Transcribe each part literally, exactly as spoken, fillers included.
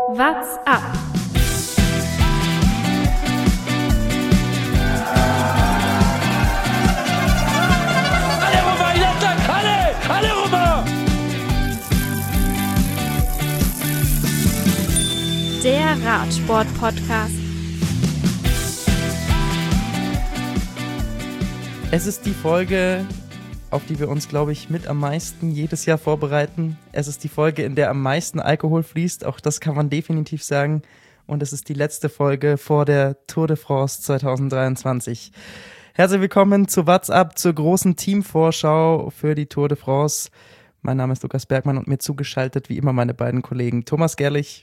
What's up? Alle rüber, Jattak, alle! Alle rüber! Der Radsport-Podcast. Es ist die Folge, auf die wir uns, glaube ich, mit am meisten jedes Jahr vorbereiten. Es ist die Folge, in der am meisten Alkohol fließt, auch das kann man definitiv sagen. Und es ist die letzte Folge vor der Tour de France zwanzig dreiundzwanzig. Herzlich willkommen zu What's Up, zur großen Teamvorschau für die Tour de France. Mein Name ist Lukas Bergmann und mir zugeschaltet wie immer meine beiden Kollegen Thomas Gerlich.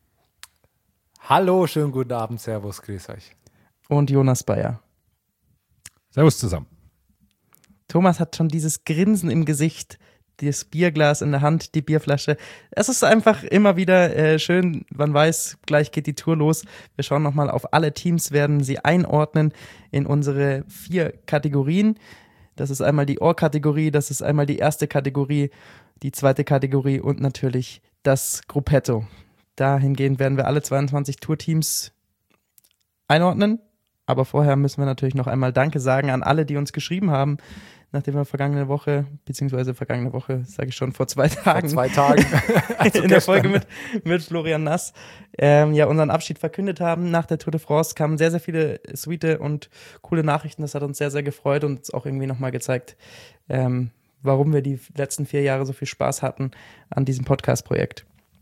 Hallo, schönen guten Abend, servus, grüß euch. Und Jonas Bayer. Servus zusammen. Thomas hat schon dieses Grinsen im Gesicht, das Bierglas in der Hand, die Bierflasche. Es ist einfach immer wieder äh, schön, man weiß, gleich geht die Tour los. Wir schauen nochmal auf alle Teams, werden sie einordnen in unsere vier Kategorien. Das ist einmal die Ohr-Kategorie, das ist einmal die erste Kategorie, die zweite Kategorie und natürlich das Gruppetto. Dahingehend werden wir alle zweiundzwanzig Tourteams einordnen. Aber vorher müssen wir natürlich noch einmal Danke sagen an alle, die uns geschrieben haben, nachdem wir vergangene Woche, beziehungsweise vergangene Woche, sage ich schon, vor zwei Tagen. Vor zwei Tagen. also in der Folge mit, mit Florian Nass, ähm, ja, unseren Abschied verkündet haben. Nach der Tour de France kamen sehr, sehr viele sweete und coole Nachrichten. Das hat uns sehr, sehr gefreut und uns auch irgendwie nochmal gezeigt, ähm, warum wir die letzten vier Jahre so viel Spaß hatten an diesem Podcast-Projekt.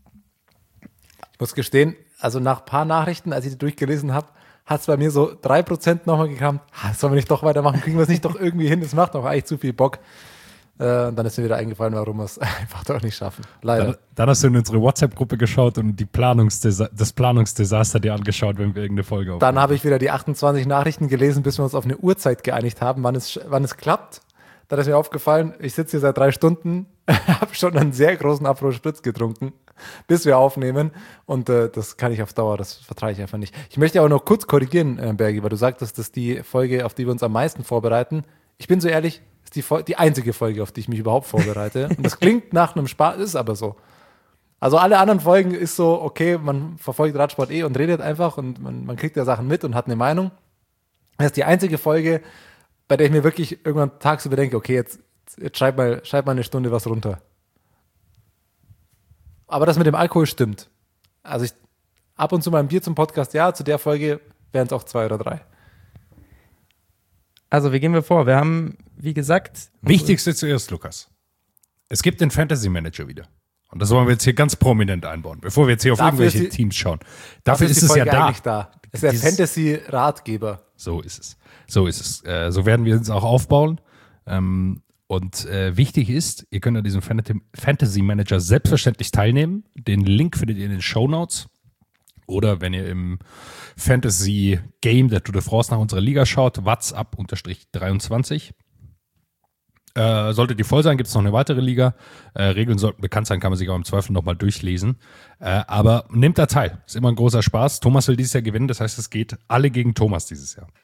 Ich muss gestehen, also nach ein paar Nachrichten, als ich die durchgelesen habe, hat es bei mir so drei Prozent nochmal gekommen, ah, sollen wir nicht doch weitermachen, kriegen wir es nicht doch irgendwie hin, das macht doch eigentlich zu viel Bock. Äh, und dann ist mir wieder eingefallen, warum wir es einfach doch nicht schaffen. Leider. Dann, dann hast du in unsere WhatsApp-Gruppe geschaut und die Planungsdesa- das Planungsdesaster dir angeschaut, wenn wir irgendeine Folge aufnehmen. Dann habe ich wieder die achtundzwanzig Nachrichten gelesen, bis wir uns auf eine Uhrzeit geeinigt haben, wann es, wann es klappt. Dann ist mir aufgefallen, ich sitze hier seit drei Stunden, habe schon einen sehr großen Aperol Spritz getrunken, bis wir aufnehmen. Und äh, das kann ich auf Dauer, das vertrage ich einfach nicht. Ich möchte aber noch kurz korrigieren, äh, Bergi, weil du sagtest, das ist die Folge, auf die wir uns am meisten vorbereiten. Ich bin so ehrlich, ist die, Fol- die einzige Folge, auf die ich mich überhaupt vorbereite. Und das klingt nach einem Spaß, ist aber so. Also alle anderen Folgen ist so, okay, man verfolgt Radsport eh und redet einfach und man, man kriegt ja Sachen mit und hat eine Meinung. Das ist die einzige Folge, bei der ich mir wirklich irgendwann tagsüber denke, okay, jetzt, jetzt schreib mal, schreib mal eine Stunde was runter. Aber das mit dem Alkohol stimmt. Also ich ab und zu mal ein Bier zum Podcast, ja, zu der Folge wären es auch zwei oder drei. Also, wie gehen wir vor? Wir haben, wie gesagt... Wichtigste zuerst, Lukas. Es gibt den Fantasy Manager wieder. Und das wollen wir jetzt hier ganz prominent einbauen, bevor wir jetzt hier auf Dafür irgendwelche ist die- Dafür, Teams schauen. Dafür, Dafür ist die es Folge ja da. eigentlich da. Das ist der Dieses- Fantasy-Ratgeber. So ist es. So ist es. Äh, so werden wir uns auch aufbauen. Ähm, und äh, wichtig ist, ihr könnt an diesem Fan- Fantasy Manager selbstverständlich teilnehmen. Den Link findet ihr in den Shownotes. Oder wenn ihr im Fantasy Game der Tour de France nach unserer Liga schaut, What's Up dreiundzwanzig. Äh, sollte die voll sein, gibt es noch eine weitere Liga. Äh, Regeln sollten bekannt sein, kann man sich auch im Zweifel nochmal durchlesen. Äh, aber nehmt da teil. Ist immer ein großer Spaß. Thomas will dieses Jahr gewinnen, das heißt, es geht alle gegen Thomas dieses Jahr.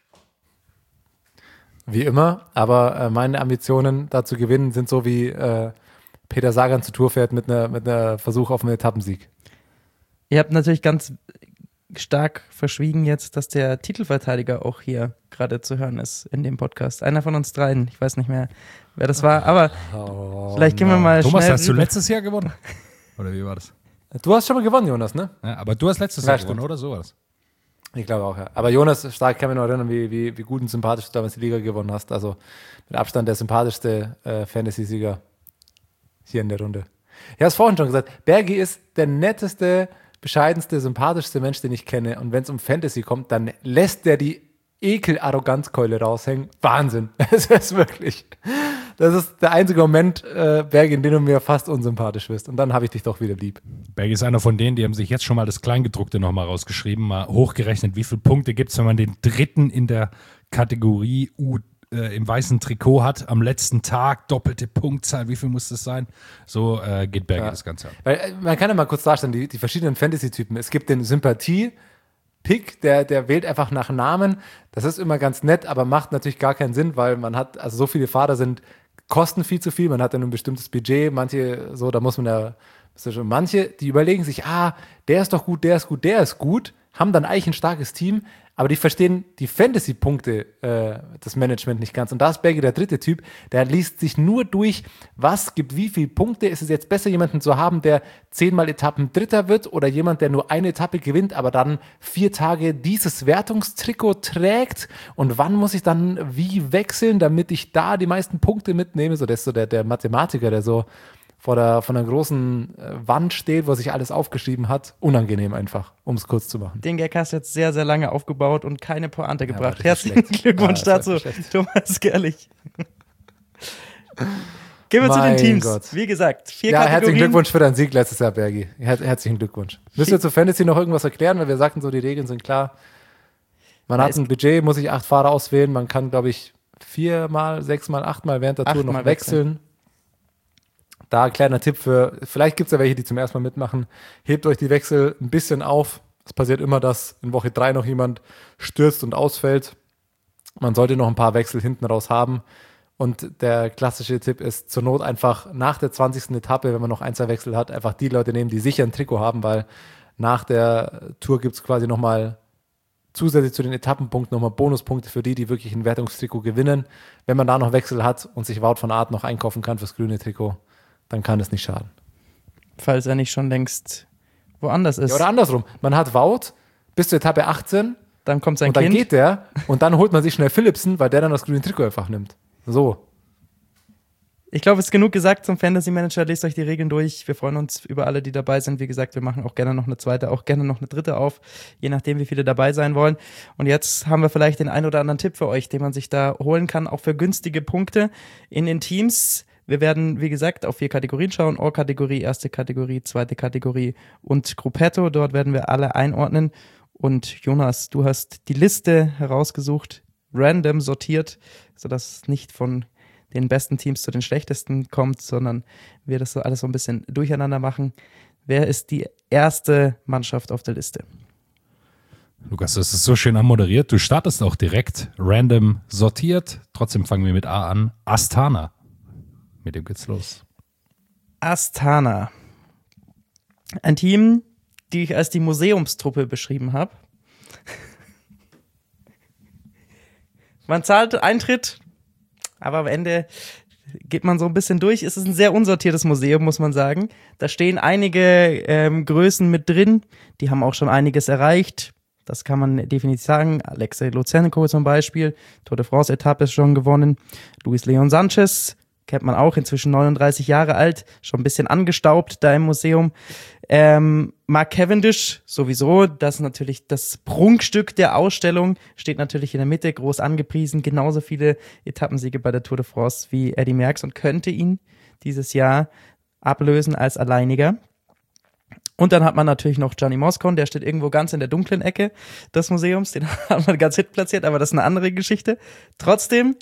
Wie immer, aber äh, meine Ambitionen da zu gewinnen sind so wie äh, Peter Sagan zur Tour fährt mit einer mit einer Versuch auf einen Etappensieg. Ihr habt natürlich ganz stark verschwiegen jetzt, dass der Titelverteidiger auch hier gerade zu hören ist in dem Podcast. Einer von uns dreien, ich weiß nicht mehr, wer das war, aber Oh, vielleicht gehen wir mal Thomas, schnell hast du rüber. letztes Jahr gewonnen? Oder wie war das? Du hast schon mal gewonnen, Jonas, ne? Ja, aber du hast letztes Ja, Jahr stimmt. gewonnen, oder so war das? Ich glaube auch, ja. Aber Jonas, stark kann mich noch erinnern, wie, wie, wie gut und sympathisch du damals die Liga gewonnen hast. Also mit Abstand der sympathischste äh, Fantasy-Sieger hier in der Runde. Ich habe es vorhin schon gesagt, Bergi ist der netteste, bescheidenste, sympathischste Mensch, den ich kenne. Und wenn es um Fantasy kommt, dann lässt der die Ekel-Arroganzkeule raushängen. Wahnsinn. Das ist wirklich, das ist der einzige Moment, äh, Bergi, in dem du mir fast unsympathisch wirst. Und dann habe ich dich doch wieder lieb. Berg ist einer von denen, die haben sich jetzt schon mal das Kleingedruckte nochmal rausgeschrieben, mal hochgerechnet, wie viele Punkte gibt es, wenn man den dritten in der Kategorie U äh, im weißen Trikot hat, am letzten Tag, doppelte Punktzahl, wie viel muss das sein? So äh, geht Berge Ja. das Ganze an. Weil äh, man kann ja mal kurz darstellen, die, die verschiedenen Fantasy-Typen. Es gibt den Sympathie-Pick, der, der wählt einfach nach Namen. Das ist immer ganz nett, aber macht natürlich gar keinen Sinn, weil man hat, also so viele Fahrer sind, kosten viel zu viel, man hat ja nur ein bestimmtes Budget, manche so, da muss man ja Also manche, die überlegen sich, ah, der ist doch gut, der ist gut, der ist gut, haben dann eigentlich ein starkes Team, aber die verstehen die Fantasy-Punkte, äh, das Management nicht ganz. Und da ist Bergi der dritte Typ, der liest sich nur durch, was gibt wie viele Punkte. Ist es jetzt besser, jemanden zu haben, der zehnmal Etappen Dritter wird oder jemand, der nur eine Etappe gewinnt, aber dann vier Tage dieses Wertungstrikot trägt? Und wann muss ich dann wie wechseln, damit ich da die meisten Punkte mitnehme? So, das ist so der, der Mathematiker, der so vor der, von einer großen Wand steht, wo sich alles aufgeschrieben hat. Unangenehm einfach, um es kurz zu machen. Den Gag hast du jetzt sehr, sehr lange aufgebaut und keine Pointe Ja, gebracht. war Herzlichen schlecht. Glückwunsch Ja, das war dazu, schlecht. Thomas Gerlich. Gehen wir zu Mein den Teams. Gott. Wie gesagt, vier Ja, Kategorien. herzlichen Glückwunsch für deinen Sieg letztes Jahr, Bergi. Her herzlichen Glückwunsch. Müssen wir zu Fantasy noch irgendwas erklären? Weil wir sagten so, die Regeln sind klar. Man Ja, hat ein Budget, muss sich acht Fahrer auswählen. Man kann, glaube ich, viermal, sechsmal, achtmal während der Tour Achtmal noch wechseln. Da ein kleiner Tipp für, vielleicht gibt es ja welche, die zum ersten Mal mitmachen. Hebt euch die Wechsel ein bisschen auf. Es passiert immer, dass in Woche drei noch jemand stürzt und ausfällt. Man sollte noch ein paar Wechsel hinten raus haben. Und der klassische Tipp ist zur Not einfach nach der zwanzigsten Etappe, wenn man noch ein, zwei Wechsel hat, einfach die Leute nehmen, die sicher ein Trikot haben, weil nach der Tour gibt es quasi nochmal zusätzlich zu den Etappenpunkten nochmal Bonuspunkte für die, die wirklich ein Wertungstrikot gewinnen. Wenn man da noch Wechsel hat und sich Wout van Aert noch einkaufen kann fürs grüne Trikot, dann kann es nicht schaden. Falls er nicht schon längst woanders ist. Ja, oder andersrum. Man hat Wout bis zur Etappe achtzehn Dann kommt sein und dann Kind. geht der und dann holt man sich schnell Philipsen, weil der dann das grüne Trikot einfach nimmt. So. Ich glaube, es ist genug gesagt zum Fantasy Manager. Lest euch die Regeln durch. Wir freuen uns über alle, die dabei sind. Wie gesagt, wir machen auch gerne noch eine zweite, auch gerne noch eine dritte auf, je nachdem, wie viele dabei sein wollen. Und jetzt haben wir vielleicht den ein oder anderen Tipp für euch, den man sich da holen kann, auch für günstige Punkte in den Teams. Wir werden, wie gesagt, auf vier Kategorien schauen. All-Kategorie, erste Kategorie, zweite Kategorie und Gruppetto. Dort werden wir alle einordnen. Und Jonas, du hast die Liste herausgesucht, random sortiert, sodass es nicht von den besten Teams zu den schlechtesten kommt, sondern wir das so alles so ein bisschen durcheinander machen. Wer ist die erste Mannschaft auf der Liste? Lukas, das ist so schön anmoderiert. Du startest auch direkt random sortiert. Trotzdem fangen wir mit A an. Astana. Mit dem geht's los. Astana. Ein Team, die ich als die Museumstruppe beschrieben habe. Man zahlt Eintritt, aber am Ende geht man so ein bisschen durch. Es ist ein sehr unsortiertes Museum, muss man sagen. Da stehen einige ähm, Größen mit drin, die haben auch schon einiges erreicht. Das kann man definitiv sagen. Alexei Lutsenko zum Beispiel, Tour de France-Etappe ist schon gewonnen. Luis Leon Sanchez, kennt man auch, inzwischen neununddreißig Jahre alt, schon ein bisschen angestaubt da im Museum. Ähm, Mark Cavendish sowieso, das ist natürlich das Prunkstück der Ausstellung, steht natürlich in der Mitte, groß angepriesen, genauso viele Etappensiege bei der Tour de France wie Eddy Merckx und könnte ihn dieses Jahr ablösen als Alleiniger. Und dann hat man natürlich noch Gianni Moscon, der steht irgendwo ganz in der dunklen Ecke des Museums, den hat man ganz hit platziert, aber das ist eine andere Geschichte. Trotzdem,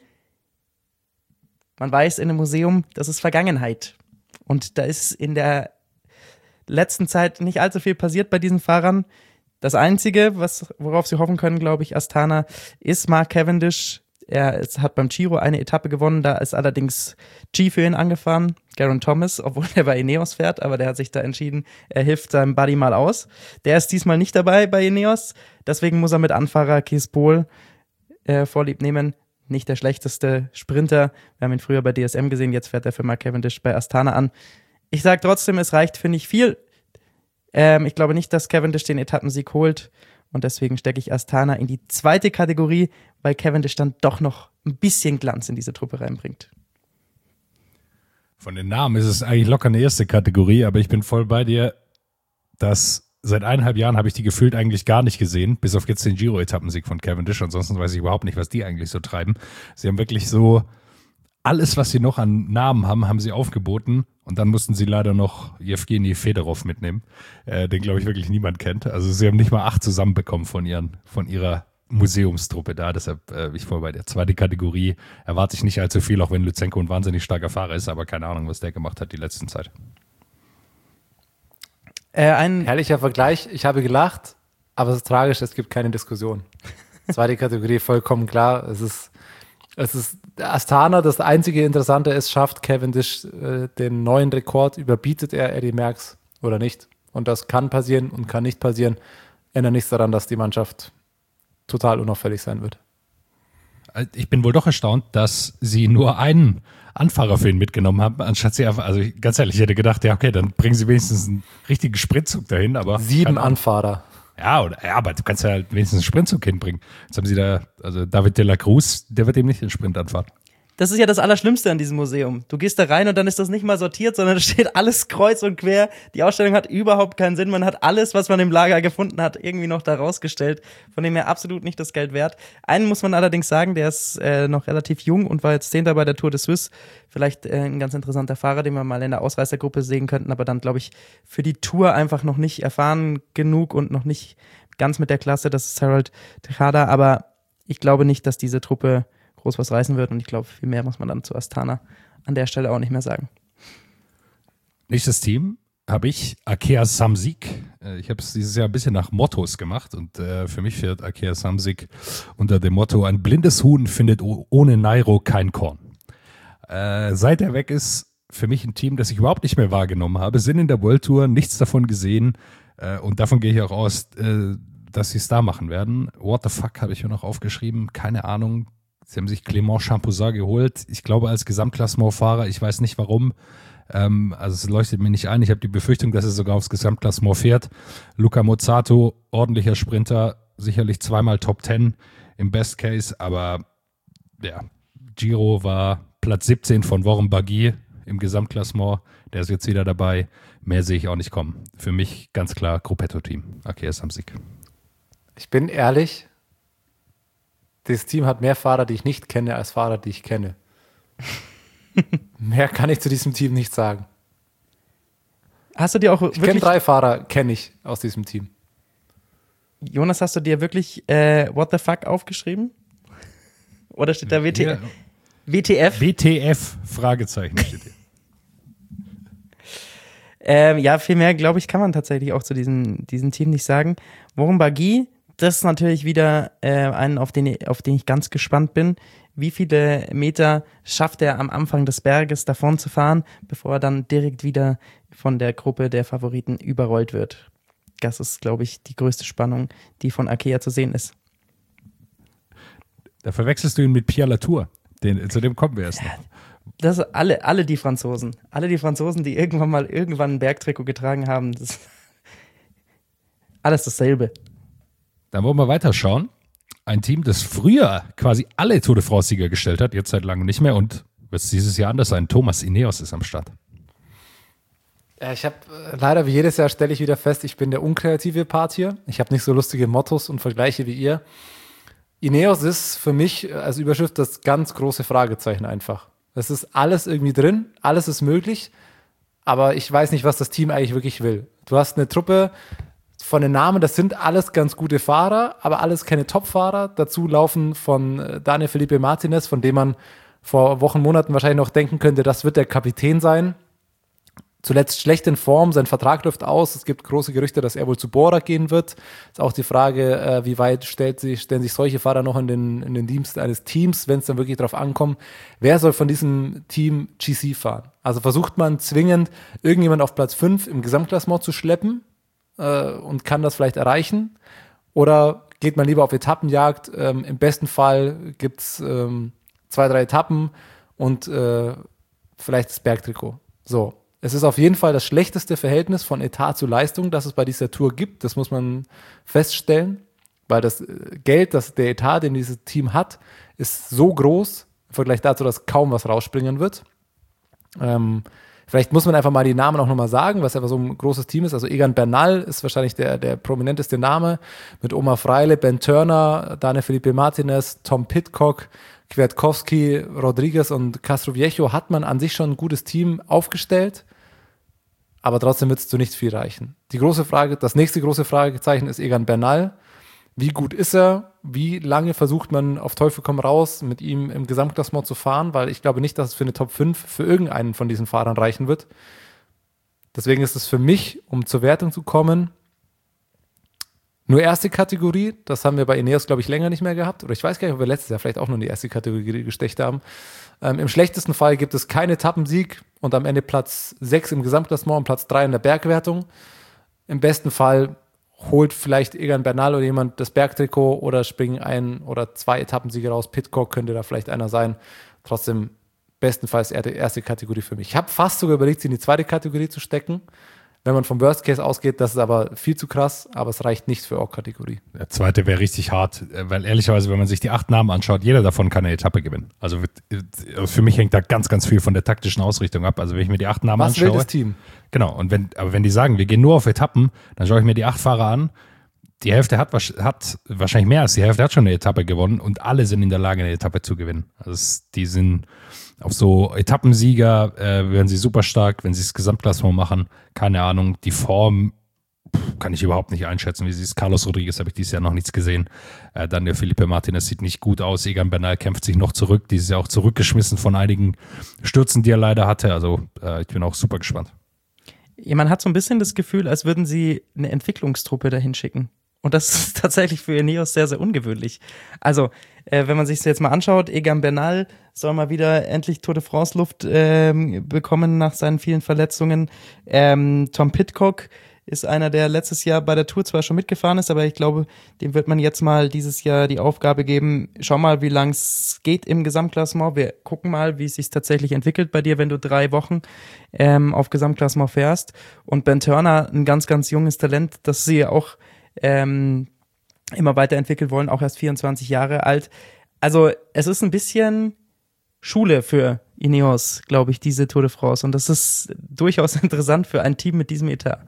man weiß in einem Museum, das ist Vergangenheit. Und da ist in der letzten Zeit nicht allzu viel passiert bei diesen Fahrern. Das Einzige, was, worauf sie hoffen können, glaube ich, Astana, ist Mark Cavendish. Er ist, hat beim Giro eine Etappe gewonnen, da ist allerdings G für ihn angefahren, Geraint Thomas, obwohl er bei Ineos fährt, aber der hat sich da entschieden, er hilft seinem Buddy mal aus. Der ist diesmal nicht dabei bei Ineos, deswegen muss er mit Anfahrer Kees Bol äh, Vorlieb nehmen. Nicht der schlechteste Sprinter. Wir haben ihn früher bei D S M gesehen, jetzt fährt er für Mark Cavendish bei Astana an. Ich sage trotzdem, es reicht für nicht viel. Ähm, ich glaube nicht, dass Cavendish den Etappensieg holt und deswegen stecke ich Astana in die zweite Kategorie, weil Cavendish dann doch noch ein bisschen Glanz in diese Truppe reinbringt. Von den Namen ist es eigentlich locker eine erste Kategorie, aber ich bin voll bei dir, dass seit eineinhalb Jahren habe ich die gefühlt eigentlich gar nicht gesehen, bis auf jetzt den Giro-Etappensieg von Cavendish. Ansonsten weiß ich überhaupt nicht, was die eigentlich so treiben. Sie haben wirklich so alles, was sie noch an Namen haben, haben sie aufgeboten. Und dann mussten sie leider noch Jewgeni Fedorov mitnehmen, äh, den, glaube ich, wirklich niemand kennt. Also sie haben nicht mal acht zusammenbekommen von, ihren, von ihrer Museumstruppe da. Deshalb äh, ich voll bei der zweiten Kategorie. Erwarte ich nicht allzu viel, auch wenn Lutsenko ein wahnsinnig starker Fahrer ist. Aber keine Ahnung, was der gemacht hat die letzten Zeit. Äh, ein Herrlicher Vergleich. Ich habe gelacht, aber es ist tragisch, es gibt keine Diskussion. Zweite Kategorie, vollkommen klar. Es ist, es ist Astana, das einzige Interessante ist, schafft Cavendish äh, den neuen Rekord, überbietet er Eddy Merckx oder nicht. Und das kann passieren und kann nicht passieren. Ändert nichts daran, dass die Mannschaft total unauffällig sein wird. Ich bin wohl doch erstaunt, dass sie nur einen Anfahrer für ihn mitgenommen haben, anstatt sie einfach, also ganz ehrlich, ich hätte gedacht, ja okay, dann bringen sie wenigstens einen richtigen Sprintzug dahin, aber. Sieben Anfahrer. Ja, oder, ja, aber du kannst ja halt wenigstens einen Sprintzug hinbringen. Jetzt haben sie da, also David de la Cruz, der wird eben nicht den Sprint anfahren. Das ist ja das Allerschlimmste an diesem Museum. Du gehst da rein und dann ist das nicht mal sortiert, sondern da steht alles kreuz und quer. Die Ausstellung hat überhaupt keinen Sinn. Man hat alles, was man im Lager gefunden hat, irgendwie noch da rausgestellt. Von dem her absolut nicht das Geld wert. Einen muss man allerdings sagen, der ist äh, noch relativ jung und war jetzt Zehnter bei der Tour de Suisse. Vielleicht äh, ein ganz interessanter Fahrer, den wir mal in der Ausreißergruppe sehen könnten, aber dann, glaube ich, für die Tour einfach noch nicht erfahren genug und noch nicht ganz mit der Klasse. Das ist Harold Tejada, aber ich glaube nicht, dass diese Truppe groß was reißen wird und ich glaube, viel mehr muss man dann zu Astana an der Stelle auch nicht mehr sagen. Nächstes Team habe ich Arkea Samsic. Ich habe es dieses Jahr ein bisschen nach Mottos gemacht und äh, für mich fährt Arkea Samsic unter dem Motto: Ein blindes Huhn findet ohne Nairo kein Korn. Äh, seit er weg ist, für mich ein Team, das ich überhaupt nicht mehr wahrgenommen habe, sind in der World Tour, nichts davon gesehen äh, und davon gehe ich auch aus, äh, dass sie es da machen werden. What the fuck habe ich mir noch aufgeschrieben, keine Ahnung. Sie haben sich Clément Champousat geholt. Ich glaube, als Gesamtklassementfahrer, ich weiß nicht warum. Ähm, also es leuchtet mir nicht ein. Ich habe die Befürchtung, dass er sogar aufs Gesamtklassement fährt. Luca Mozzato, ordentlicher Sprinter, sicherlich zweimal Top Ten im Best Case. Aber ja, Giro war Platz siebzehn von Warren Barguil im Gesamtklassement. Der ist jetzt wieder dabei. Mehr sehe ich auch nicht kommen. Für mich ganz klar Gruppetto-Team, Arkea Samsic. Ich bin ehrlich, das Team hat mehr Fahrer, die ich nicht kenne, als Fahrer, die ich kenne. Mehr kann ich zu diesem Team nicht sagen. Hast du dir auch Ich kenne wirklich, drei Fahrer, kenne ich aus diesem Team. Jonas, hast du dir wirklich äh, What the fuck aufgeschrieben? Oder steht da W T F? Ja. W T F? W T F, Fragezeichen steht hier. Ähm, ja, viel mehr, glaube ich, kann man tatsächlich auch zu diesem, diesem Team nicht sagen. Warren Barguil, das ist natürlich wieder äh, einen, auf den, auf den ich ganz gespannt bin. Wie viele Meter schafft er am Anfang des Berges davon zu fahren, bevor er dann direkt wieder von der Gruppe der Favoriten überrollt wird? Das ist, glaube ich, die größte Spannung, die von Arkea zu sehen ist. Da verwechselst du ihn mit Pierre Latour. Den, zu dem kommen wir erst noch. Das sind alle, alle die Franzosen. Alle die Franzosen, die irgendwann mal irgendwann ein Bergtrikot getragen haben. Das ist alles dasselbe. Dann wollen wir weiterschauen. Ein Team, das früher quasi alle Tour de France-Sieger gestellt hat, jetzt seit langem nicht mehr und wird es dieses Jahr anders sein. Thomas Ineos ist am Start. Ja, ich habe äh, leider wie jedes Jahr stelle ich wieder fest, ich bin der unkreative Part hier. Ich habe nicht so lustige Mottos und Vergleiche wie ihr. Ineos ist für mich als Überschrift das ganz große Fragezeichen einfach. Es ist alles irgendwie drin, alles ist möglich, aber ich weiß nicht, was das Team eigentlich wirklich will. Du hast eine Truppe von den Namen, das sind alles ganz gute Fahrer, aber alles keine Top-Fahrer. Dazu laufen von Daniel Felipe Martinez, von dem man vor Wochen, Monaten wahrscheinlich noch denken könnte, das wird der Kapitän sein. Zuletzt schlecht in Form, sein Vertrag läuft aus. Es gibt große Gerüchte, dass er wohl zu Bora gehen wird. Ist auch die Frage, äh, wie weit stellt sich, stellen sich solche Fahrer noch in den, in den Dienst eines Teams, wenn es dann wirklich drauf ankommt. Wer soll von diesem Team G C fahren? Also versucht man zwingend, irgendjemand auf Platz fünf im Gesamtklassement zu schleppen äh, und kann das vielleicht erreichen? Oder geht man lieber auf Etappenjagd? Ähm, im besten Fall gibt's ähm, zwei, drei Etappen und äh, vielleicht das Bergtrikot. So. Es ist auf jeden Fall das schlechteste Verhältnis von Etat zu Leistung, das es bei dieser Tour gibt. Das muss man feststellen, weil das Geld, das der Etat, den dieses Team hat, ist so groß im Vergleich dazu, dass kaum was rausspringen wird. Ähm, vielleicht muss man einfach mal die Namen auch nochmal sagen, was einfach so ein großes Team ist. Also Egan Bernal ist wahrscheinlich der, der prominenteste Name mit Omar Freile, Ben Turner, Daniel Felipe Martinez, Tom Pidcock, Kwiatkowski, Rodriguez und Castroviejo hat man an sich schon ein gutes Team aufgestellt, aber trotzdem wird es zu nicht viel reichen. Die große Frage, das nächste große Fragezeichen ist Egan Bernal. Wie gut ist er? Wie lange versucht man auf Teufel komm raus mit ihm im Gesamtklassement zu fahren? Weil ich glaube nicht, dass es für eine Top fünf für irgendeinen von diesen Fahrern reichen wird. Deswegen ist es für mich, um zur Wertung zu kommen, nur erste Kategorie, das haben wir bei Ineos, glaube ich, länger nicht mehr gehabt. Oder ich weiß gar nicht, ob wir letztes Jahr vielleicht auch nur in die erste Kategorie gestecht haben. Ähm, Im schlechtesten Fall gibt es keinen Etappensieg und am Ende Platz sechs im Gesamtklassement und Platz drei in der Bergwertung. Im besten Fall holt vielleicht Egan Bernal oder jemand das Bergtrikot oder springen ein oder zwei Etappensiege raus. Pidcock könnte da vielleicht einer sein. Trotzdem bestenfalls eher die erste Kategorie für mich. Ich habe fast sogar überlegt, sie in die zweite Kategorie zu stecken. Wenn man vom Worst Case ausgeht, das ist aber viel zu krass, aber es reicht nicht für Org-Kategorie. Der zweite wäre richtig hart, weil ehrlicherweise, wenn man sich die acht Namen anschaut, jeder davon kann eine Etappe gewinnen. Also für mich hängt da ganz, ganz viel von der taktischen Ausrichtung ab. Also wenn ich mir die acht Namen Was anschaue. will das Team? Genau, und wenn, aber wenn die sagen, wir gehen nur auf Etappen, dann schaue ich mir die acht Fahrer an. Die Hälfte hat, hat wahrscheinlich mehr als die Hälfte hat schon eine Etappe gewonnen und alle sind in der Lage, eine Etappe zu gewinnen. Also es, die sind auf so Etappensieger, äh, werden sie super stark, wenn sie das Gesamtklassement machen. Keine Ahnung, die Form pff, kann ich überhaupt nicht einschätzen. Wie sie ist. Carlos Rodriguez habe ich dieses Jahr noch nichts gesehen. Äh, dann der Felipe Martinez sieht nicht gut aus. Egan Bernal kämpft sich noch zurück. Dieses Jahr auch zurückgeschmissen von einigen Stürzen, die er leider hatte. Also äh, ich bin auch super gespannt. Ja, man hat so ein bisschen das Gefühl, als würden sie eine Entwicklungstruppe dahin schicken. Und das ist tatsächlich für Ineos sehr, sehr ungewöhnlich. Also, äh, wenn man sich das jetzt mal anschaut, Egan Bernal soll mal wieder endlich Tour de France Luft ähm, bekommen nach seinen vielen Verletzungen. Ähm, Tom Pidcock ist einer, der letztes Jahr bei der Tour zwar schon mitgefahren ist, aber ich glaube, dem wird man jetzt mal dieses Jahr die Aufgabe geben, schau mal, wie lang es geht im Gesamtklassement. Wir gucken mal, wie es sich tatsächlich entwickelt bei dir, wenn du drei Wochen ähm, auf Gesamtklassement fährst. Und Ben Turner, ein ganz, ganz junges Talent, das sie auch Ähm, immer weiterentwickelt wollen, auch erst vierundzwanzig Jahre alt. Also es ist ein bisschen Schule für Ineos, glaube ich, diese Tour de France. Und das ist durchaus interessant für ein Team mit diesem Etat.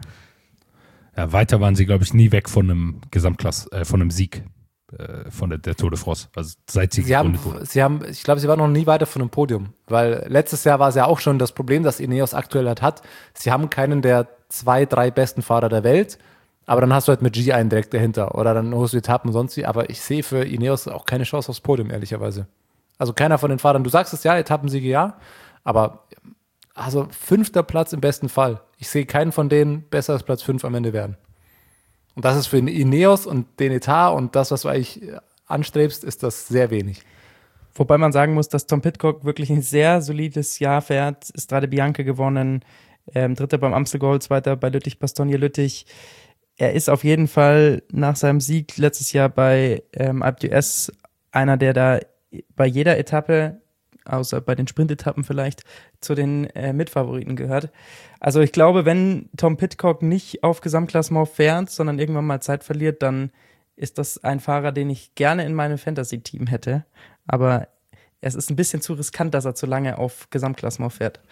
Ja, weiter waren sie, glaube ich, nie weg von einem Gesamtklass, äh, von einem Sieg äh, von der, der Tour de France. Also seit sie, sie haben, gegründet wurde. Sie haben, ich glaube, sie waren noch nie weiter von einem Podium. Weil letztes Jahr war es ja auch schon das Problem, das Ineos aktuell hat, hat. Sie haben keinen der zwei, drei besten Fahrer der Welt. Aber dann hast du halt mit G einen direkt dahinter oder dann holst du Etappen und sonst wie. Aber ich sehe für Ineos auch keine Chance aufs Podium, ehrlicherweise. Also keiner von den Fahrern, du sagst es ja, Etappensiege ja, aber also fünfter Platz im besten Fall. Ich sehe keinen von denen besser als Platz fünf am Ende werden. Und das ist für Ineos und den Etat und das, was du eigentlich anstrebst, ist das sehr wenig. Wobei man sagen muss, dass Tom Pidcock wirklich ein sehr solides Jahr fährt. Strade Bianche gewonnen, ähm, Dritter beim Amstel Gold, Zweiter bei Lüttich-Bastogne-Lüttich. Er ist auf jeden Fall nach seinem Sieg letztes Jahr bei ähm, Alpe d'Huez einer, der da bei jeder Etappe, außer bei den Sprintetappen vielleicht, zu den äh, Mitfavoriten gehört. Also ich glaube, wenn Tom Pidcock nicht auf Gesamtklassement fährt, sondern irgendwann mal Zeit verliert, dann ist das ein Fahrer, den ich gerne in meinem Fantasy-Team hätte. Aber es ist ein bisschen zu riskant, dass er zu lange auf Gesamtklassement fährt.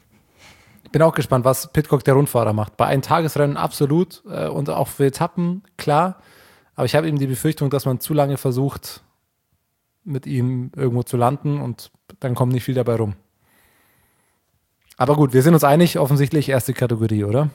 Ich bin auch gespannt, was Pidcock der Rundfahrer macht. Bei Eintagesrennen absolut äh, und auch für Etappen, klar. Aber ich habe eben die Befürchtung, dass man zu lange versucht, mit ihm irgendwo zu landen und dann kommt nicht viel dabei rum. Aber gut, wir sind uns einig, offensichtlich erste Kategorie, oder?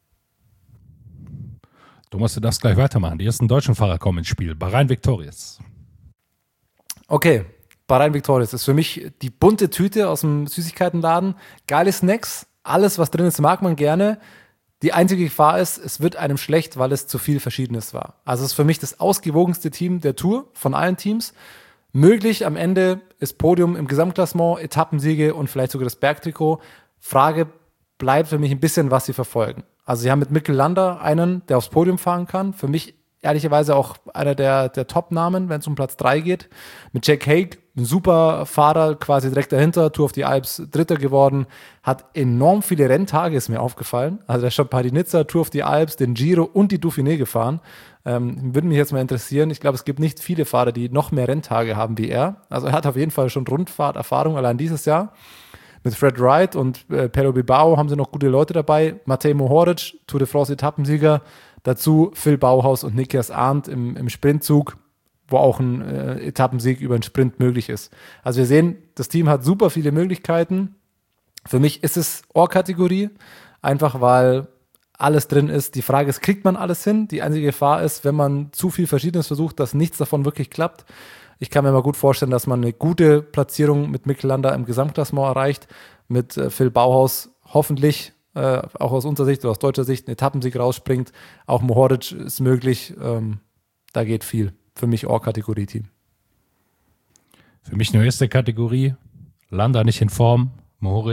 Du musst das gleich weitermachen. Die ersten deutschen Fahrer kommen ins Spiel. Bahrain Victorious. Okay, Bahrain Victorious ist für mich die bunte Tüte aus dem Süßigkeitenladen. Geile Snacks. Alles, was drin ist, mag man gerne. Die einzige Gefahr ist, es wird einem schlecht, weil es zu viel Verschiedenes war. Also es ist für mich das ausgewogenste Team der Tour von allen Teams. Möglich am Ende ist Podium im Gesamtklassement, Etappensiege und vielleicht sogar das Bergtrikot. Frage bleibt für mich ein bisschen, was sie verfolgen. Also sie haben mit Mikel Landa einen, der aufs Podium fahren kann. Für mich ehrlicherweise auch einer der, der Top-Namen, wenn es um Platz drei geht. Mit Jack Haig, ein super Fahrer, quasi direkt dahinter, Tour of the Alps, Dritter geworden, hat enorm viele Renntage, ist mir aufgefallen. Also der ist schon Paris-Nizza, Tour of the Alps, den Giro und die Dauphiné gefahren. Ähm, würde mich jetzt mal interessieren. Ich glaube, es gibt nicht viele Fahrer, die noch mehr Renntage haben wie er. Also er hat auf jeden Fall schon Rundfahrterfahrung allein dieses Jahr. Mit Fred Wright und äh, Pero Bilbao haben sie noch gute Leute dabei. Matej Mohoric, Tour de France Etappensieger. Dazu Phil Bauhaus und Nikias Arndt im, im Sprintzug, wo auch ein äh, Etappensieg über einen Sprint möglich ist. Also wir sehen, das Team hat super viele Möglichkeiten. Für mich ist es Ohr-Kategorie, einfach weil alles drin ist. Die Frage ist, kriegt man alles hin? Die einzige Gefahr ist, wenn man zu viel Verschiedenes versucht, dass nichts davon wirklich klappt. Ich kann mir mal gut vorstellen, dass man eine gute Platzierung mit Mikel Landa im Gesamtklassement erreicht, mit äh, Phil Bauhaus hoffentlich Äh, auch aus unserer Sicht oder aus deutscher Sicht ein Etappensieg rausspringt. Auch Mohoric ist möglich. Ähm, da geht viel. Für mich Ohr-Kategorie-Team. Für mich nur erste Kategorie. Landa nicht in Form. Mohoric,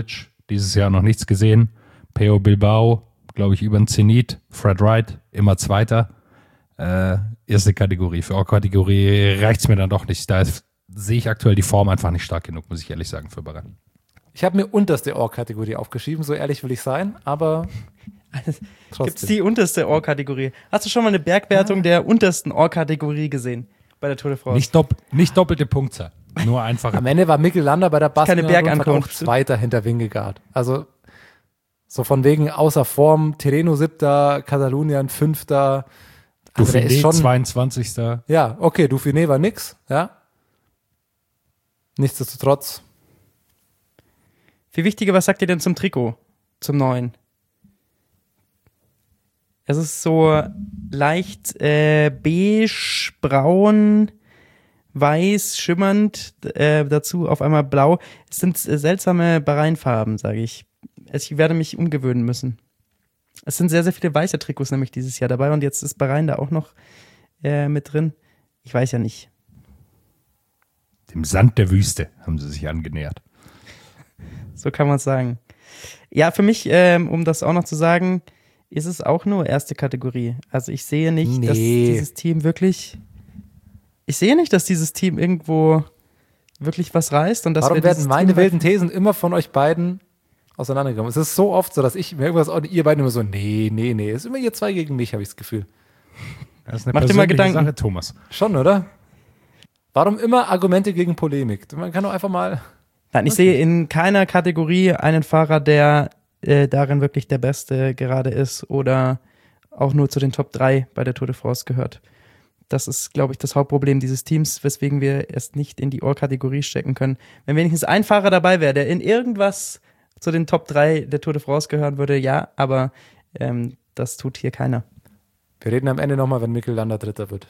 dieses Jahr noch nichts gesehen. Peo Bilbao, glaube ich, über den Zenit. Fred Wright, immer Zweiter. Äh, erste Kategorie. Für Or-Kategorie reicht es mir dann doch nicht. Da ist, sehe ich aktuell die Form einfach nicht stark genug, muss ich ehrlich sagen, für Bahrain. Ich habe mir unterste Or-Kategorie aufgeschrieben, so ehrlich will ich sein, aber Gibt es die unterste Or-Kategorie? Hast du schon mal eine Bergwertung ja. der untersten Or-Kategorie gesehen bei der Tour de France? Nicht, dopp- nicht doppelte Punktzahl, nur einfach. Am Ende war Mikkel Landa bei der Keine Baskenrundfahrt auch Bergankunft. Zweiter hinter Vingegaard. Also so von wegen außer Form, Tirreno siebter, Katalonien fünfter. Also der ist Dauphiné schon zweiundzwanzigster Ja, okay, Dauphiné war nix, ja. Nichtsdestotrotz. Viel wichtiger, was sagt ihr denn zum Trikot? Zum neuen? Es ist so leicht äh, beige, braun, weiß, schimmernd, äh, dazu auf einmal blau. Es sind äh, seltsame Bahrain-Farben, sage ich. Ich werde mich umgewöhnen müssen. Es sind sehr, sehr viele weiße Trikots nämlich dieses Jahr dabei und jetzt ist Bahrain da auch noch äh, mit drin. Ich weiß ja nicht. Dem Sand der Wüste haben sie sich angenähert. So kann man es sagen. Ja, für mich, ähm, um das auch noch zu sagen, ist es auch nur erste Kategorie. Also ich sehe nicht, Nee. dass dieses Team wirklich, ich sehe nicht, dass dieses Team irgendwo wirklich was reißt. Und dass Warum wir werden dieses meine Team wilden Thesen immer von euch beiden auseinandergekommen? Es ist so oft so, dass ich mir irgendwas, und ihr beiden immer so, nee, nee, nee. Es ist immer ihr zwei gegen mich, habe ich das Gefühl. Das ist eine Mach dir mal persönliche Gedanken. Sache, Thomas. Schon, oder? Warum immer Argumente gegen Polemik? Man kann doch einfach mal. Nein, ich sehe in keiner Kategorie einen Fahrer, der äh, darin wirklich der Beste gerade ist oder auch nur zu den Top drei bei der Tour de France gehört. Das ist, glaube ich, das Hauptproblem dieses Teams, weswegen wir es nicht in die Or-Kategorie stecken können. Wenn wenigstens ein Fahrer dabei wäre, der in irgendwas zu den Top drei der Tour de France gehören würde, ja, aber ähm, das tut hier keiner. Wir reden am Ende nochmal, wenn Mikkel Landa Dritter wird.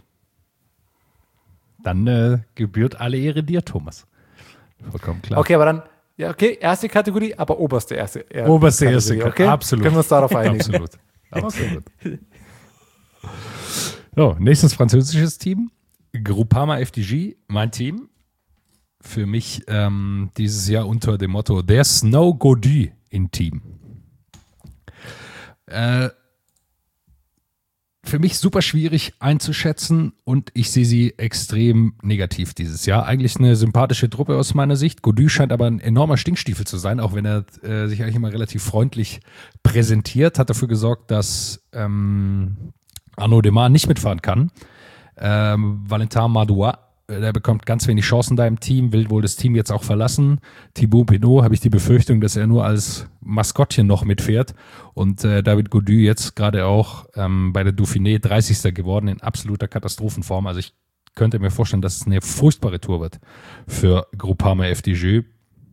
Dann äh, gebührt alle Ehre dir, Thomas. Vollkommen klar. Okay, aber dann, ja, okay, erste Kategorie, aber oberste erste. er- Oberste erste, Kategorie, okay? Absolut. Können wir uns darauf einigen? Absolut. Absolut. So, nächstes französisches Team. Groupama F D G, mein Team. Für mich ähm, dieses Jahr unter dem Motto There's no Gaudu in Team. Äh, für mich super schwierig einzuschätzen und ich sehe sie extrem negativ dieses Jahr. Eigentlich eine sympathische Truppe aus meiner Sicht. Gaudu scheint aber ein enormer Stinkstiefel zu sein, auch wenn er äh, sich eigentlich immer relativ freundlich präsentiert. Hat dafür gesorgt, dass ähm, Arnaud Démare nicht mitfahren kann. Ähm, Valentin Madouas, der bekommt ganz wenig Chancen da im Team, will wohl das Team jetzt auch verlassen. Thibaut Pinot habe ich die Befürchtung, dass er nur als Maskottchen noch mitfährt. Und äh, David Gaudu jetzt gerade auch ähm, bei der Dauphiné dreißigster geworden in absoluter Katastrophenform. Also ich könnte mir vorstellen, dass es eine furchtbare Tour wird für Groupama F D G.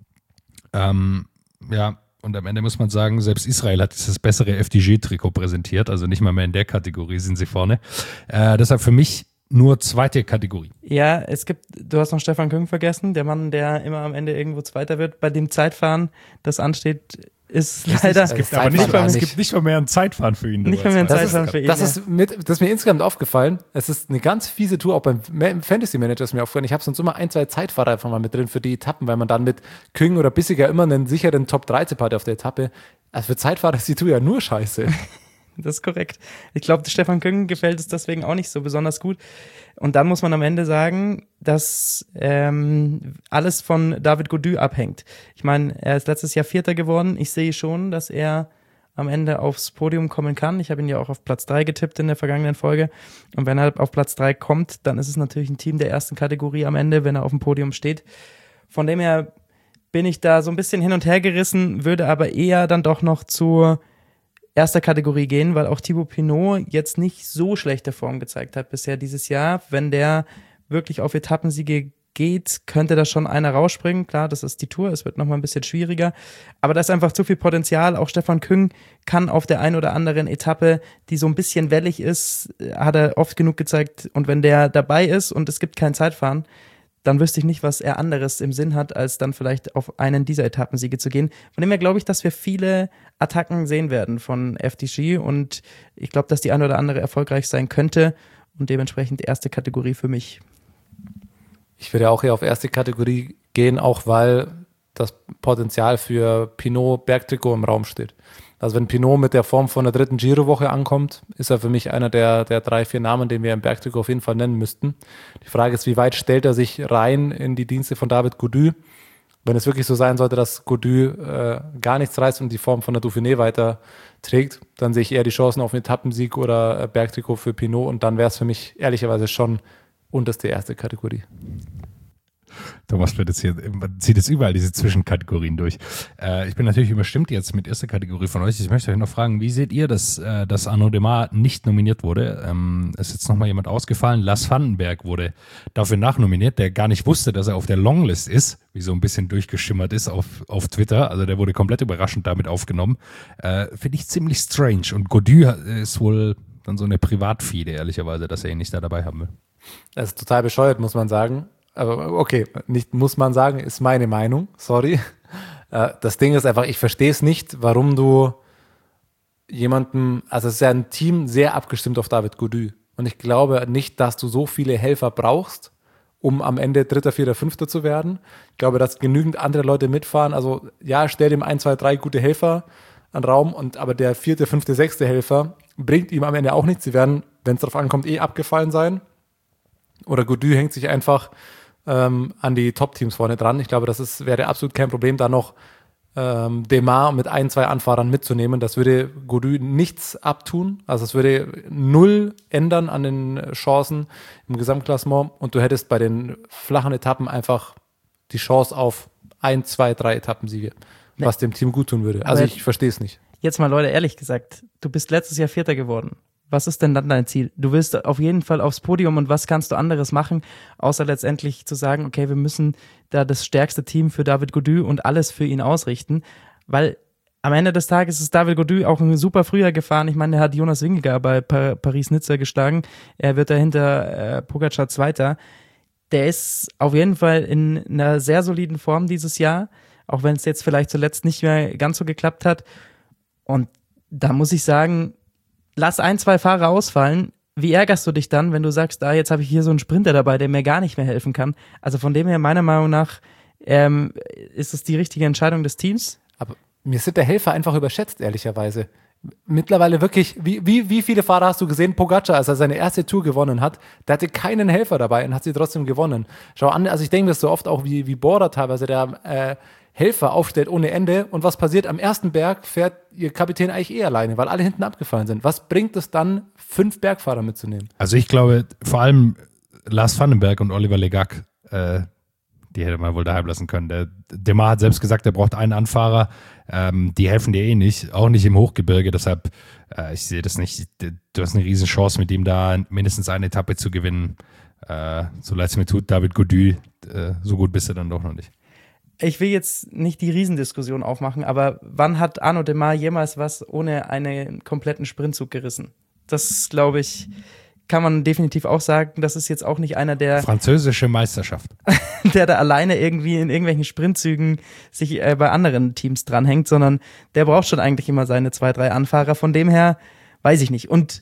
Ähm, ja, und am Ende muss man sagen, selbst Israel hat das bessere F D G-Trikot präsentiert. Also nicht mal mehr in der Kategorie sind sie vorne. Äh, deshalb für mich nur zweite Kategorie. Ja, es gibt, du hast noch Stefan Küng vergessen, der Mann, der immer am Ende irgendwo Zweiter wird. Bei dem Zeitfahren, das ansteht, ist leider. es gibt Aber nicht mal- mal, es nicht. gibt nicht mal mehr ein Zeitfahren für ihn. Nicht mal mehr ein Das Zeitfahren ist, für ihn. das, ja. ist mit, das ist mir insgesamt aufgefallen. Es ist eine ganz fiese Tour, auch beim Ma- Fantasy Manager ist mir aufgefallen. Ich habe sonst immer ein, zwei Zeitfahrer einfach mal mit drin für die Etappen, weil man dann mit Küng oder Bissiger immer einen sicheren Top drei Tipp hatte auf der Etappe. Also für Zeitfahrer ist die Tour ja nur scheiße. Das ist korrekt. Ich glaube, Stefan Küng gefällt es deswegen auch nicht so besonders gut. Und dann muss man am Ende sagen, dass ähm, alles von David Gaudu abhängt. Ich meine, er ist letztes Jahr Vierter geworden. Ich sehe schon, dass er am Ende aufs Podium kommen kann. Ich habe ihn ja auch auf Platz drei getippt in der vergangenen Folge. Und wenn er auf Platz drei kommt, dann ist es natürlich ein Team der ersten Kategorie am Ende, wenn er auf dem Podium steht. Von dem her bin ich da so ein bisschen hin und her gerissen, würde aber eher dann doch noch zur erster Kategorie gehen, weil auch Thibaut Pinot jetzt nicht so schlechte Form gezeigt hat bisher dieses Jahr. Wenn der wirklich auf Etappensiege geht, könnte da schon einer rausspringen. Klar, das ist die Tour, es wird nochmal ein bisschen schwieriger. Aber da ist einfach zu viel Potenzial. Auch Stefan Küng kann auf der einen oder anderen Etappe, die so ein bisschen wellig ist, hat er oft genug gezeigt. Und wenn der dabei ist und es gibt kein Zeitfahren, dann wüsste ich nicht, was er anderes im Sinn hat, als dann vielleicht auf einen dieser Etappensiege zu gehen. Von dem her glaube ich, dass wir viele Attacken sehen werden von F D G und ich glaube, dass die eine oder andere erfolgreich sein könnte und dementsprechend erste Kategorie für mich. Ich würde auch eher auf erste Kategorie gehen, auch weil das Potenzial für Pinot Bergtrikot im Raum steht. Also wenn Pinot mit der Form von der dritten Giro-Woche ankommt, ist er für mich einer der, der drei, vier Namen, den wir im Bergtrikot auf jeden Fall nennen müssten. Die Frage ist, wie weit stellt er sich rein in die Dienste von David Gaudu? Wenn es wirklich so sein sollte, dass Gaudu äh, gar nichts reißt und die Form von der Dauphiné weiter trägt, dann sehe ich eher die Chancen auf einen Etappensieg oder äh, Bergtrikot für Pinot und dann wäre es für mich ehrlicherweise schon unterste erste Kategorie. Thomas wird jetzt hier, zieht jetzt überall diese Zwischenkategorien durch. Äh, ich bin natürlich überstimmt jetzt mit erster Kategorie von euch. Ich möchte euch noch fragen, wie seht ihr, dass, äh, dass Arnaud Démare nicht nominiert wurde? Ähm, ist jetzt nochmal jemand ausgefallen. Lars Vandenberg wurde dafür nachnominiert, der gar nicht wusste, dass er auf der Longlist ist, wie so ein bisschen durchgeschimmert ist auf, auf Twitter. Also der wurde komplett überraschend damit aufgenommen. Äh, Finde ich ziemlich strange. Und Gaudu ist wohl dann so eine Privatfide, ehrlicherweise, dass er ihn nicht da dabei haben will. Das ist total bescheuert, muss man sagen. Aber okay, nicht muss man sagen, ist meine Meinung, sorry. Das Ding ist einfach, ich verstehe es nicht, warum du jemanden, also es ist ja ein Team sehr abgestimmt auf David Gaudu. Und ich glaube nicht, dass du so viele Helfer brauchst, um am Ende Dritter, Vierter, Fünfter zu werden. Ich glaube, dass genügend andere Leute mitfahren. Also ja, stell dem ein, zwei, drei gute Helfer an Raum, und aber der vierte, fünfte, sechste Helfer bringt ihm am Ende auch nichts. Sie werden, wenn es darauf ankommt, eh abgefallen sein. Oder Gaudu hängt sich einfach ähm, an die Top-Teams vorne dran. Ich glaube, das ist, wäre absolut kein Problem, da noch ähm, Démare mit ein, zwei Anfahrern mitzunehmen. Das würde Gaudu nichts abtun. Also es würde null ändern an den Chancen im Gesamtklassement. Und du hättest bei den flachen Etappen einfach die Chance auf ein, zwei, drei Etappensiege, nee. was dem Team gut tun würde. Also ich verstehe es nicht. Jetzt mal, Leute, ehrlich gesagt, du bist letztes Jahr Vierter geworden. Was ist denn dann dein Ziel? Du willst auf jeden Fall aufs Podium, und was kannst du anderes machen, außer letztendlich zu sagen, okay, wir müssen da das stärkste Team für David Gaudu und alles für ihn ausrichten, weil am Ende des Tages ist David Gaudu auch ein super früher gefahren. Ich meine, er hat Jonas Vingegaard bei pa- Paris-Nizza geschlagen. Er wird dahinter äh, Pogačar Zweiter. Der ist auf jeden Fall in einer sehr soliden Form dieses Jahr, auch wenn es jetzt vielleicht zuletzt nicht mehr ganz so geklappt hat. Und da muss ich sagen, lass ein, zwei Fahrer ausfallen. Wie ärgerst du dich dann, wenn du sagst, ah, jetzt habe ich hier so einen Sprinter dabei, der mir gar nicht mehr helfen kann? Also von dem her, meiner Meinung nach, ähm, ist es die richtige Entscheidung des Teams. Aber mir sind der Helfer einfach überschätzt, ehrlicherweise. Mittlerweile wirklich, wie, wie, wie viele Fahrer hast du gesehen? Pogačar, als er seine erste Tour gewonnen hat, der hatte keinen Helfer dabei und hat sie trotzdem gewonnen. Schau an, also ich denke das so oft auch wie, wie Bora teilweise, der äh, Helfer aufstellt ohne Ende, und was passiert? Am ersten Berg fährt ihr Kapitän eigentlich eh alleine, weil alle hinten abgefallen sind. Was bringt es dann, fünf Bergfahrer mitzunehmen? Also ich glaube, vor allem Lars Vandenberg und Oliver Legac, äh, die hätte man wohl daheim lassen können. Der Démare hat selbst gesagt, er braucht einen Anfahrer, ähm, die helfen dir eh nicht, auch nicht im Hochgebirge, deshalb, äh, ich sehe das nicht, du hast eine riesen Chance, mit ihm da mindestens eine Etappe zu gewinnen. Äh, so leid es mir tut, David Gaudu, äh, so gut bist du dann doch noch nicht. Ich will jetzt nicht die Riesendiskussion aufmachen, aber wann hat Arnaud Démare jemals was ohne einen kompletten Sprintzug gerissen? Das, glaube ich, kann man definitiv auch sagen. Das ist jetzt auch nicht einer, der französische Meisterschaft, der da alleine irgendwie in irgendwelchen Sprintzügen sich äh, bei anderen Teams dranhängt, sondern der braucht schon eigentlich immer seine zwei, drei Anfahrer. Von dem her weiß ich nicht. Und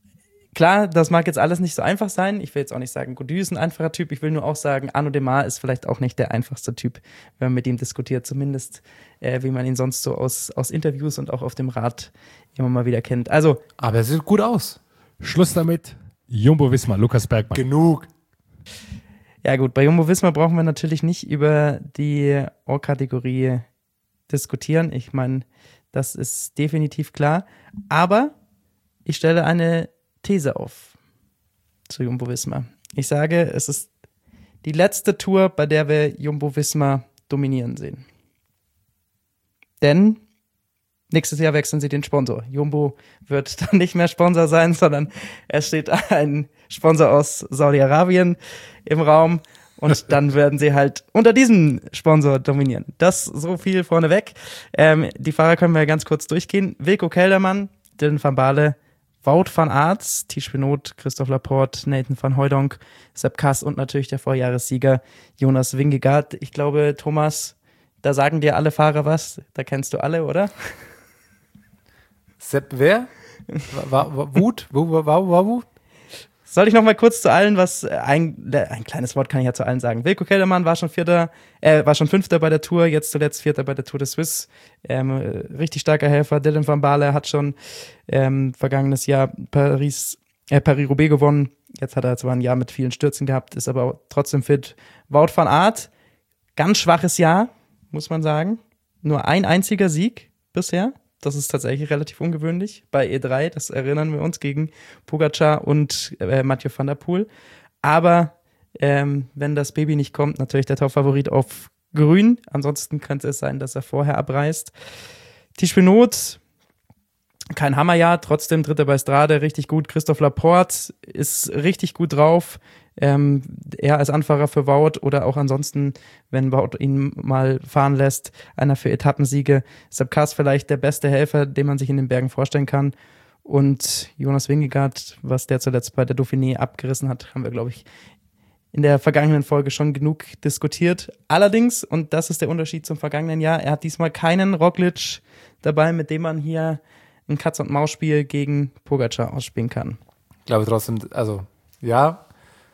klar, das mag jetzt alles nicht so einfach sein. Ich will jetzt auch nicht sagen, Gaudu ist ein einfacher Typ. Ich will nur auch sagen, Arnaud Démare ist vielleicht auch nicht der einfachste Typ, wenn man mit ihm diskutiert. Zumindest, äh, wie man ihn sonst so aus, aus Interviews und auch auf dem Rad immer mal wieder kennt. Also, aber er sieht gut aus. Schluss damit. Jumbo-Visma, Lukas Bergmann. Genug. Ja gut, bei Jumbo-Visma brauchen wir natürlich nicht über die O-Kategorie diskutieren. Ich meine, das ist definitiv klar. Aber ich stelle eine These auf zu Jumbo-Visma. Ich sage, es ist die letzte Tour, bei der wir Jumbo-Visma dominieren sehen. Denn nächstes Jahr wechseln sie den Sponsor. Jumbo wird dann nicht mehr Sponsor sein, sondern es steht ein Sponsor aus Saudi-Arabien im Raum, und dann werden sie halt unter diesem Sponsor dominieren. Das so viel vorneweg. Ähm, die Fahrer können wir ganz kurz durchgehen. Wilco Kelderman, Dylan van Baarle, Wout van Aert, Tiesj Benoot, Christophe Laporte, Nathan van Hooijdonk, Sepp Kuss und natürlich der Vorjahressieger Jonas Vingegaard. Ich glaube, Thomas, da sagen dir alle Fahrer was. Da kennst du alle, oder? Sepp wer? War, war, Wut? Wo war Wut? Soll ich noch mal kurz zu allen was, ein, ein kleines Wort kann ich ja zu allen sagen. Wilco Kelderman war schon Vierter, äh, war schon Fünfter bei der Tour, jetzt zuletzt Vierter bei der Tour de Suisse. Ähm, richtig starker Helfer. Dylan van Baarle hat schon ähm, vergangenes Jahr Paris, äh, Paris-Roubaix gewonnen. Jetzt hat er zwar ein Jahr mit vielen Stürzen gehabt, ist aber auch trotzdem fit. Wout van Aert, ganz schwaches Jahr, muss man sagen. Nur ein einziger Sieg bisher. Das ist tatsächlich relativ ungewöhnlich bei E drei. Das erinnern wir uns gegen Pogacar und äh, Mathieu van der Poel. Aber ähm, wenn das Baby nicht kommt, natürlich der Top-Favorit auf Grün. Ansonsten könnte es sein, dass er vorher abreißt. Tish Benoot, kein Hammerjahr, trotzdem Dritter bei Strade, richtig gut. Christophe Laporte ist richtig gut drauf. Ähm, er als Anfahrer für Wout oder auch ansonsten, wenn Wout ihn mal fahren lässt, einer für Etappensiege. Sepp Kuss vielleicht der beste Helfer, den man sich in den Bergen vorstellen kann. Und Jonas Vingegaard, was der zuletzt bei der Dauphiné abgerissen hat, haben wir, glaube ich, in der vergangenen Folge schon genug diskutiert. Allerdings, und das ist der Unterschied zum vergangenen Jahr, er hat diesmal keinen Roglic dabei, mit dem man hier ein Katz-und-Maus-Spiel gegen Pogacar ausspielen kann. Ich glaube trotzdem, also ja,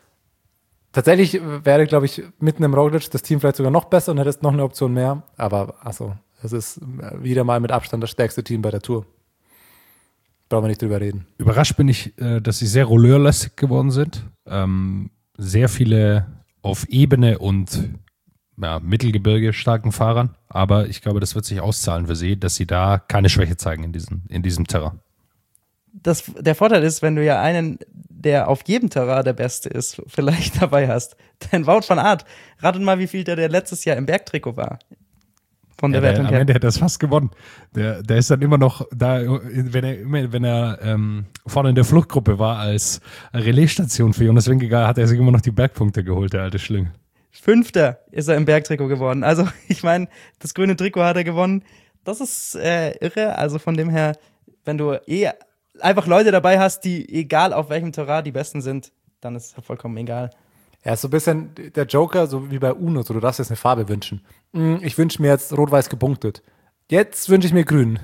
tatsächlich wäre, glaube ich, mitten im Roglic das Team vielleicht sogar noch besser und hättest noch eine Option mehr. Aber also, es ist wieder mal mit Abstand das stärkste Team bei der Tour. Brauchen wir nicht drüber reden. Überrascht bin ich, dass sie sehr rolleurlastig geworden sind. Ähm, sehr viele auf Ebene und ja, Mittelgebirge starken Fahrern. Aber ich glaube, das wird sich auszahlen für sie, dass sie da keine Schwäche zeigen in diesem, in diesem Terrain. Das, der Vorteil ist, wenn du ja einen, der auf jedem Terrain der Beste ist, vielleicht dabei hast. Denn Wout van Aert, ratet mal, wie viel der, der letztes Jahr im Bergtrikot war. Von der ja, Wertung der, her. am Ende hat er das fast gewonnen. Der, der ist dann immer noch da, wenn er immer, wenn er ähm, vorne in der Fluchtgruppe war als Relaisstation für Jonas Vingegaard, hat er sich immer noch die Bergpunkte geholt, der alte Schlingel. Fünfter ist er im Bergtrikot geworden. Also ich meine, das grüne Trikot hat er gewonnen. Das ist äh, irre. Also von dem her, wenn du eh einfach Leute dabei hast, die egal auf welchem Terrain die Besten sind, dann ist es vollkommen egal. Er ist so ein bisschen der Joker, so wie bei Uno, so du darfst jetzt eine Farbe wünschen. Ich wünsche mir jetzt rot-weiß gepunktet. Jetzt wünsche ich mir grün.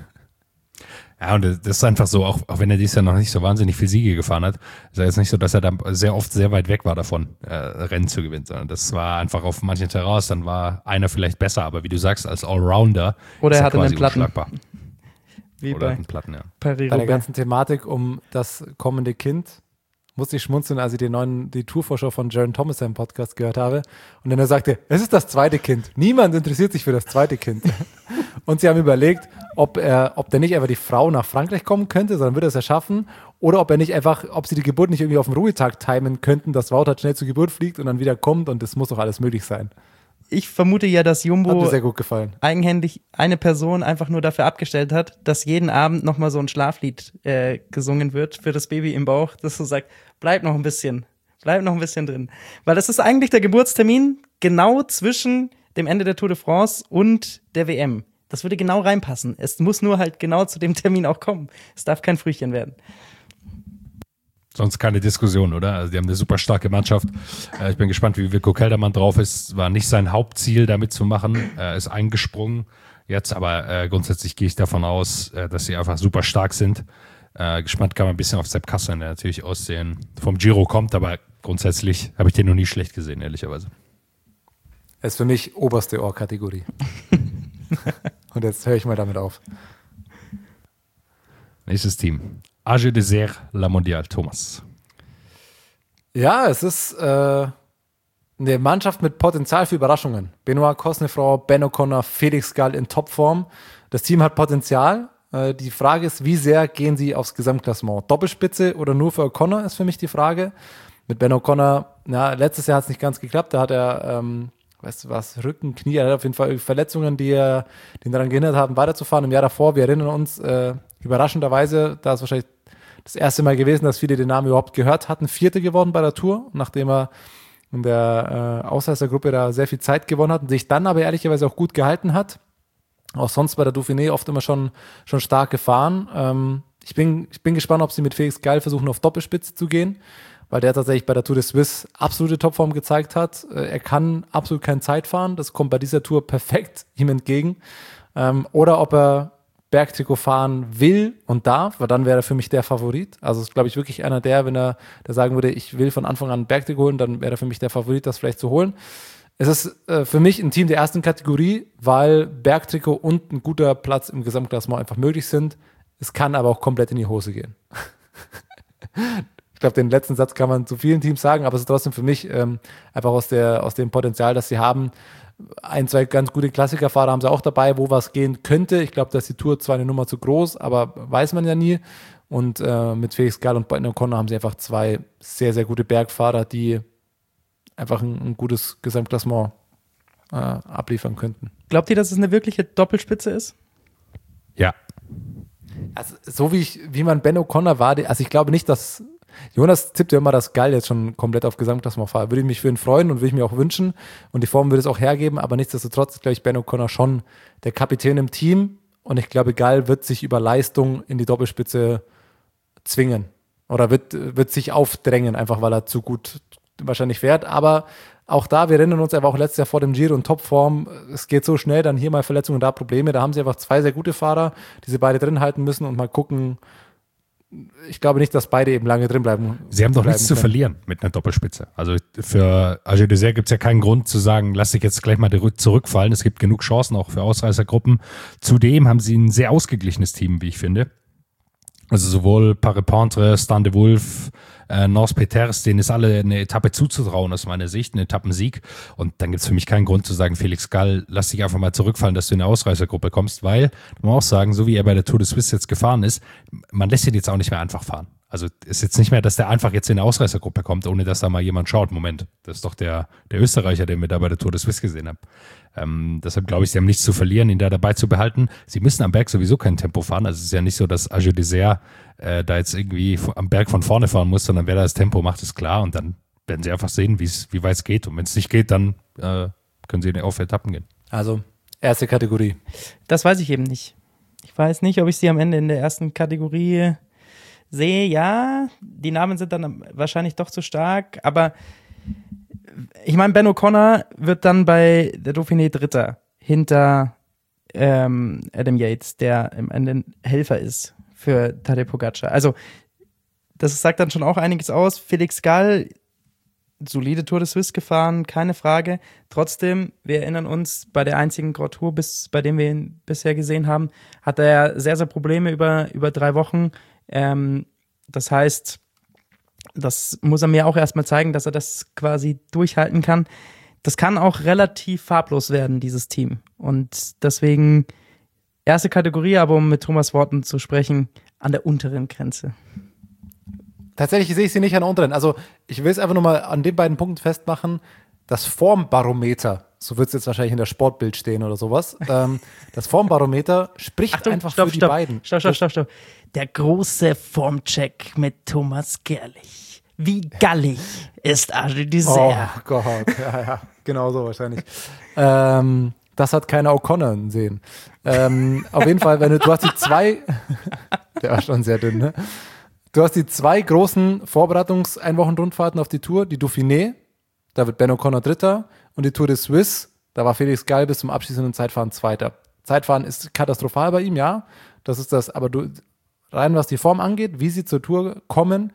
Ja, und das ist einfach so, auch, auch wenn er dieses Jahr noch nicht so wahnsinnig viel Siege gefahren hat, ist er jetzt nicht so, dass er dann sehr oft sehr weit weg war davon, äh, Rennen zu gewinnen, sondern das war einfach auf manchen Terrains, dann war einer vielleicht besser, aber wie du sagst, als Allrounder Oder ist er er hatte quasi einen Platten. unschlagbar. Wie Oder bei einen Platten, ja. Paris Bei der ganzen Thematik um das kommende Kind musste ich schmunzeln, als ich die neuen, die Tourvorschau von Jaron Thomas im Podcast gehört habe. Und dann er sagte, es ist das zweite Kind. Niemand interessiert sich für das zweite Kind. Und sie haben überlegt, ob er, ob der nicht einfach die Frau nach Frankreich kommen könnte, sondern würde er es ja schaffen. Oder ob er nicht einfach, ob sie die Geburt nicht irgendwie auf dem Ruhetag timen könnten, dass Wout halt schnell zur Geburt fliegt und dann wieder kommt und das muss doch alles möglich sein. Ich vermute ja, dass Hat mir Jumbo sehr gut gefallen. eigenhändig eine Person einfach nur dafür abgestellt hat, dass jeden Abend nochmal so ein Schlaflied äh, gesungen wird für das Baby im Bauch, das so sagt, bleib noch ein bisschen, bleib noch ein bisschen drin. Weil das ist eigentlich der Geburtstermin genau zwischen dem Ende der Tour de France und der W M. Das würde genau reinpassen. Es muss nur halt genau zu dem Termin auch kommen. Es darf kein Frühchen werden. Sonst keine Diskussion, oder? Also die haben eine super starke Mannschaft. Äh, ich bin gespannt, wie Wilco Kelderman drauf ist. War nicht sein Hauptziel, damit zu machen. Er ist eingesprungen jetzt, aber äh, grundsätzlich gehe ich davon aus, äh, dass sie einfach super stark sind. Äh, gespannt kann man ein bisschen auf Sepp Kuss sein, der natürlich aus den, vom Giro kommt, aber grundsätzlich habe ich den noch nie schlecht gesehen, ehrlicherweise. Er ist für mich oberste Ohrkategorie. Und jetzt höre ich mal damit auf. Nächstes Team. A G Desert, La Mondiale, Thomas. Ja, es ist äh, eine Mannschaft mit Potenzial für Überraschungen. Benoit Cosnefroid, Ben O'Connor, Felix Gall in Topform. Das Team hat Potenzial. Äh, die Frage ist, wie sehr gehen sie aufs Gesamtklassement? Doppelspitze oder nur für O'Connor ist für mich die Frage. Mit Ben O'Connor, na, letztes Jahr hat es nicht ganz geklappt. Da hat er, ähm, weißt du was, Rücken, Knie, er hat auf jeden Fall Verletzungen, die, er, die ihn daran gehindert haben, weiterzufahren. Im Jahr davor, wir erinnern uns, äh, überraschenderweise, da ist wahrscheinlich das erste Mal gewesen, dass viele den Namen überhaupt gehört hatten, Vierter geworden bei der Tour, nachdem er in der äh, Ausreißergruppe da sehr viel Zeit gewonnen hat und sich dann aber ehrlicherweise auch gut gehalten hat. Auch sonst bei der Dauphiné oft immer schon, schon stark gefahren. Ähm, ich bin, ich bin gespannt, ob sie mit Felix Gall versuchen, auf Doppelspitze zu gehen, weil der tatsächlich bei der Tour de Suisse absolute Topform gezeigt hat. Äh, er kann absolut keine Zeit fahren, das kommt bei dieser Tour perfekt ihm entgegen. Ähm, oder ob er Bergtrikot fahren will und darf, weil dann wäre er für mich der Favorit. Also ist, glaube ich, wirklich einer der, wenn er der sagen würde, ich will von Anfang an ein Bergtrikot holen, dann wäre er für mich der Favorit, das vielleicht zu holen. Es ist äh, für mich ein Team der ersten Kategorie, weil Bergtrikot und ein guter Platz im Gesamtklassement einfach möglich sind. Es kann aber auch komplett in die Hose gehen. Ich glaube, den letzten Satz kann man zu vielen Teams sagen, aber es ist trotzdem für mich ähm, einfach aus, der, aus dem Potenzial, das sie haben. Ein, zwei ganz gute Klassikerfahrer haben sie auch dabei, wo was gehen könnte. Ich glaube, da ist die Tour zwar eine Nummer zu groß, aber weiß man ja nie. Und äh, mit Felix Gall und Ben O'Connor haben sie einfach zwei sehr, sehr gute Bergfahrer, die einfach ein, ein gutes Gesamtklassement äh, abliefern könnten. Glaubt ihr, dass es eine wirkliche Doppelspitze ist? Ja. Also, so wie ich, wie man Ben O'Connor war, also ich glaube nicht, dass Jonas tippt ja immer, dass Gall jetzt schon komplett auf Gesamtklassement fahrt. Würde ich mich für ihn freuen und würde ich mir auch wünschen. Und die Form würde es auch hergeben, aber nichtsdestotrotz ist, glaube ich, Ben O'Connor schon der Kapitän im Team. Und ich glaube, Gall wird sich über Leistung in die Doppelspitze zwingen. Oder wird, wird sich aufdrängen, einfach weil er zu gut wahrscheinlich fährt. Aber auch da, wir erinnern uns, er war auch letztes Jahr vor dem Giro in Topform. Es geht so schnell, dann hier mal Verletzungen, da Probleme. Da haben sie einfach zwei sehr gute Fahrer, die sie beide drin halten müssen und mal gucken. Ich glaube nicht, dass beide eben lange drin bleiben. Sie haben doch nichts können. zu verlieren mit einer Doppelspitze. Also für Agir Dessert gibt es ja keinen Grund zu sagen, lass dich jetzt gleich mal zurückfallen. Es gibt genug Chancen auch für Ausreißergruppen. Zudem haben sie ein sehr ausgeglichenes Team, wie ich finde. Also sowohl Paris-Pentre, Stan de Wolf, äh, Nors Peters, denen ist alle eine Etappe zuzutrauen aus meiner Sicht, einen Etappensieg. Und dann gibt es für mich keinen Grund zu sagen, Felix Gall, lass dich einfach mal zurückfallen, dass du in eine Ausreißergruppe kommst, weil, man muss auch sagen, so wie er bei der Tour de Suisse jetzt gefahren ist, man lässt ihn jetzt auch nicht mehr einfach fahren. Also ist jetzt nicht mehr, dass der einfach jetzt in eine Ausreißergruppe kommt, ohne dass da mal jemand schaut. Moment, das ist doch der, der Österreicher, den wir da bei der Tour de Suisse gesehen haben. Ähm, deshalb glaube ich, sie haben nichts zu verlieren, ihn da dabei zu behalten. Sie müssen am Berg sowieso kein Tempo fahren. Also es ist ja nicht so, dass Agir Dessert äh, da jetzt irgendwie am Berg von vorne fahren muss, sondern wer da das Tempo macht, ist klar. Und dann werden sie einfach sehen, wie weit es geht. Und wenn es nicht geht, dann äh, können sie auf Etappen gehen. Also erste Kategorie. Das weiß ich eben nicht. Ich weiß nicht, ob ich sie am Ende in der ersten Kategorie sehe. Ja, die Namen sind dann wahrscheinlich doch zu stark, aber ich meine, Ben O'Connor wird dann bei der Dauphiné Dritter hinter ähm, Adam Yates, der im Ende Helfer ist für Tadej Pogacar. Also das sagt dann schon auch einiges aus. Felix Gall, solide Tour de Suisse gefahren, keine Frage. Trotzdem, wir erinnern uns, bei der einzigen Grand Tour, bis, bei dem wir ihn bisher gesehen haben, hat er sehr, sehr Probleme über, über drei Wochen. Ähm, das heißt, das muss er mir auch erstmal zeigen, dass er das quasi durchhalten kann. Das kann auch relativ farblos werden, dieses Team. Und deswegen erste Kategorie, aber um mit Thomas Worten zu sprechen, an der unteren Grenze. Tatsächlich sehe ich sie nicht an der unteren. Also ich will es einfach nur mal an den beiden Punkten festmachen. Das Formbarometer, so wird es jetzt wahrscheinlich in der Sportbild stehen oder sowas. Ähm, das Formbarometer spricht Achtung, einfach stopp, für die stopp, beiden. Stopp, stopp, stopp, stopp. Der große Formcheck mit Thomas Gerlich. Wie gallig ist Agir Dessert? Oh Gott, ja, ja, genau so wahrscheinlich. ähm, das hat keiner O'Connor sehen. Ähm, auf jeden Fall, wenn du, du hast die zwei, der war schon sehr dünn, ne? Du hast die zwei großen Vorbereitungs-Einwochen-Rundfahrten auf die Tour, die Dauphiné, da wird Ben O'Connor Dritter, und die Tour de Suisse, da war Felix Gall bis zum abschließenden Zeitfahren Zweiter. Zeitfahren ist katastrophal bei ihm, ja, das ist das, aber du, rein was die Form angeht, wie sie zur Tour kommen,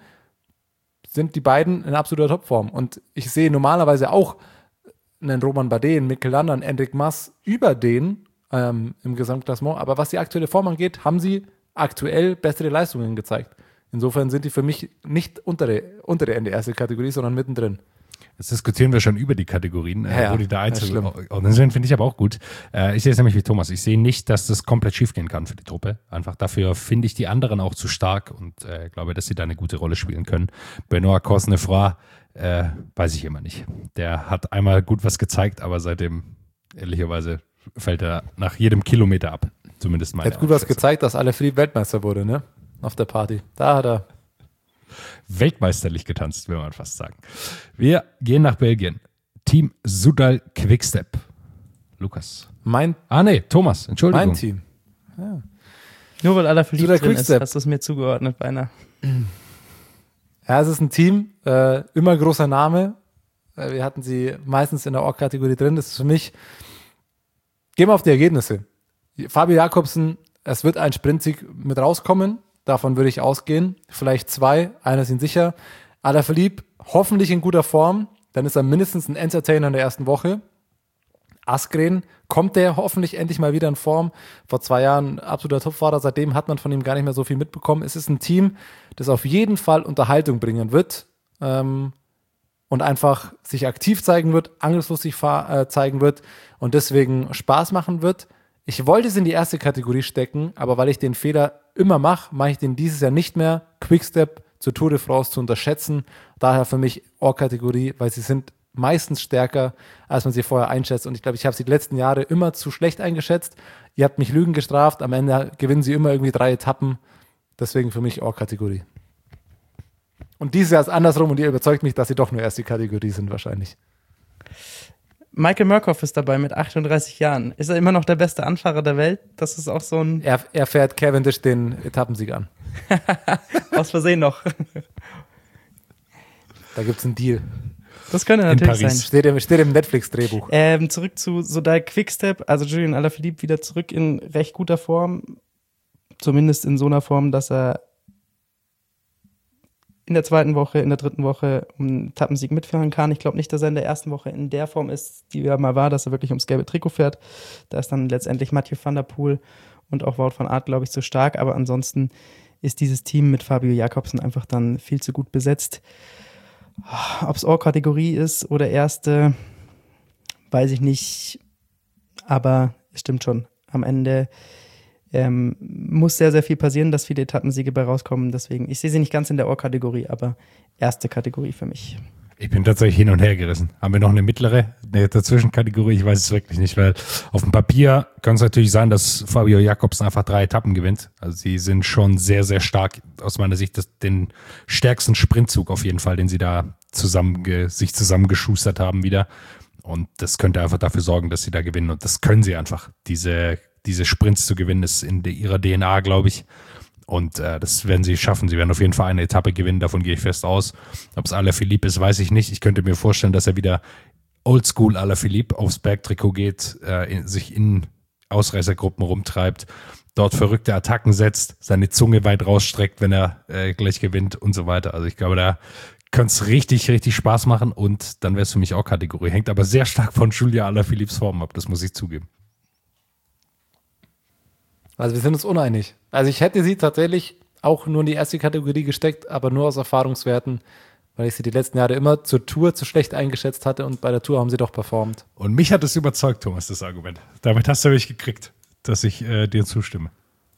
sind die beiden in absoluter Topform. Und ich sehe normalerweise auch einen Romain Bardet, einen Mikel Landa, einen Enric Mas über den ähm, im Gesamtklassement, aber was die aktuelle Form angeht, haben sie aktuell bessere Leistungen gezeigt. Insofern sind die für mich nicht untere, untere Ende erste Kategorie, sondern mittendrin. Jetzt diskutieren wir schon über die Kategorien, äh, ja, wo die da ja, einzeln finde ich aber auch gut. Äh, ich sehe es nämlich wie Thomas. Ich sehe nicht, dass das komplett schief gehen kann für die Truppe. Einfach dafür finde ich die anderen auch zu stark und äh, glaube, dass sie da eine gute Rolle spielen können. Benoit Cosnefroy, äh, weiß ich immer nicht. Der hat einmal gut was gezeigt, aber seitdem, ehrlicherweise, fällt er nach jedem Kilometer ab. Zumindest meine Er hat gut was gezeigt, dass Alaphilippe Weltmeister wurde, ne? Auf der Party. Da hat er weltmeisterlich getanzt, will man fast sagen. Wir gehen nach Belgien. Team Soudal Quickstep. Lukas. Mein, Ah, nee, Thomas, Entschuldigung. mein Team. Nur weil Alaphilippe Soudal drin ist, Quickstep. hast du es mir zugeordnet beinahe. Ja, es ist ein Team, äh, immer großer Name. Äh, wir hatten sie meistens in der Org-Kategorie drin. Das ist für mich, gehen wir auf die Ergebnisse. Fabio Jakobsen es wird ein Sprintsieg mit rauskommen. Davon würde ich ausgehen. Vielleicht zwei, einer ist ihnen sicher. Alaphilippe hoffentlich in guter Form. Dann ist er mindestens ein Entertainer in der ersten Woche. Asgreen, kommt der hoffentlich endlich mal wieder in Form. Vor zwei Jahren absoluter Topfahrer. Seitdem hat man von ihm gar nicht mehr so viel mitbekommen. Es ist ein Team, das auf jeden Fall Unterhaltung bringen wird. Ähm, und einfach sich aktiv zeigen wird, angriffslustig fahr- äh, zeigen wird und deswegen Spaß machen wird. Ich wollte es in die erste Kategorie stecken, aber weil ich den Fehler immer mache, mache ich den dieses Jahr nicht mehr. Quickstep zur Tour de France zu unterschätzen. Daher für mich Ohr-Kategorie, weil sie sind meistens stärker, als man sie vorher einschätzt. Und ich glaube, ich habe sie die letzten Jahre immer zu schlecht eingeschätzt. Ihr habt mich Lügen gestraft. Am Ende gewinnen sie immer irgendwie drei Etappen. Deswegen für mich Ohr-Kategorie. Und dieses Jahr ist andersrum und ihr überzeugt mich, dass sie doch nur erst die Kategorie sind wahrscheinlich. Michael Murkoff ist dabei mit achtunddreißig Jahren. Ist er immer noch der beste Anfahrer der Welt? Das ist auch so ein... Er, er fährt Cavendish den Etappensieg an. Aus Versehen noch. Da gibt es einen Deal. Das könnte natürlich sein. Steht im, steht im Netflix-Drehbuch. Ähm, zurück zu Soudal Quickstep. Also Julian Alaphilippe wieder zurück in recht guter Form. Zumindest in so einer Form, dass er in der zweiten Woche, in der dritten Woche um einen Etappensieg mitfahren kann. Ich glaube nicht, dass er in der ersten Woche in der Form ist, die er mal war, dass er wirklich ums gelbe Trikot fährt. Da ist dann letztendlich Mathieu van der Poel und auch Wout van Aert, glaube ich, zu stark. Aber ansonsten ist dieses Team mit Fabio Jakobsen einfach dann viel zu gut besetzt. Ob es Ohr-Kategorie ist oder erste, weiß ich nicht. Aber es stimmt schon. Am Ende Ähm, muss sehr, sehr viel passieren, dass viele Etappensiege bei rauskommen. Deswegen, ich sehe sie nicht ganz in der Ohr-Kategorie, aber erste Kategorie für mich. Ich bin tatsächlich hin und her gerissen. Haben wir noch eine mittlere, eine Dazwischenkategorie? Ich weiß es wirklich nicht, weil auf dem Papier kann es natürlich sein, dass Fabio Jakobsen einfach drei Etappen gewinnt. Also sie sind schon sehr, sehr stark, aus meiner Sicht, das, den stärksten Sprintzug auf jeden Fall, den sie da zusammen, sich zusammengeschustert haben wieder. Und das könnte einfach dafür sorgen, dass sie da gewinnen. Und das können sie einfach. Diese diese Sprints zu gewinnen, ist in de, ihrer D N A, glaube ich. Und äh, das werden sie schaffen. Sie werden auf jeden Fall eine Etappe gewinnen, davon gehe ich fest aus. Ob es Alaphilippe ist, weiß ich nicht. Ich könnte mir vorstellen, dass er wieder Oldschool Alaphilippe aufs Bergtrikot geht, äh, in, sich in Ausreißergruppen rumtreibt, dort verrückte Attacken setzt, seine Zunge weit rausstreckt, wenn er äh, gleich gewinnt und so weiter. Also ich glaube, da könnte es richtig, richtig Spaß machen und dann wäre es für mich auch Kategorie. Hängt aber sehr stark von Julia Alaphilippes Form ab, das muss ich zugeben. Also wir sind uns uneinig. Also ich hätte sie tatsächlich auch nur in die erste Kategorie gesteckt, aber nur aus Erfahrungswerten, weil ich sie die letzten Jahre immer zur Tour zu schlecht eingeschätzt hatte und bei der Tour haben sie doch performt. Und mich hat es überzeugt, Thomas, das Argument. Damit hast du mich gekriegt, dass ich äh, dir zustimme.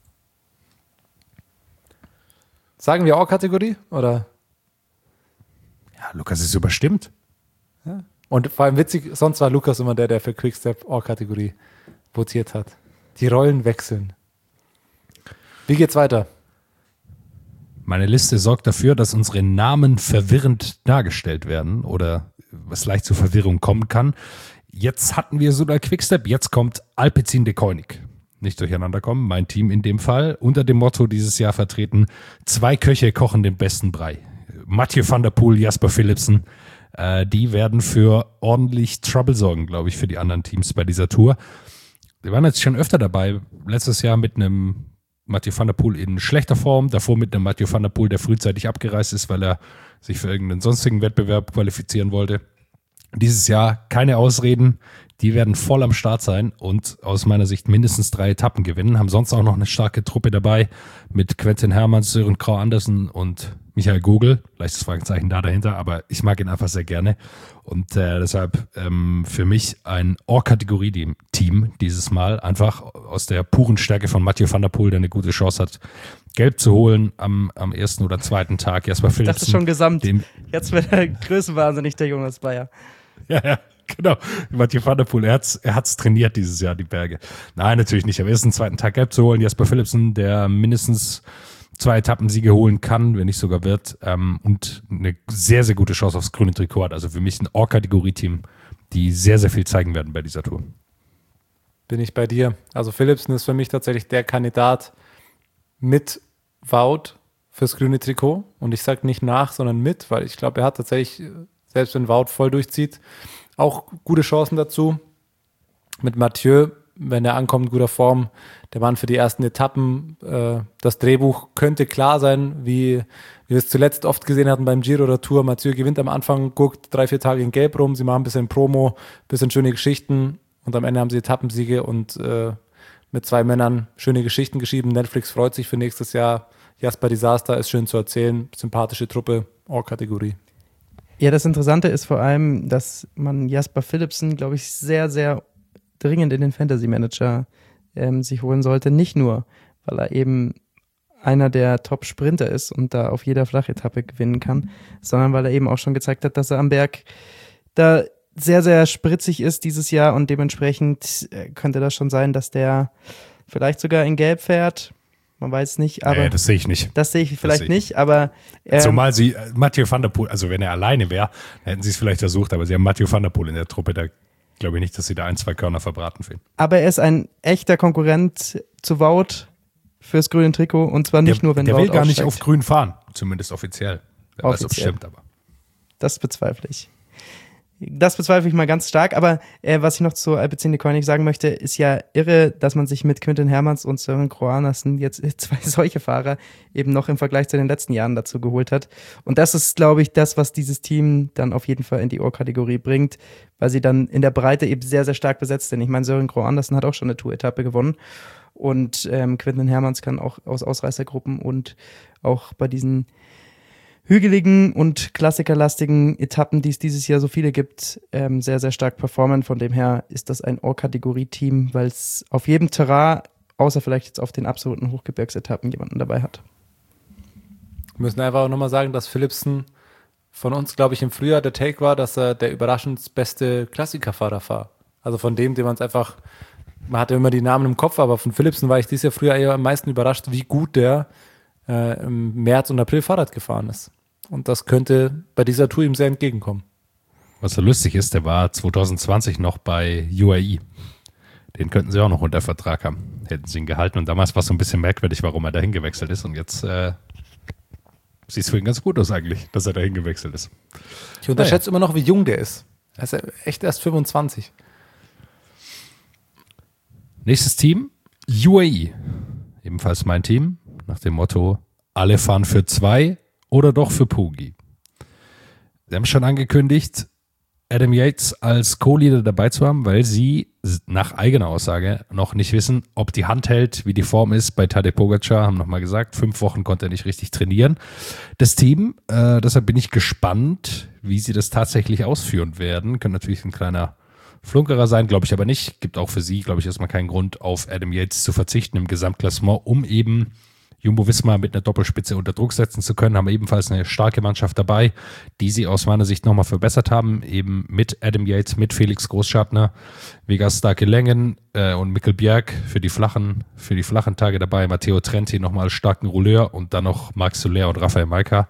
Sagen wir auch Kategorie, oder? Ja, Lukas ist überstimmt. Ja. Und vor allem witzig, sonst war Lukas immer der, der für Quickstep All-Kategorie votiert hat. Die Rollen wechseln. Wie geht's weiter? Meine Liste sorgt dafür, dass unsere Namen verwirrend dargestellt werden oder was leicht zu Verwirrung kommen kann. Jetzt hatten wir Soudal Quickstep, jetzt kommt Alpecin Deceuninck. Nicht durcheinander kommen, mein Team in dem Fall. Unter dem Motto dieses Jahr vertreten, zwei Köche kochen den besten Brei. Mathieu van der Poel, Jasper Philipsen, äh, die werden für ordentlich Trouble sorgen, glaube ich, für die anderen Teams bei dieser Tour. Wir waren jetzt schon öfter dabei, letztes Jahr mit einem Mathieu van der Poel in schlechter Form, davor mit einem Mathieu van der Poel, der frühzeitig abgereist ist, weil er sich für irgendeinen sonstigen Wettbewerb qualifizieren wollte. Dieses Jahr keine Ausreden, die werden voll am Start sein und aus meiner Sicht mindestens drei Etappen gewinnen, haben sonst auch noch eine starke Truppe dabei mit Quentin Hermanns, Søren Kragh Andersen und Michael Gogel, leichtes Fragezeichen da dahinter, aber ich mag ihn einfach sehr gerne und äh, deshalb ähm, für mich ein Ohr-Kategorie-Team dieses Mal, einfach aus der puren Stärke von Mathieu van der Poel, der eine gute Chance hat, Gelb zu holen am, am ersten oder zweiten Tag. Jasper Philipsen. Das ist schon gesamt. Dem, Jetzt wird er größenwahnsinnig, der Jonas Bayer. Ja, ja, genau. Mathieu van der Poel, er hat's, er hat's trainiert dieses Jahr, die Berge. Nein, natürlich nicht. Am ersten, zweiten Tag Gelb zu holen. Jasper Philipsen, der mindestens zwei Etappensiege holen kann, wenn nicht sogar wird, ähm, und eine sehr, sehr gute Chance aufs grüne Trikot hat. Also für mich ein Ohr-Kategorie-Team, die sehr, sehr viel zeigen werden bei dieser Tour. Bin ich bei dir. Also Philipsen ist für mich tatsächlich der Kandidat mit Wout fürs grüne Trikot. Und ich sage nicht nach, sondern mit, weil ich glaube, er hat tatsächlich, selbst wenn Wout voll durchzieht, auch gute Chancen dazu. Mit Mathieu wenn er ankommt, guter Form. Der Mann für die ersten Etappen. Äh, das Drehbuch könnte klar sein, wie, wie wir es zuletzt oft gesehen hatten beim Giro oder Tour. Mathieu gewinnt am Anfang, guckt drei, vier Tage in Gelb rum, sie machen ein bisschen Promo, ein bisschen schöne Geschichten und am Ende haben sie Etappensiege und äh, mit zwei Männern schöne Geschichten geschrieben. Netflix freut sich für nächstes Jahr. Jasper Disaster ist schön zu erzählen, sympathische Truppe, All-Kategorie. Ja, das Interessante ist vor allem, dass man Jasper Philipsen, glaube ich, sehr, sehr dringend in den Fantasy-Manager ähm, sich holen sollte. Nicht nur, weil er eben einer der Top-Sprinter ist und da auf jeder Flachetappe gewinnen kann, sondern weil er eben auch schon gezeigt hat, dass er am Berg da sehr, sehr spritzig ist dieses Jahr und dementsprechend könnte das schon sein, dass der vielleicht sogar in Gelb fährt. Man weiß nicht, aber. Nee, das sehe ich nicht. Das sehe ich vielleicht sehe ich nicht, aber. Ähm, Zumal sie, äh, Mathieu van der Poel, also wenn er alleine wäre, hätten sie es vielleicht versucht, aber sie haben Mathieu van der Poel in der Truppe, da glaube ich nicht, dass sie da ein, zwei Körner verbraten finden. Aber er ist ein echter Konkurrent zu Wout fürs grüne Trikot und zwar nicht der, nur, wenn der Wout will gar nicht aufsteigt. auf grün fahren, zumindest offiziell. Wer weiß, ob es Offiziell. stimmt, aber. Das bezweifle ich. Das bezweifle ich mal ganz stark, aber äh, was ich noch zu Alpecin Koenig sagen möchte, ist ja irre, dass man sich mit Quinten Hermans und Søren Kragh Andersen jetzt zwei solche Fahrer eben noch im Vergleich zu den letzten Jahren dazu geholt hat. Und das ist, glaube ich, das, was dieses Team dann auf jeden Fall in die Ohr-Kategorie bringt, weil sie dann in der Breite eben sehr, sehr stark besetzt sind. Ich meine, Søren Kragh Andersen hat auch schon eine Tour-Etappe gewonnen und ähm, Quinten Hermans kann auch aus Ausreißergruppen und auch bei diesen hügeligen und klassikerlastigen Etappen, die es dieses Jahr so viele gibt, ähm, sehr, sehr stark performen. Von dem her ist das ein All-Kategorie-Team, weil es auf jedem Terrain, außer vielleicht jetzt auf den absoluten Hochgebirgsetappen, jemanden dabei hat. Wir müssen einfach auch nochmal sagen, dass Philipsen von uns, glaube ich, im Frühjahr der Take war, dass er der überraschend beste Klassikerfahrer war. Also von dem, den man es einfach, man hatte immer die Namen im Kopf, aber von Philipsen war ich dieses Jahr früher eher am meisten überrascht, wie gut der äh, im März und April Fahrrad gefahren ist. Und das könnte bei dieser Tour ihm sehr entgegenkommen. Was so lustig ist, der war zwanzig zwanzig noch bei U A E. Den könnten sie auch noch unter Vertrag haben. Hätten sie ihn gehalten. Und damals war es so ein bisschen merkwürdig, warum er dahin gewechselt ist. Und jetzt äh, sieht es für ihn ganz gut aus eigentlich, dass er dahin gewechselt ist. Ich unterschätze naja. immer noch, wie jung der ist. Er ist echt erst fünfundzwanzig. Nächstes Team, U A E. Ebenfalls mein Team. Nach dem Motto, alle fahren für zwei oder doch für Poggi. Sie haben schon angekündigt, Adam Yates als Co-Leader dabei zu haben, weil sie nach eigener Aussage noch nicht wissen, ob die Hand hält, wie die Form ist. Bei Tadej Pogačar haben nochmal gesagt, fünf Wochen konnte er nicht richtig trainieren. Das Team, äh, deshalb bin ich gespannt, wie sie das tatsächlich ausführen werden. Kann natürlich ein kleiner Flunkerer sein, glaube ich aber nicht. Gibt auch für sie, glaube ich, erstmal keinen Grund, auf Adam Yates zu verzichten im Gesamtklassement, um eben Jumbo-Visma mit einer Doppelspitze unter Druck setzen zu können, haben ebenfalls eine starke Mannschaft dabei, die sie aus meiner Sicht nochmal verbessert haben, eben mit Adam Yates, mit Felix Großschartner, Vegas Starke Längen äh, und Mikkel Bjerg für die flachen, für die flachen Tage dabei, Matteo Trenti nochmal als starken Rouleur und dann noch Marc Soler und Rafael Majka.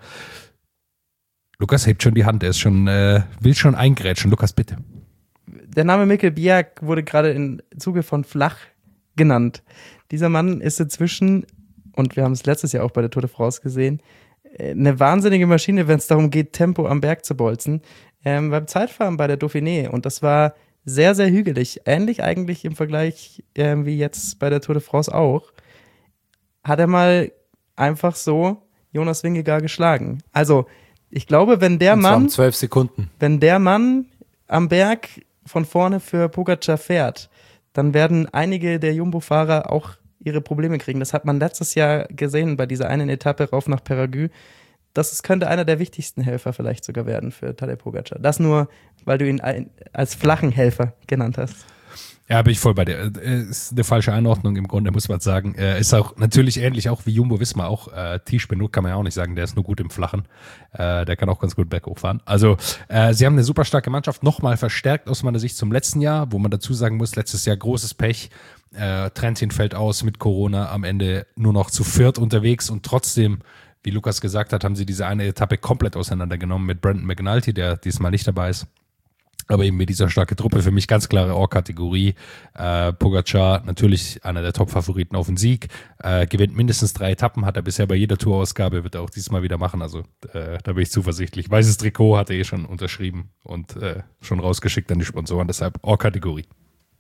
Lukas hebt schon die Hand, er ist schon, äh, will schon eingrätschen. Lukas, bitte. Der Name Mikkel Bjerg wurde gerade im Zuge von flach genannt. Dieser Mann ist inzwischen, und wir haben es letztes Jahr auch bei der Tour de France gesehen, eine wahnsinnige Maschine, wenn es darum geht, Tempo am Berg zu bolzen. Ähm, beim Zeitfahren bei der Dauphiné. Und das war sehr, sehr hügelig. Ähnlich eigentlich im Vergleich ähm, wie jetzt bei der Tour de France auch. Hat er mal einfach so Jonas Vingegaard geschlagen. Also, ich glaube, wenn der Und zwar Mann. um zwölf Sekunden. Wenn der Mann am Berg von vorne für Pogačar fährt, dann werden einige der Jumbo-Fahrer auch ihre Probleme kriegen. Das hat man letztes Jahr gesehen bei dieser einen Etappe rauf nach Peraguë. Das ist, könnte einer der wichtigsten Helfer vielleicht sogar werden für Tadej Pogačar. Das nur, weil du ihn ein, als flachen Helfer genannt hast. Ja, bin ich voll bei dir. Ist eine falsche Einordnung im Grunde, muss man sagen. Er ist auch natürlich ähnlich auch wie Jumbo-Visma, auch äh, Tisch Benot kann man ja auch nicht sagen, der ist nur gut im Flachen. Äh, der kann auch ganz gut berghoch fahren. Also äh, sie haben eine super starke Mannschaft, nochmal verstärkt aus meiner Sicht zum letzten Jahr, wo man dazu sagen muss, letztes Jahr großes Pech. Äh, Trentin fällt aus mit Corona, am Ende nur noch zu viert unterwegs und trotzdem, wie Lukas gesagt hat, haben sie diese eine Etappe komplett auseinandergenommen mit Brandon McNulty, der diesmal nicht dabei ist. Aber eben mit dieser starke Truppe, für mich ganz klare Ohr-Kategorie. Äh, Pogačar natürlich einer der Top-Favoriten auf den Sieg. Äh, gewinnt mindestens drei Etappen, hat er bisher bei jeder Tourausgabe, wird er auch diesmal wieder machen. Also äh, da bin ich zuversichtlich. Weißes Trikot hat er eh schon unterschrieben und äh, schon rausgeschickt an die Sponsoren. Deshalb Ohr-Kategorie.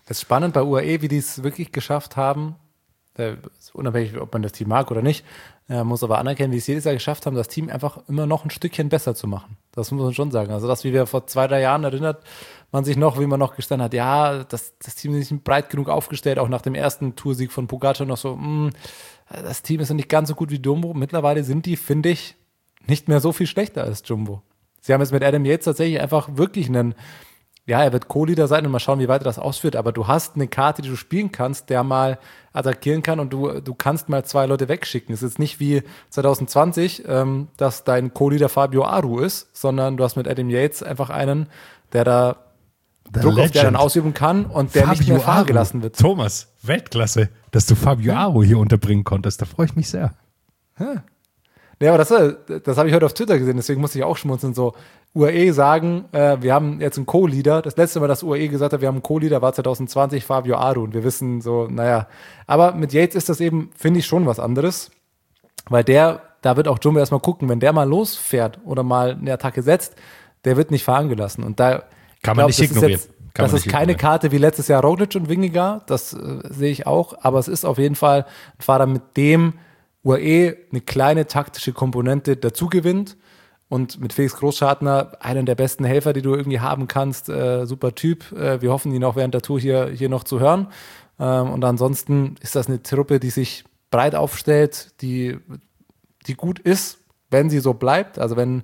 Es ist spannend bei U A E, wie die es wirklich geschafft haben, äh, unabhängig, ob man das Team mag oder nicht, äh, muss aber anerkennen, wie es jedes Jahr geschafft haben, das Team einfach immer noch ein Stückchen besser zu machen. Das muss man schon sagen. Also das, wie wir vor zwei, drei Jahren erinnert man sich noch, wie man noch gestanden hat, ja, das, das Team ist nicht breit genug aufgestellt, auch nach dem ersten Toursieg von Pogacar noch so, mh, das Team ist noch nicht ganz so gut wie Jumbo. Mittlerweile sind die, finde ich, nicht mehr so viel schlechter als Jumbo. Sie haben jetzt mit Adam Yates tatsächlich einfach wirklich einen, ja, er wird Co-Leader sein und mal schauen, wie weit er das ausführt, aber du hast eine Karte, die du spielen kannst, der mal attackieren kann und du, du kannst mal zwei Leute wegschicken. Es ist jetzt nicht wie zwanzig zwanzig, ähm, dass dein Co-Leader Fabio Aru ist, sondern du hast mit Adam Yates einfach einen, der da The Druck Legend. auf der dann ausüben kann und der Fabio nicht mehr fahren Aru. gelassen wird. Thomas, Weltklasse, dass du Fabio Aru hier unterbringen konntest. Da freue ich mich sehr. Ja, aber das, das habe ich heute auf Twitter gesehen, deswegen musste ich auch schmunzeln. So, U A E sagen, äh, wir haben jetzt einen Co-Leader. Das letzte Mal, dass U A E gesagt hat, wir haben einen Co-Leader, war zwanzig zwanzig Fabio Aru. Und wir wissen so, naja. Aber mit Yates ist das eben, finde ich, schon was anderes. Weil der, da wird auch Jumbo erstmal gucken, wenn der mal losfährt oder mal eine Attacke setzt, der wird nicht fahren gelassen. Und da Kann man glaub, nicht das ignorieren. Ist jetzt, Kann das man ist nicht keine ignorieren. Karte wie letztes Jahr Roglic und Vingegaard, das äh, sehe ich auch. Aber es ist auf jeden Fall ein Fahrer, mit dem U A E eine kleine taktische Komponente dazu gewinnt und mit Felix Großschartner einen der besten Helfer, die du irgendwie haben kannst, äh, super Typ. Äh, wir hoffen, ihn auch während der Tour hier, hier noch zu hören. Ähm, und ansonsten ist das eine Truppe, die sich breit aufstellt, die, die gut ist, wenn sie so bleibt. Also wenn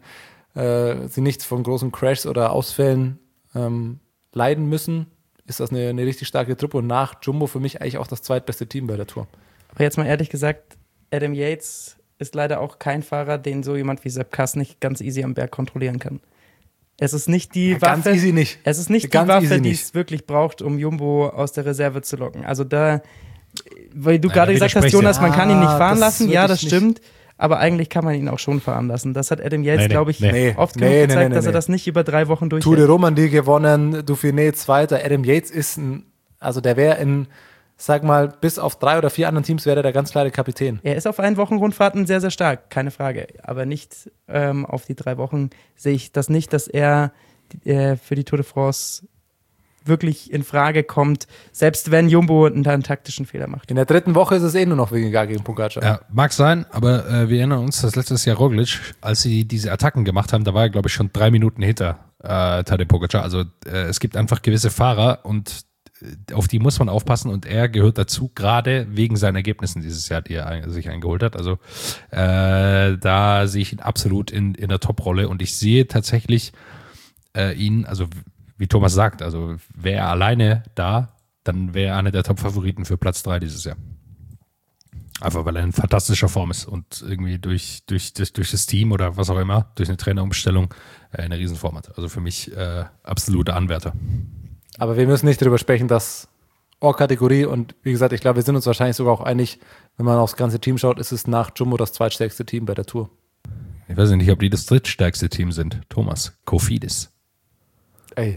äh, sie nicht von großen Crashs oder Ausfällen ähm, leiden müssen, ist das eine, eine richtig starke Truppe und nach Jumbo für mich eigentlich auch das zweitbeste Team bei der Tour. Aber jetzt mal ehrlich gesagt, Adam Yates ist leider auch kein Fahrer, den so jemand wie Sepp Kuss nicht ganz easy am Berg kontrollieren kann. Es ist nicht die Ja, Waffe. ganz easy nicht. Es ist nicht Ganz die Waffe, easy die nicht. es wirklich braucht, um Jumbo aus der Reserve zu locken. Also da, weil du Nein, gerade da gesagt hast, widerspreche ich. Jonas, man kann ihn nicht Ah, fahren das lassen. Ja, wirklich das stimmt. Aber eigentlich kann man ihn auch schon fahren lassen. Das hat Adam Yates, Nee, nee, glaube ich, nee. oft Nee, genug nee, gezeigt, nee, dass er nee. das nicht über drei Wochen Tour de durchhält. Romandie gewonnen, Dauphiné Zweiter. Adam Yates ist ein, also der wäre in, sag mal, bis auf drei oder vier anderen Teams wäre der der ganz klare Kapitän. Er ist auf einen Wochenrundfahrten sehr, sehr stark, keine Frage. Aber nicht ähm, auf die drei Wochen sehe ich das nicht, dass er äh, für die Tour de France wirklich in Frage kommt, selbst wenn Jumbo einen, einen taktischen Fehler macht. In der dritten Woche ist es eh nur noch Vingegaard gegen Pogacar. Ja, mag sein, aber äh, wir erinnern uns, dass letztes Jahr Roglic, als sie diese Attacken gemacht haben, da war er, glaube ich, schon drei Minuten hinter äh, Tadej Pogacar. Also äh, es gibt einfach gewisse Fahrer und äh, auf die muss man aufpassen und er gehört dazu, gerade wegen seinen Ergebnissen dieses Jahr, die er ein, sich eingeholt hat. Also äh, da sehe ich ihn absolut in, in der Top-Rolle und ich sehe tatsächlich äh, ihn, also wie Thomas sagt, also wäre er alleine da, dann wäre er einer der Top-Favoriten für Platz drei dieses Jahr. Einfach weil er in fantastischer Form ist und irgendwie durch, durch, durch, durch das Team oder was auch immer, durch eine Trainerumstellung äh, eine Riesenform hat. Also für mich äh, absoluter Anwärter. Aber wir müssen nicht darüber sprechen, dass Or-Kategorie und wie gesagt, ich glaube, wir sind uns wahrscheinlich sogar auch einig, wenn man aufs ganze Team schaut, ist es nach Jumbo das zweitstärkste Team bei der Tour. Ich weiß nicht, ob die das drittstärkste Team sind. Thomas, Cofidis. Ey.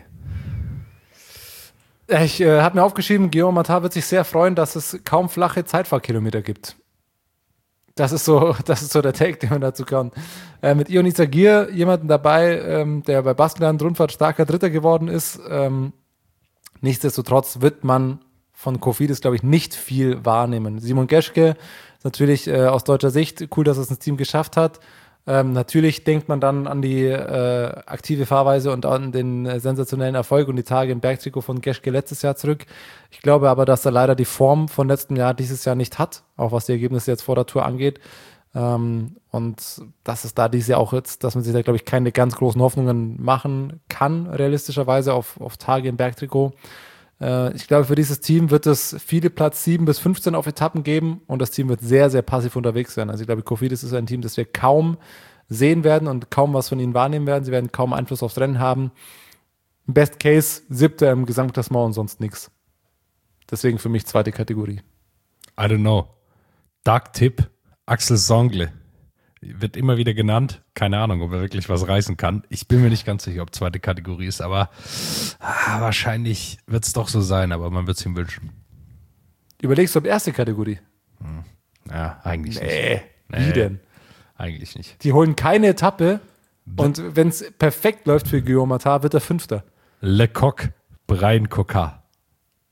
Ich äh, habe mir aufgeschrieben, Guillaume Martin wird sich sehr freuen, dass es kaum flache Zeitfahrkilometer gibt. Das ist so, das ist so der Take, den man dazu kann. Äh, mit Ion Izagirre jemanden dabei, ähm, der bei Baskenland-Rundfahrt starker Dritter geworden ist. Ähm, nichtsdestotrotz wird man von Cofidis, glaube ich, nicht viel wahrnehmen. Simon Geschke ist natürlich äh, aus deutscher Sicht cool, dass es ins Team geschafft hat. Ähm, natürlich denkt man dann an die äh, aktive Fahrweise und an den äh, sensationellen Erfolg und die Tage im Bergtrikot von Geschke letztes Jahr zurück. Ich glaube aber, dass er leider die Form von letztem Jahr dieses Jahr nicht hat, auch was die Ergebnisse jetzt vor der Tour angeht. Ähm, und dass es da dieses Jahr auch jetzt, dass man sich da, glaube ich, keine ganz großen Hoffnungen machen kann, realistischerweise auf, auf Tage im Bergtrikot. Äh, ich glaube, für dieses Team wird es viele Platz sieben bis fünfzehn auf Etappen geben und das Team wird sehr, sehr passiv unterwegs sein. Also ich glaube, Cofidis ist ein Team, das wir kaum sehen werden und kaum was von ihnen wahrnehmen werden. Sie werden kaum Einfluss aufs Rennen haben. Im Best Case siebter im Gesamtklassement und sonst nichts. Deswegen für mich zweite Kategorie. I don't know. Dark Tipp, Axel Songle. Wird immer wieder genannt. Keine Ahnung, ob er wirklich was reißen kann. Ich bin mir nicht ganz sicher, ob zweite Kategorie ist, aber ah, wahrscheinlich wird es doch so sein, aber man wird es ihm wünschen. Überlegst du ob erste Kategorie? Hm. Ja, eigentlich Nee, nicht. wie denn? Eigentlich nicht. Die holen keine Etappe und wenn es perfekt läuft für Guillaume Martin, wird er Fünfter. Le Coq, Brian Coquard.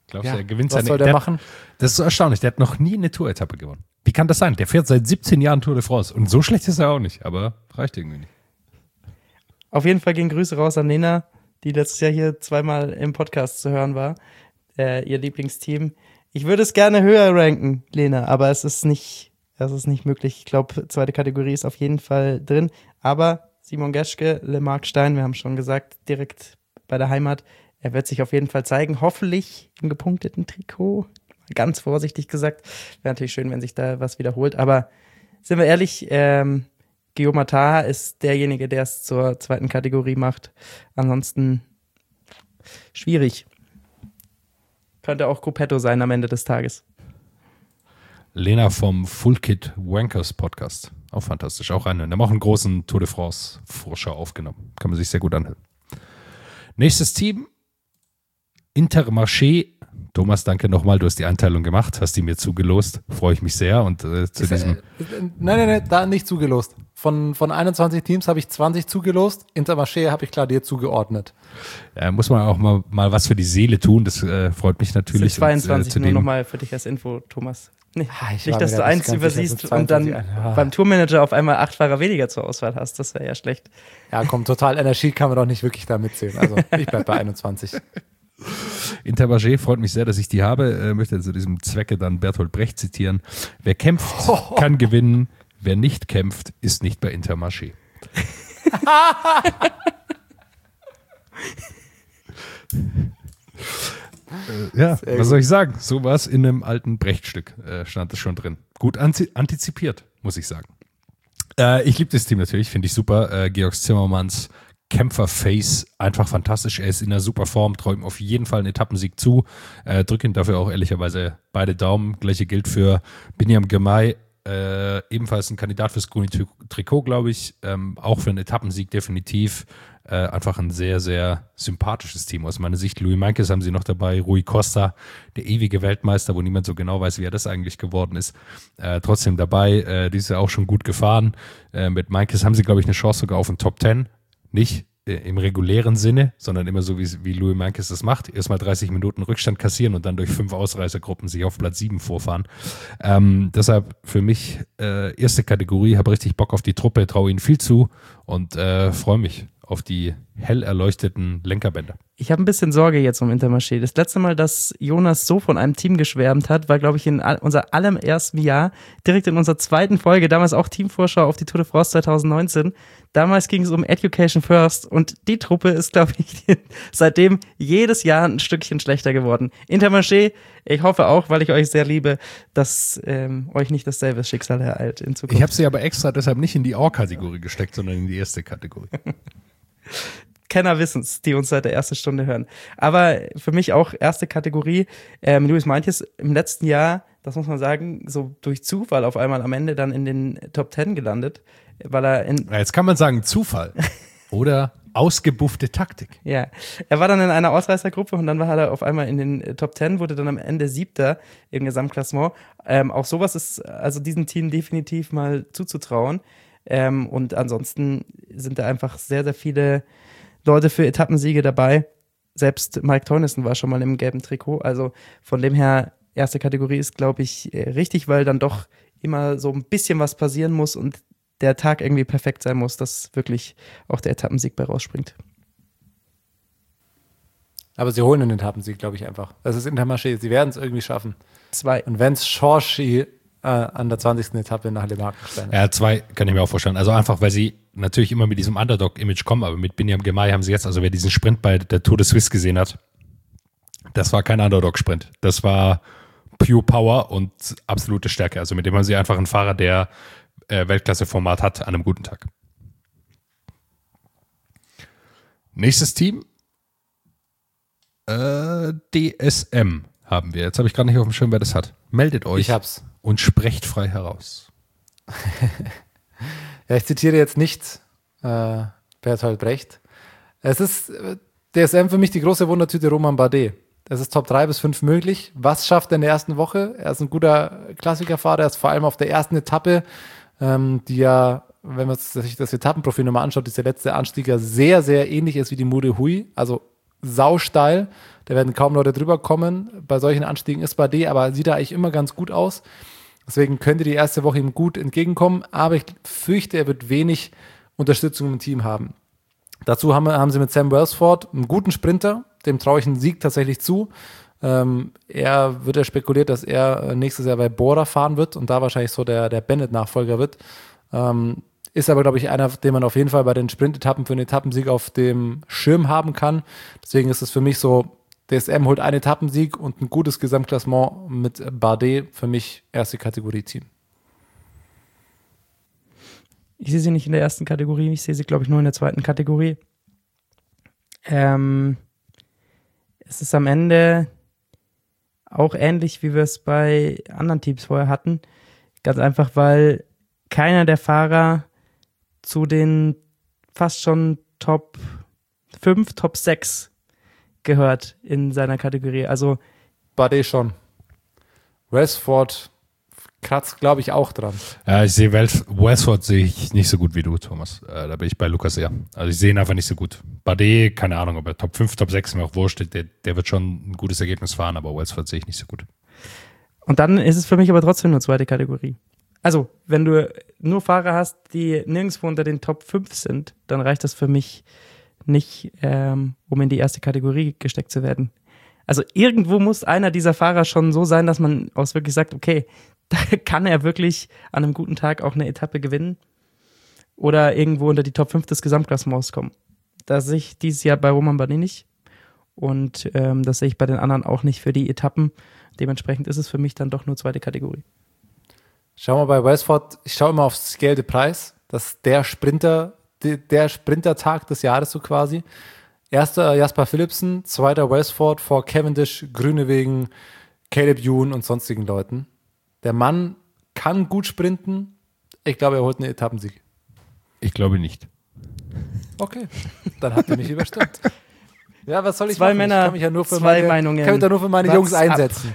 Glaubst du, Ja, er gewinnt was seine soll der der- machen? Das ist so erstaunlich. Der hat noch nie eine Tour-Etappe gewonnen. Wie kann das sein? Der fährt seit siebzehn Jahren Tour de France. Und so schlecht ist er auch nicht, aber reicht irgendwie nicht. Auf jeden Fall gehen Grüße raus an Lena, die letztes Jahr hier zweimal im Podcast zu hören war. Äh, ihr Lieblingsteam. Ich würde es gerne höher ranken, Lena, aber es ist nicht, es ist nicht möglich. Ich glaube, zweite Kategorie ist auf jeden Fall drin. Aber Simon Geschke, Le-Marc Stein, wir haben schon gesagt, direkt bei der Heimat. Er wird sich auf jeden Fall zeigen. Hoffentlich im gepunkteten Trikot. Ganz vorsichtig gesagt. Wäre natürlich schön, wenn sich da was wiederholt. Aber sind wir ehrlich, ähm, Guillaume Martin ist derjenige, der es zur zweiten Kategorie macht. Ansonsten schwierig. Könnte auch Gruppetto sein am Ende des Tages. Lena vom Full Kit Wankers Podcast. Auch fantastisch. Auch reinhören. Der hat auch einen großen Tour de France Vorschau aufgenommen. Kann man sich sehr gut anhören. Nächstes Team. Intermarché. Thomas, danke nochmal. Du hast die Einteilung gemacht, hast die mir zugelost. Freue ich mich sehr. Und äh, zu Ist, diesem. äh, nein, nein, nein, da nicht zugelost. Von, von einundzwanzig Teams habe ich zwanzig zugelost. Intermarché habe ich klar dir zugeordnet. Äh, muss man auch mal, mal was für die Seele tun. Das äh, freut mich Es sind natürlich. zweiundzwanzig, und, äh, nur zudem- nochmal für dich als Info, Thomas. Nee, Ah, ich nicht, war dass mir du da nicht eins ganz übersiehst sicher, es sind und dann zweiundzwanzig. Ah. beim Tourmanager auf einmal acht Fahrer weniger zur Auswahl hast. Das wäre ja schlecht. Ja, komm, total Energie kann man doch nicht wirklich da mitzählen. Also ich bleibe bei einundzwanzig. Intermarché freut mich sehr, dass ich die habe. Äh, möchte zu diesem Zwecke dann Bertolt Brecht zitieren. Wer kämpft, kann gewinnen. Wer nicht kämpft, ist nicht bei Intermarché. äh, ja, Sehr was soll ich sagen? So war es in einem alten Brecht-Stück, äh, stand es schon drin. Gut anti- antizipiert, muss ich sagen. Äh, ich liebe das Team natürlich, finde ich super. Äh, Georg Zimmermanns Kämpferface, einfach fantastisch. Er ist in einer super Form, träumt auf jeden Fall einen Etappensieg zu. Äh, drücke ihm dafür auch ehrlicherweise beide Daumen. Gleiche gilt für Binyam Girmay, äh, ebenfalls ein Kandidat fürs grüne Tri- Trikot, glaube ich. Ähm, auch für einen Etappensieg definitiv. Äh, einfach ein sehr, sehr sympathisches Team aus meiner Sicht. Louis Meintjes haben sie noch dabei, Rui Costa, der ewige Weltmeister, wo niemand so genau weiß, wie er das eigentlich geworden ist. Äh, trotzdem dabei, äh, die ist ja auch schon gut gefahren. Äh, mit Meintjes haben sie, glaube ich, eine Chance sogar auf den Top Ten. Nicht äh, im regulären Sinne, sondern immer so, wie, wie Louis Meintjes das macht. Erstmal dreißig Minuten Rückstand kassieren und dann durch fünf Ausreißergruppen sich auf Platz sieben vorfahren. Ähm, deshalb für mich äh, erste Kategorie, habe richtig Bock auf die Truppe, traue ihnen viel zu und äh, freue mich auf die hell erleuchteten Lenkerbänder. Ich habe ein bisschen Sorge jetzt um Intermarché. Das letzte Mal, dass Jonas so von einem Team geschwärmt hat, war, glaube ich, in all, unser allerersten Jahr, direkt in unserer zweiten Folge, damals auch Teamvorschau auf die Tour de France zwanzig neunzehn. Damals ging es um Education First und die Truppe ist, glaube ich, seitdem jedes Jahr ein Stückchen schlechter geworden. Intermarché, ich hoffe auch, weil ich euch sehr liebe, dass ähm, euch nicht dasselbe Schicksal ereilt in Zukunft. Ich habe sie aber extra deshalb nicht in die Or-Kategorie gesteckt, sondern in die erste Kategorie. Kenner wissen's, die uns seit der ersten Stunde hören. Aber für mich auch erste Kategorie. Ähm, Louis Meintjes im letzten Jahr, das muss man sagen, so durch Zufall auf einmal am Ende dann in den Top Ten gelandet, weil er in, Ja, jetzt kann man sagen Zufall oder ausgebuffte Taktik. ja, er war dann in einer Ausreißergruppe und dann war er auf einmal in den Top Ten, wurde dann am Ende Siebter im Gesamtklassement. Ähm, auch sowas ist also diesem Team definitiv mal zuzutrauen. Ähm, und ansonsten sind da einfach sehr, sehr viele Leute für Etappensiege dabei. Selbst Mike Teunissen war schon mal im gelben Trikot. Also von dem her, erste Kategorie ist, glaube ich, äh, richtig, weil dann doch immer so ein bisschen was passieren muss und der Tag irgendwie perfekt sein muss, dass wirklich auch der Etappensieg bei rausspringt. Aber sie holen den Etappensieg, glaube ich, einfach. Das ist Intermarché. Sie werden es irgendwie schaffen. Zwei. Und wenn es Shorshi äh, an der zwanzigsten Etappe nach Le-Marc Stein ist. Ja, zwei kann ich mir auch vorstellen. Also einfach, weil sie natürlich immer mit diesem Underdog-Image kommen, aber mit Binyam Girmay haben sie jetzt, also wer diesen Sprint bei der Tour de Suisse gesehen hat, das war kein Underdog-Sprint. Das war pure Power und absolute Stärke. Also mit dem haben sie einfach einen Fahrer, der äh, Weltklasse-Format hat an einem guten Tag. Nächstes Team. Äh, D S M haben wir. Jetzt habe ich gerade nicht auf dem Schirm, wer das hat. Meldet euch Ich hab's. und sprecht frei heraus. Ja, ich zitiere jetzt nicht äh, Bertolt Brecht. Es ist äh, D S M für mich die große Wundertüte Romain Bardet. Es ist Top drei bis fünf möglich. Was schafft er in der ersten Woche? Er ist ein guter Klassikerfahrer. Er ist vor allem auf der ersten Etappe, ähm, die ja, wenn man sich das Etappenprofil nochmal anschaut, dieser letzte Anstieg ja sehr, sehr ähnlich ist wie die Mure Huy. Also sausteil. Da werden kaum Leute drüber kommen. Bei solchen Anstiegen ist Bardet, aber sieht da eigentlich immer ganz gut aus. Deswegen könnte die erste Woche ihm gut entgegenkommen. Aber ich fürchte, er wird wenig Unterstützung im Team haben. Dazu haben, haben sie mit Sam Welsford einen guten Sprinter. Dem traue ich einen Sieg tatsächlich zu. Ähm, er wird ja spekuliert, dass er nächstes Jahr bei Bora fahren wird und da wahrscheinlich so der, der Bennett-Nachfolger wird. Ähm, ist aber, glaube ich, einer, den man auf jeden Fall bei den Sprint-Etappen für einen Etappensieg auf dem Schirm haben kann. Deswegen ist es für mich so, D S M holt einen Etappensieg und ein gutes Gesamtklassement mit Bardet, für mich erste Kategorie-Team. Ich sehe sie nicht in der ersten Kategorie, ich sehe sie, glaube ich, nur in der zweiten Kategorie. Ähm, es ist am Ende auch ähnlich, wie wir es bei anderen Teams vorher hatten. Ganz einfach, weil keiner der Fahrer zu den fast schon Top fünf, Top sechs gehört in seiner Kategorie. Also Bardet schon. Welsford kratzt, glaube ich, auch dran. Ja, ich sehe Welsford sehe ich nicht so gut wie du, Thomas. Äh, da bin ich bei Lukas eher. Also ich sehe ihn einfach nicht so gut. Bardet, keine Ahnung, ob er Top fünf, Top sechs mir auch wurscht, der, der wird schon ein gutes Ergebnis fahren, aber Welsford sehe ich nicht so gut. Und dann ist es für mich aber trotzdem nur zweite Kategorie. Also, wenn du nur Fahrer hast, die nirgendwo unter den Top fünf sind, dann reicht das für mich nicht, ähm, um in die erste Kategorie gesteckt zu werden. Also irgendwo muss einer dieser Fahrer schon so sein, dass man auch wirklich sagt, okay, da kann er wirklich an einem guten Tag auch eine Etappe gewinnen oder irgendwo unter die Top fünf des Gesamtklassements kommen. Das sehe ich dieses Jahr bei Romain Bardet nicht und ähm, das sehe ich bei den anderen auch nicht für die Etappen. Dementsprechend ist es für mich dann doch nur zweite Kategorie. Schau mal bei Welsford, ich schaue immer aufs Scale de Preis, das ist der Sprinter, der, der Sprintertag des Jahres so quasi. Erster Jasper Philipsen, zweiter Welsford vor Cavendish, Groenewegen, Caleb Ewan und sonstigen Leuten. Der Mann kann gut sprinten. Ich glaube, er holt einen Etappensieg. Ich glaube nicht. Okay, dann habt ihr mich überstimmt. Ja, was soll ich Zwei machen? Männer, ich kann mich ja nur für zwei meine, Meinungen. kann mich da nur für meine What's Jungs up? einsetzen.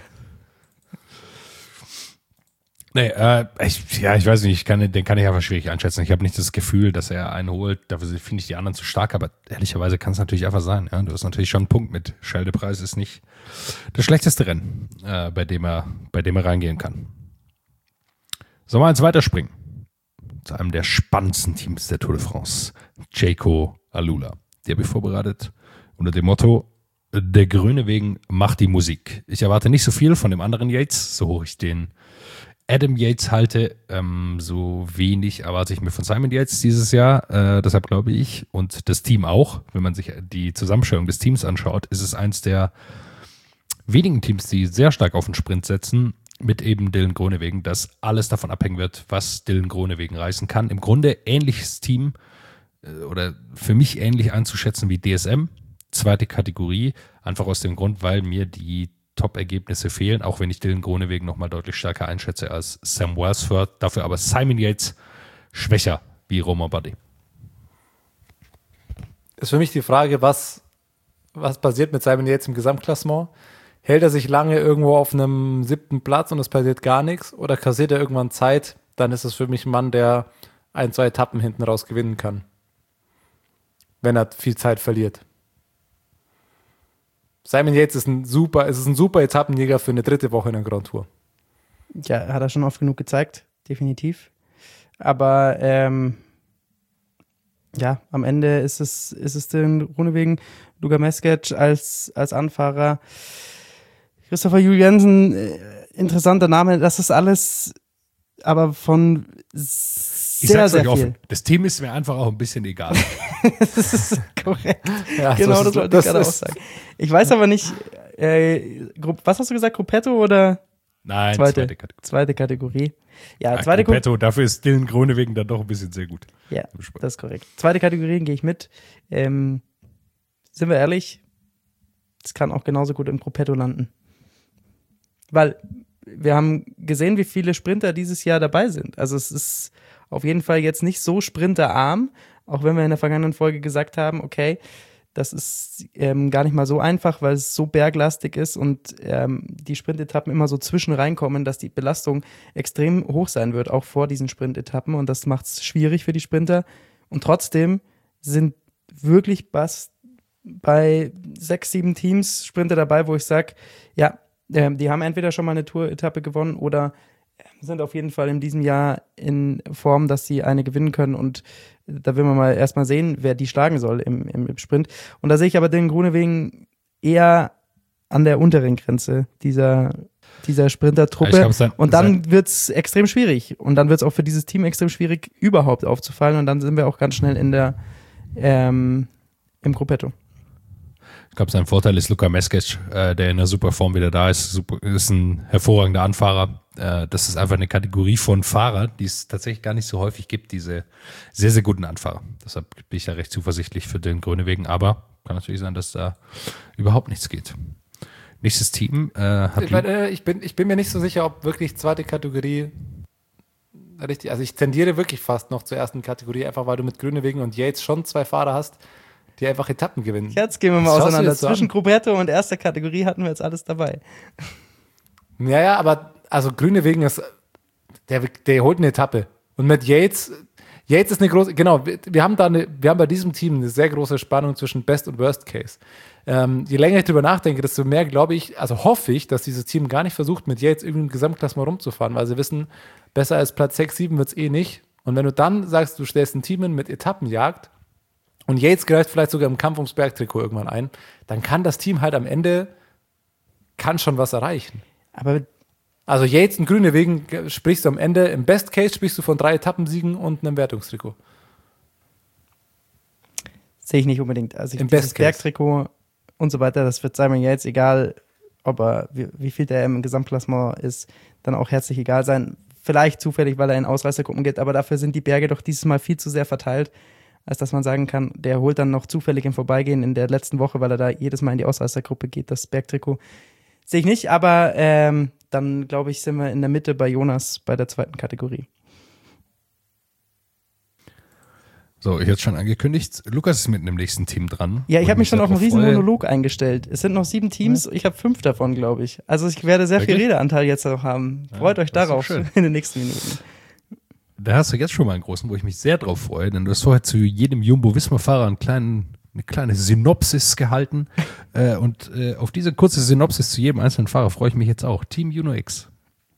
Nee, äh, ich, ja, ich weiß nicht, ich kann, den kann ich einfach schwierig einschätzen. Ich habe nicht das Gefühl, dass er einen holt. Dafür finde ich die anderen zu stark, aber ehrlicherweise kann es natürlich einfach sein. Ja? Du hast natürlich schon einen Punkt mit. Scheldepreis ist nicht das schlechteste Rennen, äh, bei dem er, bei dem er reingehen kann. Sollen wir eins weiterspringen? Zu einem der spannendsten Teams der Tour de France. Jayco Alula. Die habe ich vorbereitet unter dem Motto, der Groenewegen macht die Musik. Ich erwarte nicht so viel von dem anderen Yates, so hoch ich den Adam Yates halte, ähm, so wenig erwarte ich mir von Simon Yates dieses Jahr. Äh, deshalb glaube ich, und das Team auch, wenn man sich die Zusammenstellung des Teams anschaut, ist es eins der wenigen Teams, die sehr stark auf den Sprint setzen, mit eben Dylan Groenewegen, dass alles davon abhängen wird, was Dylan Groenewegen reißen kann. Im Grunde ähnliches Team äh, oder für mich ähnlich einzuschätzen wie D S M, zweite Kategorie, einfach aus dem Grund, weil mir die Top-Ergebnisse fehlen, auch wenn ich Dylan Groenewegen nochmal deutlich stärker einschätze als Sam Welsford, dafür aber Simon Yates schwächer wie Romain Bardet. Ist für mich die Frage, was, was passiert mit Simon Yates im Gesamtklassement? Hält er sich lange irgendwo auf einem siebten Platz und es passiert gar nichts? Oder kassiert er irgendwann Zeit? Dann ist es für mich ein Mann, der ein, zwei Etappen hinten raus gewinnen kann, wenn er viel Zeit verliert. Simon Yates ist ein super, es ist ein super Etappenjäger für eine dritte Woche in der Grand Tour. Ja, hat er schon oft genug gezeigt, definitiv. Aber ähm, ja, am Ende ist es, ist es den Groenewegen, Luka Mesgic als, als Anfahrer, Christopher Juliensen, äh, interessanter Name, das ist alles aber von Ich sehr, sag's sehr euch viel. offen, das Team ist mir einfach auch ein bisschen egal. Das ist korrekt. Ja, Genau, das ist- wollte ich gerade auch ist- sagen. Ich weiß aber nicht, äh, Gru- was hast du gesagt, Gruppetto oder Nein, zweite, zweite Kategorie. zweite Kategorie? Ja, Ja, zweite Kategorie. Gruppetto, dafür ist Dylan Groenewegen dann doch ein bisschen sehr gut. Ja, das ist korrekt. Zweite Kategorie gehe ich mit. Ähm, sind wir ehrlich, es kann auch genauso gut im Gruppetto landen. Weil wir haben gesehen, wie viele Sprinter dieses Jahr dabei sind. Also es ist auf jeden Fall jetzt nicht so sprinterarm, auch wenn wir in der vergangenen Folge gesagt haben, okay, das ist ähm, gar nicht mal so einfach, weil es so berglastig ist und ähm, die Sprintetappen immer so zwischen reinkommen, dass die Belastung extrem hoch sein wird, auch vor diesen Sprintetappen, und das macht es schwierig für die Sprinter. Und trotzdem sind wirklich was bei sechs, sieben Teams Sprinter dabei, wo ich sage, ja, äh, die haben entweder schon mal eine Tour-Etappe gewonnen oder sind auf jeden Fall in diesem Jahr in Form, dass sie eine gewinnen können, und da will man mal erstmal sehen, wer die schlagen soll im, im, im Sprint. Und da sehe ich aber den Groenewegen eher an der unteren Grenze dieser, dieser Sprintertruppe. Ja, sein, und dann wird es extrem schwierig. Und dann wird es auch für dieses Team extrem schwierig, überhaupt aufzufallen. Und dann sind wir auch ganz schnell in der ähm, im Gruppetto. Ich glaube, sein Vorteil ist Luka Meskic, äh, der in der super Form wieder da ist. Super, ist ein hervorragender Anfahrer. Äh, das ist einfach eine Kategorie von Fahrer, die es tatsächlich gar nicht so häufig gibt, diese sehr, sehr guten Anfahrer. Deshalb bin ich da recht zuversichtlich für den Groenewegen. Aber kann natürlich sein, dass da überhaupt nichts geht. Nächstes Team äh, hat... Ich, meine, ich, bin, ich bin mir nicht so sicher, ob wirklich zweite Kategorie richtig... Also ich tendiere wirklich fast noch zur ersten Kategorie, einfach weil du mit Groenewegen und Yates schon zwei Fahrer hast, die einfach Etappen gewinnen. Jetzt gehen wir mal Was auseinander. so Zwischen Gruppetto und erster Kategorie hatten wir jetzt alles dabei. Ja, ja, aber also Groenewegen ist, der, der holt eine Etappe. Und mit Yates, Yates ist eine große, genau, wir, wir haben da eine, wir haben bei diesem Team eine sehr große Spannung zwischen Best und Worst Case. Ähm, je länger ich drüber nachdenke, desto mehr glaube ich, also hoffe ich, dass dieses Team gar nicht versucht, mit Yates irgendwie im Gesamtklassement rumzufahren, weil sie wissen, besser als Platz sechs, sieben wird es eh nicht. Und wenn du dann sagst, du stellst ein Team hin mit Etappenjagd, und Yates greift vielleicht sogar im Kampf ums Bergtrikot irgendwann ein, dann kann das Team halt am Ende, kann schon was erreichen. Aber also Yates und Groenewegen sprichst du am Ende, im Best Case sprichst du von drei Etappensiegen und einem Wertungstrikot. sehe ich nicht unbedingt. Also ich, Im dieses Best Case. Bergtrikot und so weiter, das wird Simon Yates, egal ob er, wie, wie viel der im Gesamtklassement ist, dann auch herzlich egal sein. Vielleicht zufällig, weil er in Ausreißergruppen geht, aber dafür sind die Berge doch dieses Mal viel zu sehr verteilt, als dass man sagen kann, der holt dann noch zufällig im Vorbeigehen in der letzten Woche, weil er da jedes Mal in die Ausreißergruppe geht, das Bergtrikot. Sehe ich nicht, aber ähm, dann, glaube ich, sind wir in der Mitte bei Jonas bei der zweiten Kategorie. So, ich hätte schon angekündigt, Lukas ist mit dem nächsten Team dran. Ja, ich habe mich schon auf einen riesen freue. Monolog eingestellt. Es sind noch sieben Teams, ja. Ich habe fünf davon, glaube ich. Also ich werde sehr Wirklich? viel Redeanteil jetzt noch haben. Freut Ja, euch das ist darauf schön. in den nächsten Minuten. Da hast du jetzt schon mal einen großen, wo ich mich sehr drauf freue, denn du hast vorher zu jedem Jumbo-Visma-Fahrer einen kleinen, eine kleine Synopsis gehalten. äh, und äh, auf diese kurze Synopsis zu jedem einzelnen Fahrer freue ich mich jetzt auch. Team Juno X.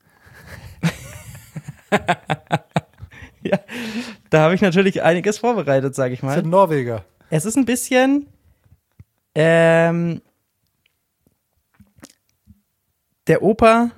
Ja, da habe ich natürlich einiges vorbereitet, sage ich Das mal. sind Norweger. Es ist ein bisschen ähm, der Opa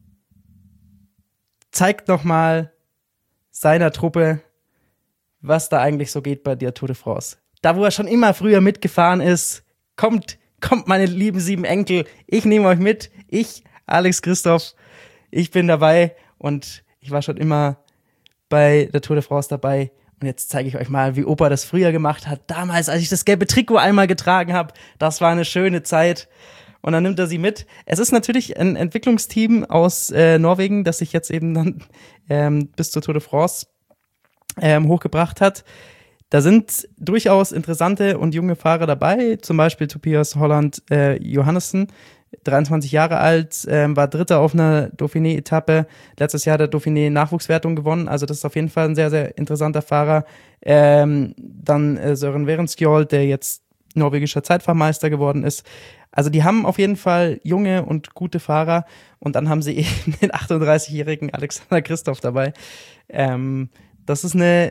zeigt nochmal seiner Truppe, was da eigentlich so geht bei der Tour de France. Da, wo er schon immer früher mitgefahren ist, kommt, kommt meine lieben sieben Enkel, ich nehme euch mit, ich, Alex Christoph, ich bin dabei und ich war schon immer bei der Tour de France dabei. Und jetzt zeige ich euch mal, wie Opa das früher gemacht hat. Damals, als ich das gelbe Trikot einmal getragen habe, das war eine schöne Zeit. Und dann nimmt er sie mit. Es ist natürlich ein Entwicklungsteam aus äh, Norwegen, das sich jetzt eben dann ähm, bis zur Tour de France ähm, hochgebracht hat. Da sind durchaus interessante und junge Fahrer dabei, zum Beispiel Tobias Holland äh, Johannessen, dreiundzwanzig Jahre alt, ähm, war Dritter auf einer Dauphiné-Etappe. Letztes Jahr hat der Dauphiné Nachwuchswertung gewonnen, also das ist auf jeden Fall ein sehr, sehr interessanter Fahrer. Ähm, dann äh, Søren Werenskjold, der jetzt norwegischer Zeitfahrmeister geworden ist. Also die haben auf jeden Fall junge und gute Fahrer und dann haben sie eben den achtunddreißigjährigen Alexander Christoph dabei. Ähm, das ist eine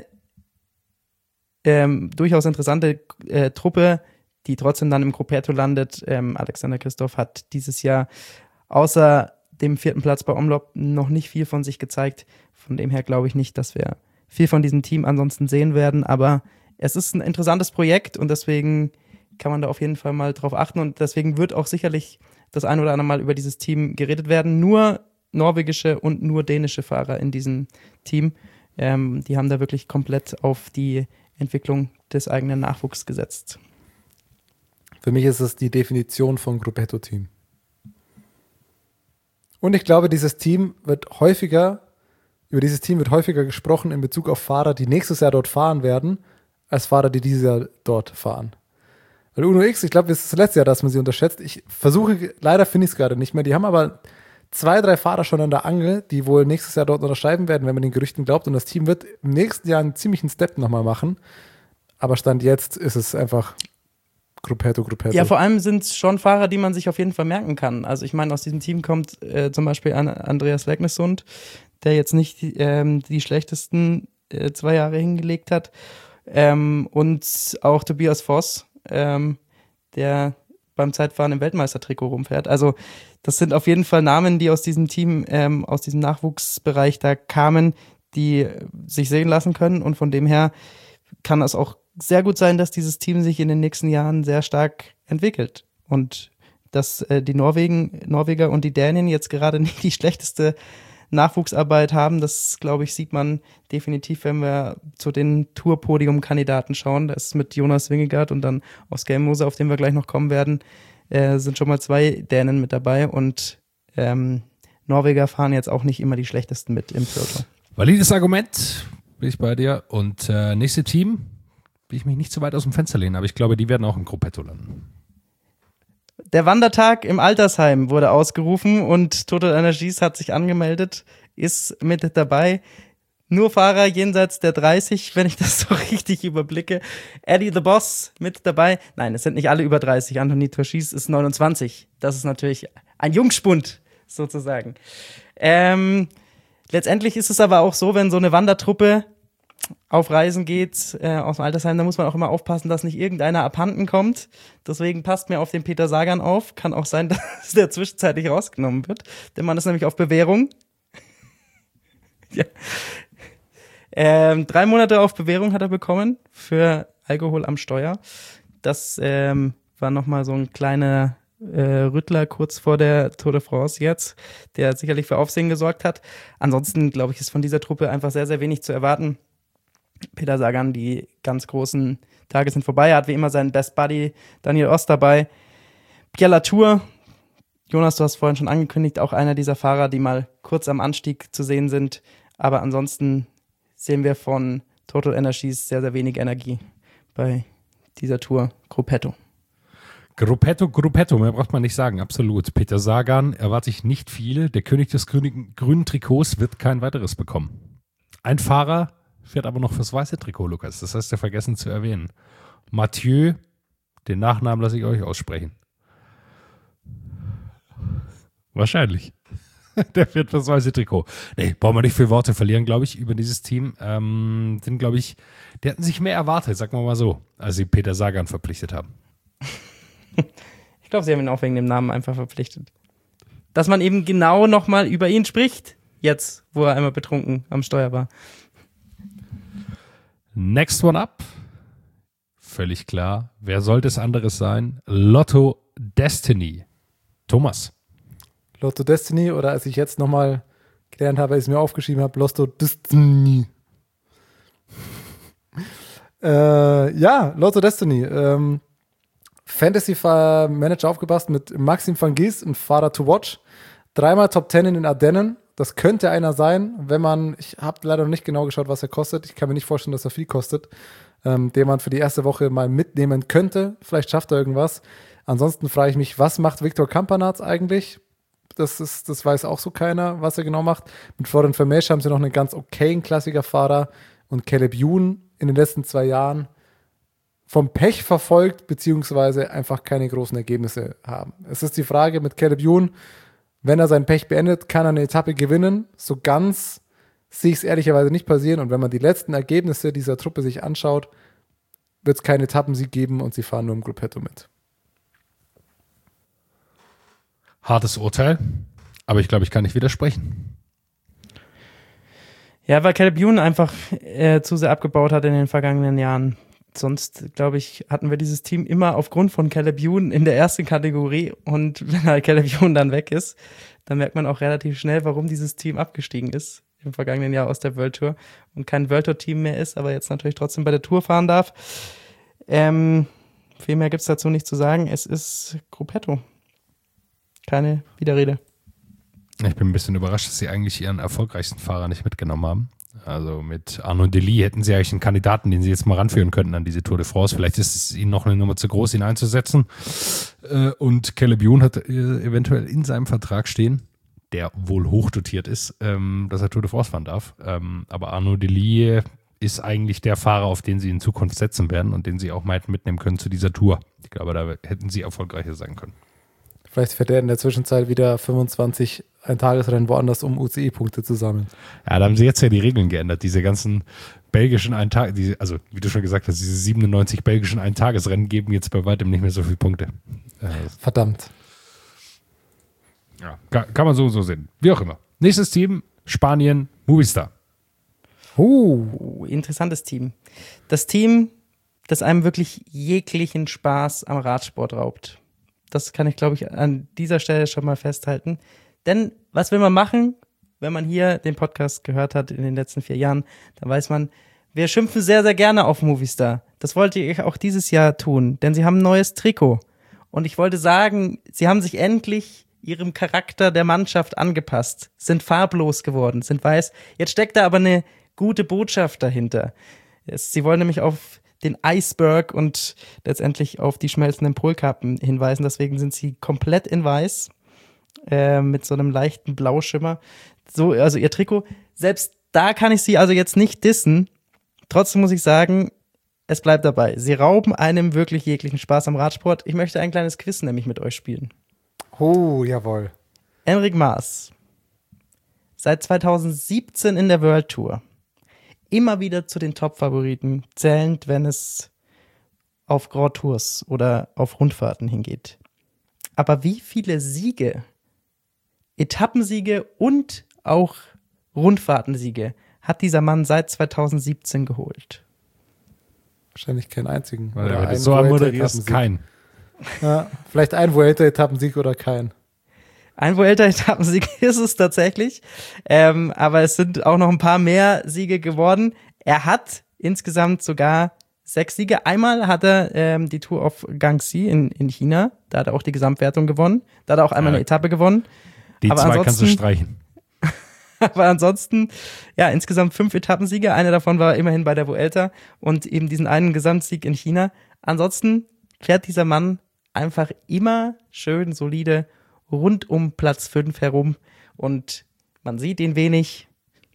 ähm, durchaus interessante äh, Truppe, die trotzdem dann im Gruppetto landet. Ähm, Alexander Christoph hat dieses Jahr außer dem vierten Platz bei Omloop noch nicht viel von sich gezeigt. Von dem her glaube ich nicht, dass wir viel von diesem Team ansonsten sehen werden. Aber es ist ein interessantes Projekt und deswegen kann man da auf jeden Fall mal drauf achten. Und deswegen wird auch sicherlich das ein oder andere Mal über dieses Team geredet werden. Nur norwegische und nur dänische Fahrer in diesem Team. Ähm, die haben da wirklich komplett auf die Entwicklung des eigenen Nachwuchs gesetzt. Für mich ist es die Definition von Gruppetto-Team. Und ich glaube, dieses Team wird häufiger, über dieses Team wird häufiger gesprochen in Bezug auf Fahrer, die nächstes Jahr dort fahren werden, als Fahrer, die dieses Jahr dort fahren. Weil Uno X, ich glaube, es ist das letzte Jahr, dass man sie unterschätzt. Ich versuche, leider finde ich es gerade nicht mehr. Die haben aber zwei, drei Fahrer schon an der Angel, die wohl nächstes Jahr dort unterschreiben werden, wenn man den Gerüchten glaubt. Und das Team wird im nächsten Jahr einen ziemlichen Step nochmal machen. Aber Stand jetzt ist es einfach Gruppetto, Gruppetto. Ja, vor allem sind es schon Fahrer, die man sich auf jeden Fall merken kann. Also ich meine, aus diesem Team kommt äh, zum Beispiel an Andreas Leknesund, der jetzt nicht ähm, die schlechtesten äh, zwei Jahre hingelegt hat. Ähm, und auch Tobias Voss, ähm, der beim Zeitfahren im Weltmeistertrikot rumfährt. Also das sind auf jeden Fall Namen, die aus diesem Team, ähm, aus diesem Nachwuchsbereich da kamen, die sich sehen lassen können. Und von dem her kann es auch sehr gut sein, dass dieses Team sich in den nächsten Jahren sehr stark entwickelt. Und dass äh, die Norwegen, Norweger und die Dänen jetzt gerade nicht die schlechteste Nachwuchsarbeit haben, das, glaube ich, sieht man definitiv, wenn wir zu den Tour-Podium-Kandidaten schauen. Das ist mit Jonas Vingegaard und dann Oskar Moser, auf den wir gleich noch kommen werden, äh, sind schon mal zwei Dänen mit dabei. Und ähm, Norweger fahren jetzt auch nicht immer die schlechtesten mit im Peloton. Valides Argument, bin ich bei dir. Und äh, nächste Team, will ich mich nicht zu weit aus dem Fenster lehnen, aber ich glaube, die werden auch im Gruppetto landen. Der Wandertag im Altersheim wurde ausgerufen und Total Energies hat sich angemeldet, ist mit dabei. Nur Fahrer jenseits der dreißig, wenn ich das so richtig überblicke. Eddie the Boss mit dabei. Nein, es sind nicht alle über dreißig. Anthony Turchis ist neunundzwanzig. Das ist natürlich ein Jungspund sozusagen. Ähm, letztendlich ist es aber auch so, wenn so eine Wandertruppe auf Reisen geht äh, aus dem Altersheim, da muss man auch immer aufpassen, dass nicht irgendeiner abhanden kommt. Deswegen passt mir auf den Peter Sagan auf. Kann auch sein, dass der zwischenzeitlich rausgenommen wird. Der Mann ist nämlich auf Bewährung. ja. ähm, drei Monate auf Bewährung hat er bekommen für Alkohol am Steuer. Das ähm, war nochmal so ein kleiner äh, Rüttler kurz vor der Tour de France jetzt, der sicherlich für Aufsehen gesorgt hat. Ansonsten, glaube ich, ist von dieser Truppe einfach sehr, sehr wenig zu erwarten. Peter Sagan, die ganz großen Tage sind vorbei. Er hat wie immer seinen Best Buddy Daniel Oss dabei. Pierre Latour, Jonas, du hast vorhin schon angekündigt, auch einer dieser Fahrer, die mal kurz am Anstieg zu sehen sind. Aber ansonsten sehen wir von Total Energies sehr, sehr wenig Energie bei dieser Tour. Gruppetto. Gruppetto, Gruppetto, mehr braucht man nicht sagen, absolut. Peter Sagan erwarte ich nicht viel. Der König des grünen, grünen Trikots wird kein weiteres bekommen. Ein Fahrer fährt aber noch fürs weiße Trikot, Lukas. Das hast du vergessen zu erwähnen. Mathieu, den Nachnamen lasse ich euch aussprechen. Wahrscheinlich. Der fährt fürs weiße Trikot. Nee, brauchen wir nicht viel Worte verlieren, glaube ich, über dieses Team. Ähm, sind, glaube ich, die hatten sich mehr erwartet, sagen wir mal so, als sie Peter Sagan verpflichtet haben. Ich glaube, sie haben ihn auch wegen dem Namen einfach verpflichtet. Dass man eben genau nochmal über ihn spricht, jetzt, wo er einmal betrunken am Steuer war. Next one up. Völlig klar. Wer sollte es anderes sein? Lotto Destiny. Thomas. Lotto Destiny, oder als ich jetzt nochmal gelernt habe, als ich mir aufgeschrieben habe, Lotto Destiny. äh, ja, Lotto Destiny. Ähm, Fantasy-Manager aufgepasst mit Maxim van Gies, ein Fahrer to watch. Dreimal Top Ten in den Ardennen. Das könnte einer sein, wenn man, ich habe leider noch nicht genau geschaut, was er kostet. Ich kann mir nicht vorstellen, dass er viel kostet, ähm, den man für die erste Woche mal mitnehmen könnte. Vielleicht schafft er irgendwas. Ansonsten frage ich mich, was macht Victor Campenaerts eigentlich? Das ist, das weiß auch so keiner, was er genau macht. Mit Florian Vermeersch haben sie noch einen ganz okayen Klassikerfahrer und Caleb Ewan in den letzten zwei Jahren vom Pech verfolgt, beziehungsweise einfach keine großen Ergebnisse haben. Es ist die Frage mit Caleb Ewan, wenn er sein Pech beendet, kann er eine Etappe gewinnen. So ganz sehe ich es ehrlicherweise nicht passieren. Und wenn man die letzten Ergebnisse dieser Truppe sich anschaut, wird es keine Etappensieg geben und sie fahren nur im Gruppetto mit. Hartes Urteil, aber ich glaube, ich kann nicht widersprechen. Ja, weil Caleb Ewan einfach äh, zu sehr abgebaut hat in den vergangenen Jahren. Sonst, glaube ich, hatten wir dieses Team immer aufgrund von Caleb Ewan in der ersten Kategorie. Und wenn halt Caleb Ewan dann weg ist, dann merkt man auch relativ schnell, warum dieses Team abgestiegen ist im vergangenen Jahr aus der World Tour und kein World Tour Team mehr ist, aber jetzt natürlich trotzdem bei der Tour fahren darf. Ähm, viel mehr gibt es dazu nicht zu sagen. Es ist Gruppetto. Keine Widerrede. Ich bin ein bisschen überrascht, dass sie eigentlich ihren erfolgreichsten Fahrer nicht mitgenommen haben. Also mit Arnaud Delis hätten sie eigentlich einen Kandidaten, den sie jetzt mal ranführen könnten an diese Tour de France. Vielleicht ist es ihnen noch eine Nummer zu groß, ihn einzusetzen. Und Caleb Ewan hat eventuell in seinem Vertrag stehen, der wohl hochdotiert ist, dass er Tour de France fahren darf. Aber Arnaud Delis ist eigentlich der Fahrer, auf den sie in Zukunft setzen werden und den sie auch mal hätten mitnehmen können zu dieser Tour. Ich glaube, da hätten sie erfolgreicher sein können. Vielleicht fährt er in der Zwischenzeit wieder fünfundzwanzig Ein-Tagesrennen woanders, um U C I-Punkte zu sammeln. Ja, da haben sie jetzt ja die Regeln geändert. Diese ganzen belgischen Eintag, die, also wie du schon gesagt hast, diese siebenundneunzig belgischen Eintagesrennen geben jetzt bei weitem nicht mehr so viele Punkte. Äh, Verdammt. Ja, kann, kann man so und so sehen. Wie auch immer. Nächstes Team, Spanien, Movistar. Uh, interessantes Team. Das Team, das einem wirklich jeglichen Spaß am Radsport raubt. Das kann ich, glaube ich, an dieser Stelle schon mal festhalten. Denn was will man machen, wenn man hier den Podcast gehört hat in den letzten vier Jahren? Dann weiß man, wir schimpfen sehr, sehr gerne auf Movistar. Das wollte ich auch dieses Jahr tun, denn sie haben ein neues Trikot. Und ich wollte sagen, sie haben sich endlich ihrem Charakter der Mannschaft angepasst, sind farblos geworden, sind weiß. Jetzt steckt da aber eine gute Botschaft dahinter. Sie wollen nämlich auf den Iceberg und letztendlich auf die schmelzenden Polkappen hinweisen. Deswegen sind sie komplett in weiß, äh, mit so einem leichten Blauschimmer. So, also ihr Trikot, selbst da kann ich sie also jetzt nicht dissen. Trotzdem muss ich sagen, es bleibt dabei. Sie rauben einem wirklich jeglichen Spaß am Radsport. Ich möchte ein kleines Quiz nämlich mit euch spielen. Oh, jawohl. Enric Mas, seit zweitausendsiebzehn in der World Tour, immer wieder zu den Top-Favoriten, zählend, wenn es auf Grand Tours oder auf Rundfahrten hingeht. Aber wie viele Siege, Etappensiege und auch Rundfahrtensiege hat dieser Mann seit zweitausendsiebzehn geholt? Wahrscheinlich keinen einzigen. Weil Oder du einen so moderierst, Vuelta-Etappensieg. kein. Ja, vielleicht ein Vuelta-Etappensieg oder kein. Ein Vuelta-Etappensieg ist es tatsächlich, ähm, aber es sind auch noch ein paar mehr Siege geworden. Er hat insgesamt sogar sechs Siege. Einmal hat er ähm, die Tour of Guangxi in, in China, da hat er auch die Gesamtwertung gewonnen. Da hat er auch einmal Ja. eine Etappe gewonnen. Die Aber zwei kannst du ansonsten- streichen. Aber ansonsten, ja, insgesamt fünf Etappensiege. Einer davon war immerhin bei der Vuelta und eben diesen einen Gesamtsieg in China. Ansonsten fährt dieser Mann einfach immer schön solide rund um Platz fünf herum und man sieht ihn wenig.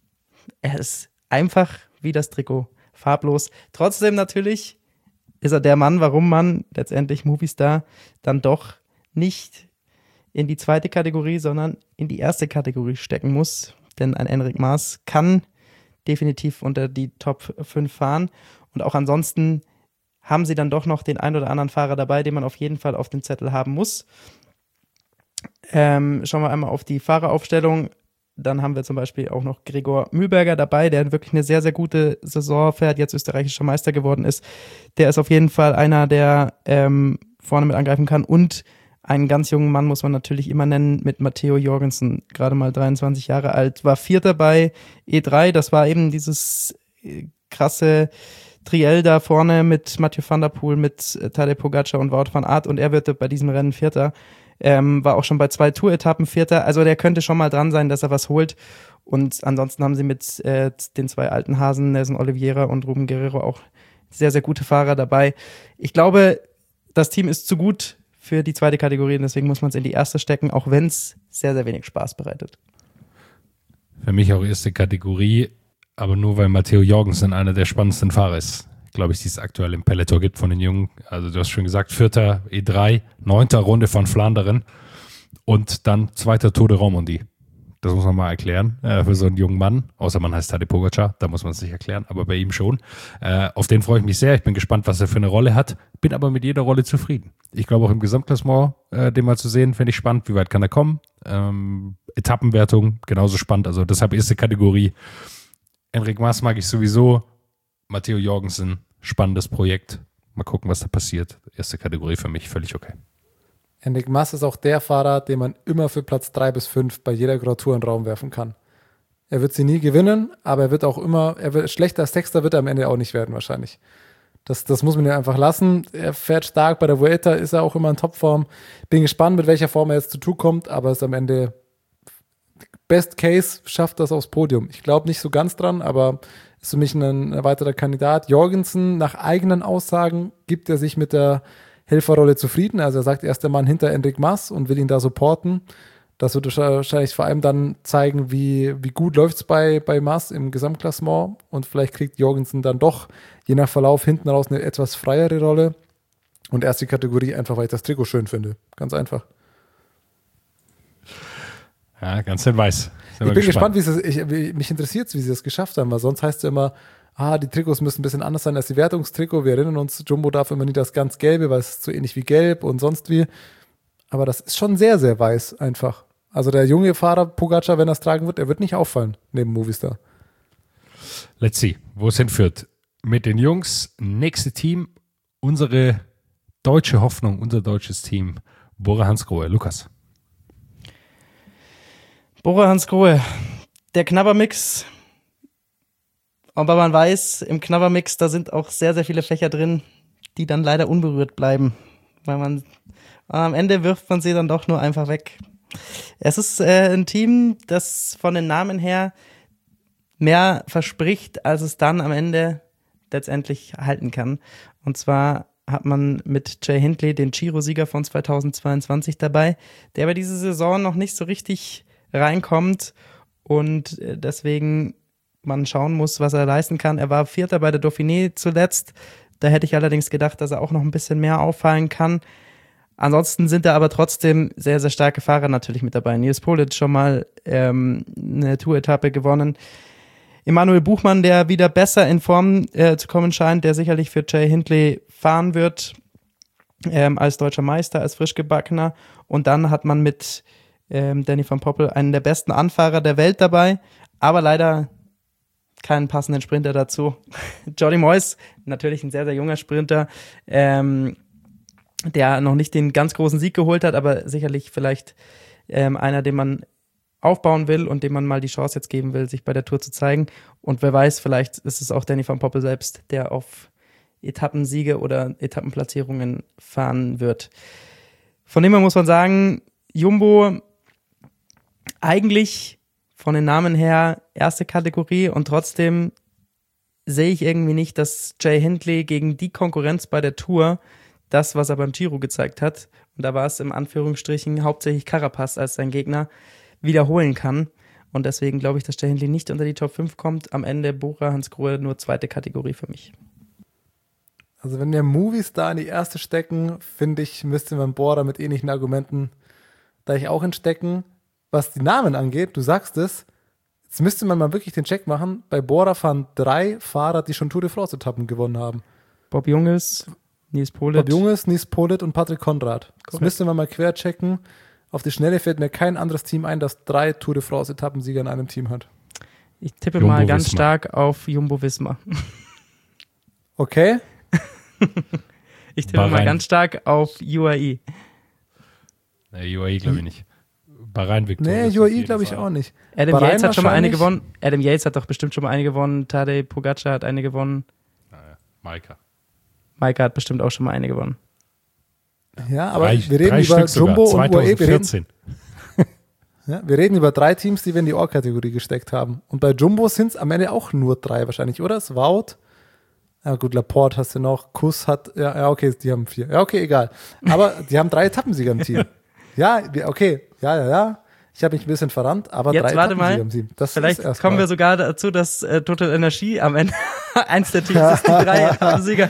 Er ist einfach wie das Trikot, farblos. Trotzdem natürlich ist er der Mann, warum man letztendlich Movistar dann doch nicht in die zweite Kategorie, sondern in die erste Kategorie stecken muss. Denn ein Enric Mas kann definitiv unter die Top fünf fahren. Und auch ansonsten haben sie dann doch noch den ein oder anderen Fahrer dabei, den man auf jeden Fall auf dem Zettel haben muss. Ähm, schauen wir einmal auf die Fahreraufstellung. Dann haben wir zum Beispiel auch noch Gregor Mühlberger dabei, der wirklich eine sehr, sehr gute Saison fährt, jetzt österreichischer Meister geworden ist. Der ist auf jeden Fall einer, der ähm, vorne mit angreifen kann. Und einen ganz jungen Mann muss man natürlich immer nennen mit Matteo Jorgensen, gerade mal dreiundzwanzig Jahre alt, war Vierter bei E drei. Das war eben dieses äh, krasse Triell da vorne mit Mathieu van der Poel, mit äh, Tadej Pogacar und Wout van Aert und er wird bei diesem Rennen Vierter. Ähm, war auch schon bei zwei Tour-Etappen Vierter. Also der könnte schon mal dran sein, dass er was holt. Und ansonsten haben sie mit äh, den zwei alten Hasen, Nelson Oliveira und Ruben Guerrero, auch sehr, sehr gute Fahrer dabei. Ich glaube, das Team ist zu gut für die zweite Kategorie und deswegen muss man es in die erste stecken, auch wenn es sehr, sehr wenig Spaß bereitet. Für mich auch erste Kategorie, aber nur weil Matteo Jorgensen einer der spannendsten Fahrer ist, glaube ich, die es aktuell im Peloton gibt von den Jungen. Also du hast schon gesagt, Vierter E drei, neunter Runde von Flandern und dann zweiter Tour de Romandie. Das muss man mal erklären äh, für so einen jungen Mann. Außer man heißt Tadej Pogacar, da muss man es nicht erklären, aber bei ihm schon. Äh, auf den freue ich mich sehr. Ich bin gespannt, was er für eine Rolle hat. Bin aber mit jeder Rolle zufrieden. Ich glaube auch im Gesamtklassement, äh, den mal zu sehen, finde ich spannend. Wie weit kann er kommen? Ähm, Etappenwertung, genauso spannend. Also deshalb erste Kategorie. Enric Mas mag ich sowieso. Matteo Jorgensen, spannendes Projekt. Mal gucken, was da passiert. Erste Kategorie für mich, völlig okay. Enric Mas ist auch der Fahrer, den man immer für Platz drei bis fünf bei jeder Grand Tour in den Raum werfen kann. Er wird sie nie gewinnen, aber er wird auch immer, er wird schlechter als Sechster wird er am Ende auch nicht werden wahrscheinlich. Das, das muss man ja einfach lassen. Er fährt stark bei der Vuelta, ist er auch immer in Topform. Bin gespannt, mit welcher Form er jetzt zu Tour kommt, aber ist am Ende Best Case, schafft das aufs Podium. Ich glaube nicht so ganz dran, aber ist für mich ein, ein weiterer Kandidat. Jorgensen, nach eigenen Aussagen, gibt er sich mit der Helferrolle zufrieden. Also er sagt, er ist der Mann hinter Enric Mas und will ihn da supporten. Das wird wahrscheinlich vor allem dann zeigen, wie, wie gut läuft es bei, bei Mas im Gesamtklassement und vielleicht kriegt Jorgensen dann doch je nach Verlauf hinten raus eine etwas freiere Rolle. Und erste Kategorie einfach, weil ich das Trikot schön finde. Ganz einfach. Ja, ganz in weiß. Ich bin gespannt, gespannt wie sie ich, wie, mich interessiert es, wie sie das geschafft haben, weil sonst heißt es ja immer, ah, die Trikots müssen ein bisschen anders sein als die Wertungstrikot. Wir erinnern uns, Jumbo darf immer nie das ganz Gelbe, weil es ist so ähnlich wie Gelb und sonst wie. Aber das ist schon sehr, sehr weiß einfach. Also der junge Fahrer Pogacar, wenn er es tragen wird, er wird nicht auffallen neben Movistar. Let's see, wo es hinführt. Mit den Jungs, nächste Team, unsere deutsche Hoffnung, unser deutsches Team, Bora Hansgrohe. Lukas. Bora Hansgrohe, der Knabbermix. Aber man weiß, im Knabbermix, da sind auch sehr, sehr viele Fächer drin, die dann leider unberührt bleiben. Weil man am Ende wirft man sie dann doch nur einfach weg. Es ist äh, ein Team, das von den Namen her mehr verspricht, als es dann am Ende letztendlich halten kann. Und zwar hat man mit Jay Hindley den Giro-Sieger von zweitausendzweiundzwanzig dabei, der bei dieser Saison noch nicht so richtig reinkommt und deswegen man schauen muss, was er leisten kann. Er war Vierter bei der Dauphiné zuletzt. Da hätte ich allerdings gedacht, dass er auch noch ein bisschen mehr auffallen kann. Ansonsten sind da aber trotzdem sehr, sehr starke Fahrer natürlich mit dabei. Nils Polic schon mal ähm, eine Tour-Etappe gewonnen. Emanuel Buchmann, der wieder besser in Form äh, zu kommen scheint, der sicherlich für Jay Hindley fahren wird, ähm, als deutscher Meister, als Frischgebackener. Und dann hat man mit ähm, Danny van Poppel einen der besten Anfahrer der Welt dabei, aber leider keinen passenden Sprinter dazu. Johnny Moyes, natürlich ein sehr, sehr junger Sprinter, ähm, der noch nicht den ganz großen Sieg geholt hat, aber sicherlich vielleicht ähm, einer, den man aufbauen will und dem man mal die Chance jetzt geben will, sich bei der Tour zu zeigen. Und wer weiß, vielleicht ist es auch Danny van Poppel selbst, der auf Etappensiege oder Etappenplatzierungen fahren wird. Von dem her muss man sagen, Jumbo eigentlich von den Namen her erste Kategorie und trotzdem sehe ich irgendwie nicht, dass Jay Hindley gegen die Konkurrenz bei der Tour das, was er beim Giro gezeigt hat, und da war es im Anführungsstrichen hauptsächlich Carapaz als sein Gegner, wiederholen kann. Und deswegen glaube ich, dass Jay Hindley nicht unter die Top fünf kommt. Am Ende Bora Hansgrohe nur zweite Kategorie für mich. Also wenn wir Movistar in die erste stecken, finde ich, müsste man Bora mit ähnlichen Argumenten da ich auch entstecken. Was die Namen angeht, du sagst es, jetzt müsste man mal wirklich den Check machen. Bei Bora fahren drei Fahrer, die schon Tour de France-Etappen gewonnen haben. Bob Junges, Nils Polic. Bob Junges, Nils Polic und Patrick Konrad. Das Korrekt. müsste man mal quer checken. Auf die Schnelle fällt mir kein anderes Team ein, das drei Tour de France-Etappensieger in einem Team hat. Ich tippe Jumbo mal ganz Visma. stark auf Jumbo Visma. Okay. Ich tippe Bahrain. mal ganz stark auf U A E. Nee, U A E glaube ich nicht. Bahrain Victoria. Nee, U A E glaube ich auch nicht. Adam Bahrain Yates hat schon mal eine wahrscheinlich. gewonnen. Adam Yates hat doch bestimmt schon mal eine gewonnen. Tadej Pogacar hat eine gewonnen. Maika. Maika hat bestimmt auch schon mal eine gewonnen. Ja, aber drei, wir reden drei über Stück Jumbo sogar. und U A E. Wir reden, zweitausendvierzehn. ja, wir reden über drei Teams, die wir in die Or-Kategorie gesteckt haben. Und bei Jumbo sind es am Ende auch nur drei wahrscheinlich, oder? Es Wout. Ja gut, Laporte hast du noch. Kuss hat, ja, ja, okay, die haben vier. Ja, okay, egal. Aber die haben drei Etappensieger im Team. Ja, wir- okay, ja, ja, ja. Ich habe mich ein bisschen verrannt, aber Jetzt drei warte mal. Etappensieger im Team. Das Vielleicht ist erst kommen mal. wir sogar dazu, dass äh, Total Energie am Ende eins der Teams ist, die drei Etappensieger.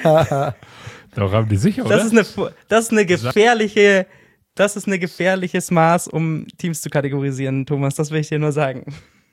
Doch haben die sicher, oder? Das ist eine, das ist eine gefährliche, das ist ein gefährliches Maß, um Teams zu kategorisieren, Thomas. Das will ich dir nur sagen.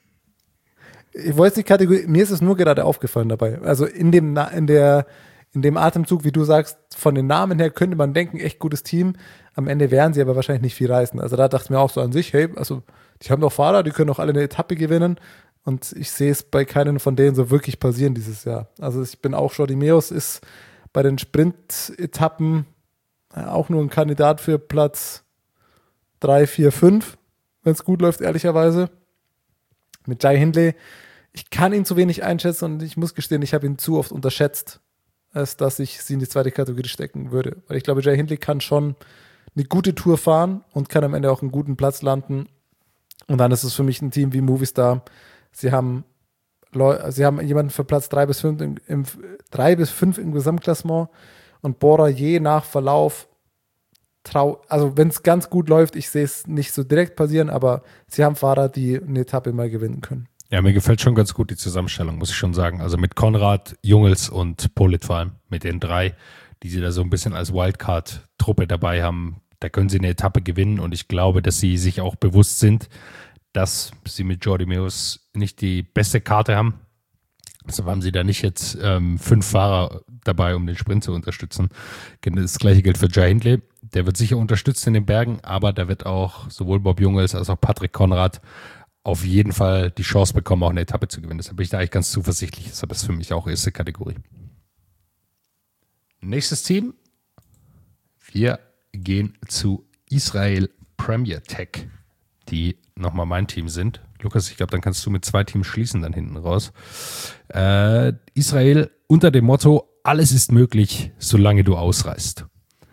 Ich wollte die Kategorie, mir ist es nur gerade aufgefallen dabei. Also in dem, Na- in der, in dem Atemzug, wie du sagst, von den Namen her könnte man denken, echt gutes Team. Am Ende werden sie aber wahrscheinlich nicht viel reißen. Also da dachte ich mir auch so an sich, hey, also die haben doch Fahrer, die können doch alle eine Etappe gewinnen. Und ich sehe es bei keinen von denen so wirklich passieren dieses Jahr. Also ich bin auch, Jordi Meeus ist bei den Sprint-Etappen äh, auch nur ein Kandidat für Platz drei, vier, fünf, wenn es gut läuft, ehrlicherweise. Mit Jay Hindley, ich kann ihn zu wenig einschätzen und ich muss gestehen, ich habe ihn zu oft unterschätzt, als dass ich sie in die zweite Kategorie stecken würde. Weil ich glaube, Jay Hindley kann schon eine gute Tour fahren und kann am Ende auch einen guten Platz landen. Und dann ist es für mich ein Team wie Movistar. Sie haben, Leu- sie haben jemanden für Platz drei bis fünf im, im, drei bis fünf im Gesamtklassement und Bora je nach Verlauf trau, also wenn es ganz gut läuft, ich sehe es nicht so direkt passieren, aber sie haben Fahrer, die eine Etappe mal gewinnen können. Ja, mir gefällt schon ganz gut die Zusammenstellung, muss ich schon sagen. Also mit Konrad, Jungels und Polit vor allem, mit den drei, die sie da so ein bisschen als Wildcard-Truppe dabei haben, da können sie eine Etappe gewinnen und ich glaube, dass sie sich auch bewusst sind, dass sie mit Jordi Meeus nicht die beste Karte haben. Deshalb haben sie da nicht jetzt ähm, fünf Fahrer dabei, um den Sprint zu unterstützen. Das gleiche gilt für Jai Hindley. Der wird sicher unterstützt in den Bergen, aber da wird auch sowohl Bob Jungels als auch Patrick Konrad auf jeden Fall die Chance bekommen, auch eine Etappe zu gewinnen. Deshalb bin ich da eigentlich ganz zuversichtlich. Deshalb ist für mich auch erste Kategorie. Nächstes Team. Wir gehen zu Israel Premier Tech, die nochmal mein Team sind. Lukas, ich glaube, dann kannst du mit zwei Teams schließen dann hinten raus. Äh, Israel unter dem Motto, alles ist möglich, solange du ausreist.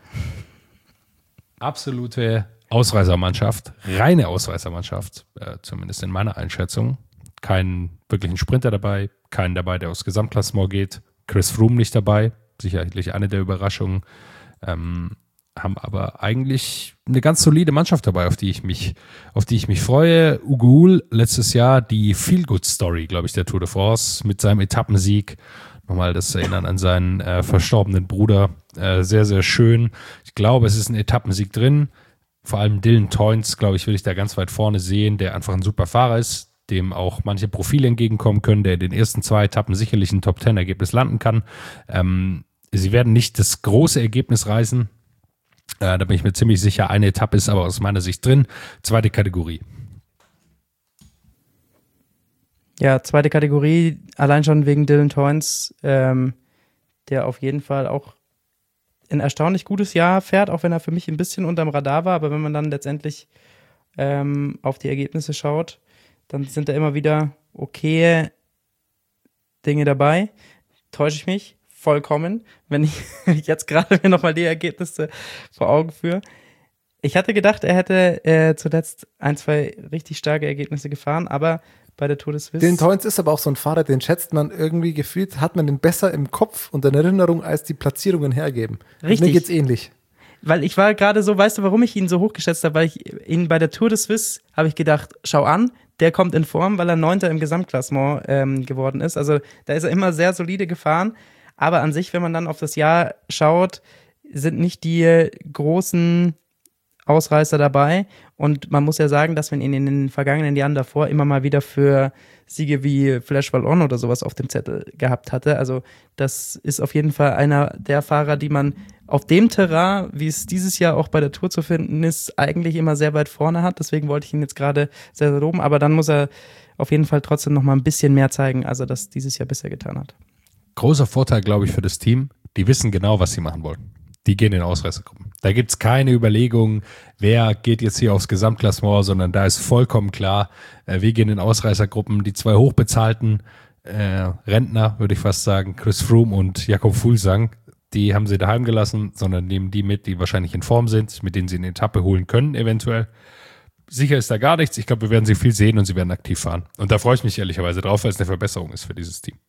Absolute Ausreißermannschaft, reine Ausreißermannschaft, äh, zumindest in meiner Einschätzung. Keinen wirklichen Sprinter dabei, keinen dabei, der aufs Gesamtklassement geht. Chris Froome nicht dabei, sicherlich eine der Überraschungen. Ähm, haben aber eigentlich eine ganz solide Mannschaft dabei, auf die ich mich, auf die ich mich freue. Ugo Hull letztes Jahr die Feel-Good-Story, glaube ich, der Tour de France mit seinem Etappensieg. Nochmal das Erinnern an seinen äh, verstorbenen Bruder. Äh, sehr, sehr schön. Ich glaube, es ist ein Etappensieg drin. Vor allem Dylan Teuns, glaube ich, will ich da ganz weit vorne sehen, der einfach ein super Fahrer ist, dem auch manche Profile entgegenkommen können, der in den ersten zwei Etappen sicherlich ein Top-Ten-Ergebnis landen kann. Ähm, sie werden nicht das große Ergebnis reißen. Äh, da bin ich mir ziemlich sicher. Eine Etappe ist aber aus meiner Sicht drin. Zweite Kategorie. Ja, zweite Kategorie, allein schon wegen Dylan Teuns, ähm, der auf jeden Fall auch ein erstaunlich gutes Jahr fährt, auch wenn er für mich ein bisschen unterm Radar war. Aber wenn man dann letztendlich ähm, auf die Ergebnisse schaut, dann sind da immer wieder okaye Dinge dabei. Täusche ich mich vollkommen, wenn ich jetzt gerade mir nochmal die Ergebnisse vor Augen führe. Ich hatte gedacht, er hätte äh, zuletzt ein, zwei richtig starke Ergebnisse gefahren, aber bei der Tour de Suisse. Dylan Teuns ist aber auch so ein Fahrer, den schätzt man irgendwie gefühlt, hat man den besser im Kopf und in Erinnerung, als die Platzierungen hergeben. Richtig. Mir geht's ähnlich. Weil ich war gerade so, weißt du, warum ich ihn so hochgeschätzt habe? Weil ich ihn bei der Tour de Suisse habe ich gedacht, schau an, der kommt in Form, weil er Neunter im Gesamtklassement ähm, geworden ist. Also da ist er immer sehr solide gefahren. Aber an sich, wenn man dann auf das Jahr schaut, sind nicht die großen Ausreißer dabei. Und man muss ja sagen, dass man ihn in den vergangenen Jahren davor immer mal wieder für Siege wie Flash Wallon oder sowas auf dem Zettel gehabt hatte. Also das ist auf jeden Fall einer der Fahrer, die man auf dem Terrain, wie es dieses Jahr auch bei der Tour zu finden ist, eigentlich immer sehr weit vorne hat. Deswegen wollte ich ihn jetzt gerade sehr, sehr loben. Aber dann muss er auf jeden Fall trotzdem noch mal ein bisschen mehr zeigen, als er das dieses Jahr bisher getan hat. Großer Vorteil, glaube ich, für das Team. Die wissen genau, was sie machen wollen. Die gehen in Ausreißergruppen. Da gibt es keine Überlegung, wer geht jetzt hier aufs Gesamtklassement, sondern da ist vollkommen klar, äh, wir gehen in Ausreißergruppen. Die zwei hochbezahlten äh, Rentner, würde ich fast sagen, Chris Froome und Jakob Fuglsang, die haben sie daheim gelassen, sondern nehmen die mit, die wahrscheinlich in Form sind, mit denen sie eine Etappe holen können, eventuell. Sicher ist da gar nichts. Ich glaube, wir werden sie viel sehen und sie werden aktiv fahren. Und da freue ich mich ehrlicherweise drauf, weil es eine Verbesserung ist für dieses Team.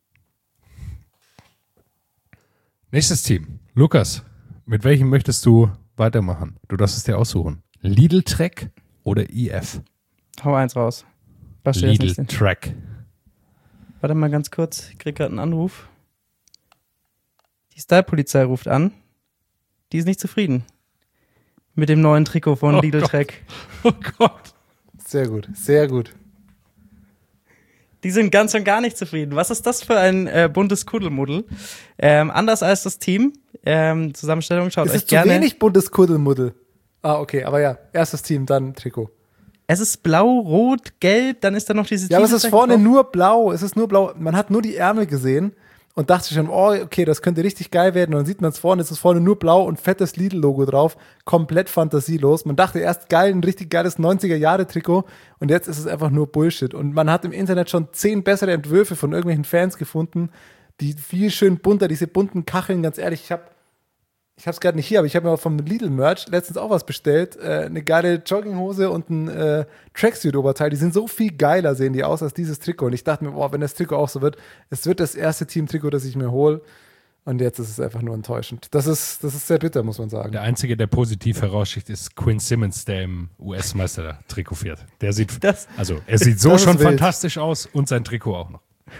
Nächstes Team. Lukas, mit welchem möchtest du weitermachen? Du darfst es dir aussuchen. Lidl Trek oder I F? Hau eins raus. Was steht Lidl jetzt nicht? Trek. Warte mal ganz kurz, ich krieg gerade einen Anruf. Die Style-Polizei ruft an. Die ist nicht zufrieden mit dem neuen Trikot von Oh Lidl Gott. Trek. Oh Gott. Sehr gut, sehr gut. Die sind ganz und gar nicht zufrieden. Was ist das für ein äh, buntes Kuddelmuddel? Ähm, anders als das Team. Ähm, Zusammenstellung, schaut Es euch ist zu gerne. wenig buntes Kuddelmuddel. Ah, okay, aber ja, erstes Team, dann Trikot. Es ist blau, rot, gelb, dann ist da noch dieses Ja, aber es ist T-Shirt vorne drauf. nur blau. Es ist nur blau. Man hat nur die Ärmel gesehen und dachte schon, oh, okay, das könnte richtig geil werden. Und dann sieht man es vorne, es ist vorne nur blau und fettes Lidl-Logo drauf. Komplett fantasielos. Man dachte erst, geil, ein richtig geiles neunziger-Jahre-Trikot. Und jetzt ist es einfach nur Bullshit. Und man hat im Internet schon zehn bessere Entwürfe von irgendwelchen Fans gefunden, die viel schön bunter, diese bunten Kacheln, ganz ehrlich, ich habe Ich habe es gerade nicht hier, aber ich habe mir vom Lidl-Merch letztens auch was bestellt. Äh, eine geile Jogginghose und ein äh, Tracksuit-Oberteil. Die sind so viel geiler, sehen die aus, als dieses Trikot. Und ich dachte mir, boah, wenn das Trikot auch so wird, es wird das erste Team-Trikot, das ich mir hole. Und jetzt ist es einfach nur enttäuschend. Das ist, das ist sehr bitter, muss man sagen. Der Einzige, der positiv heraussticht, ist Quinn Simmons, der im U S-Meister-Trikot fährt. Der sieht, Das- also er sieht so das ist schon wild. fantastisch aus und sein Trikot auch noch.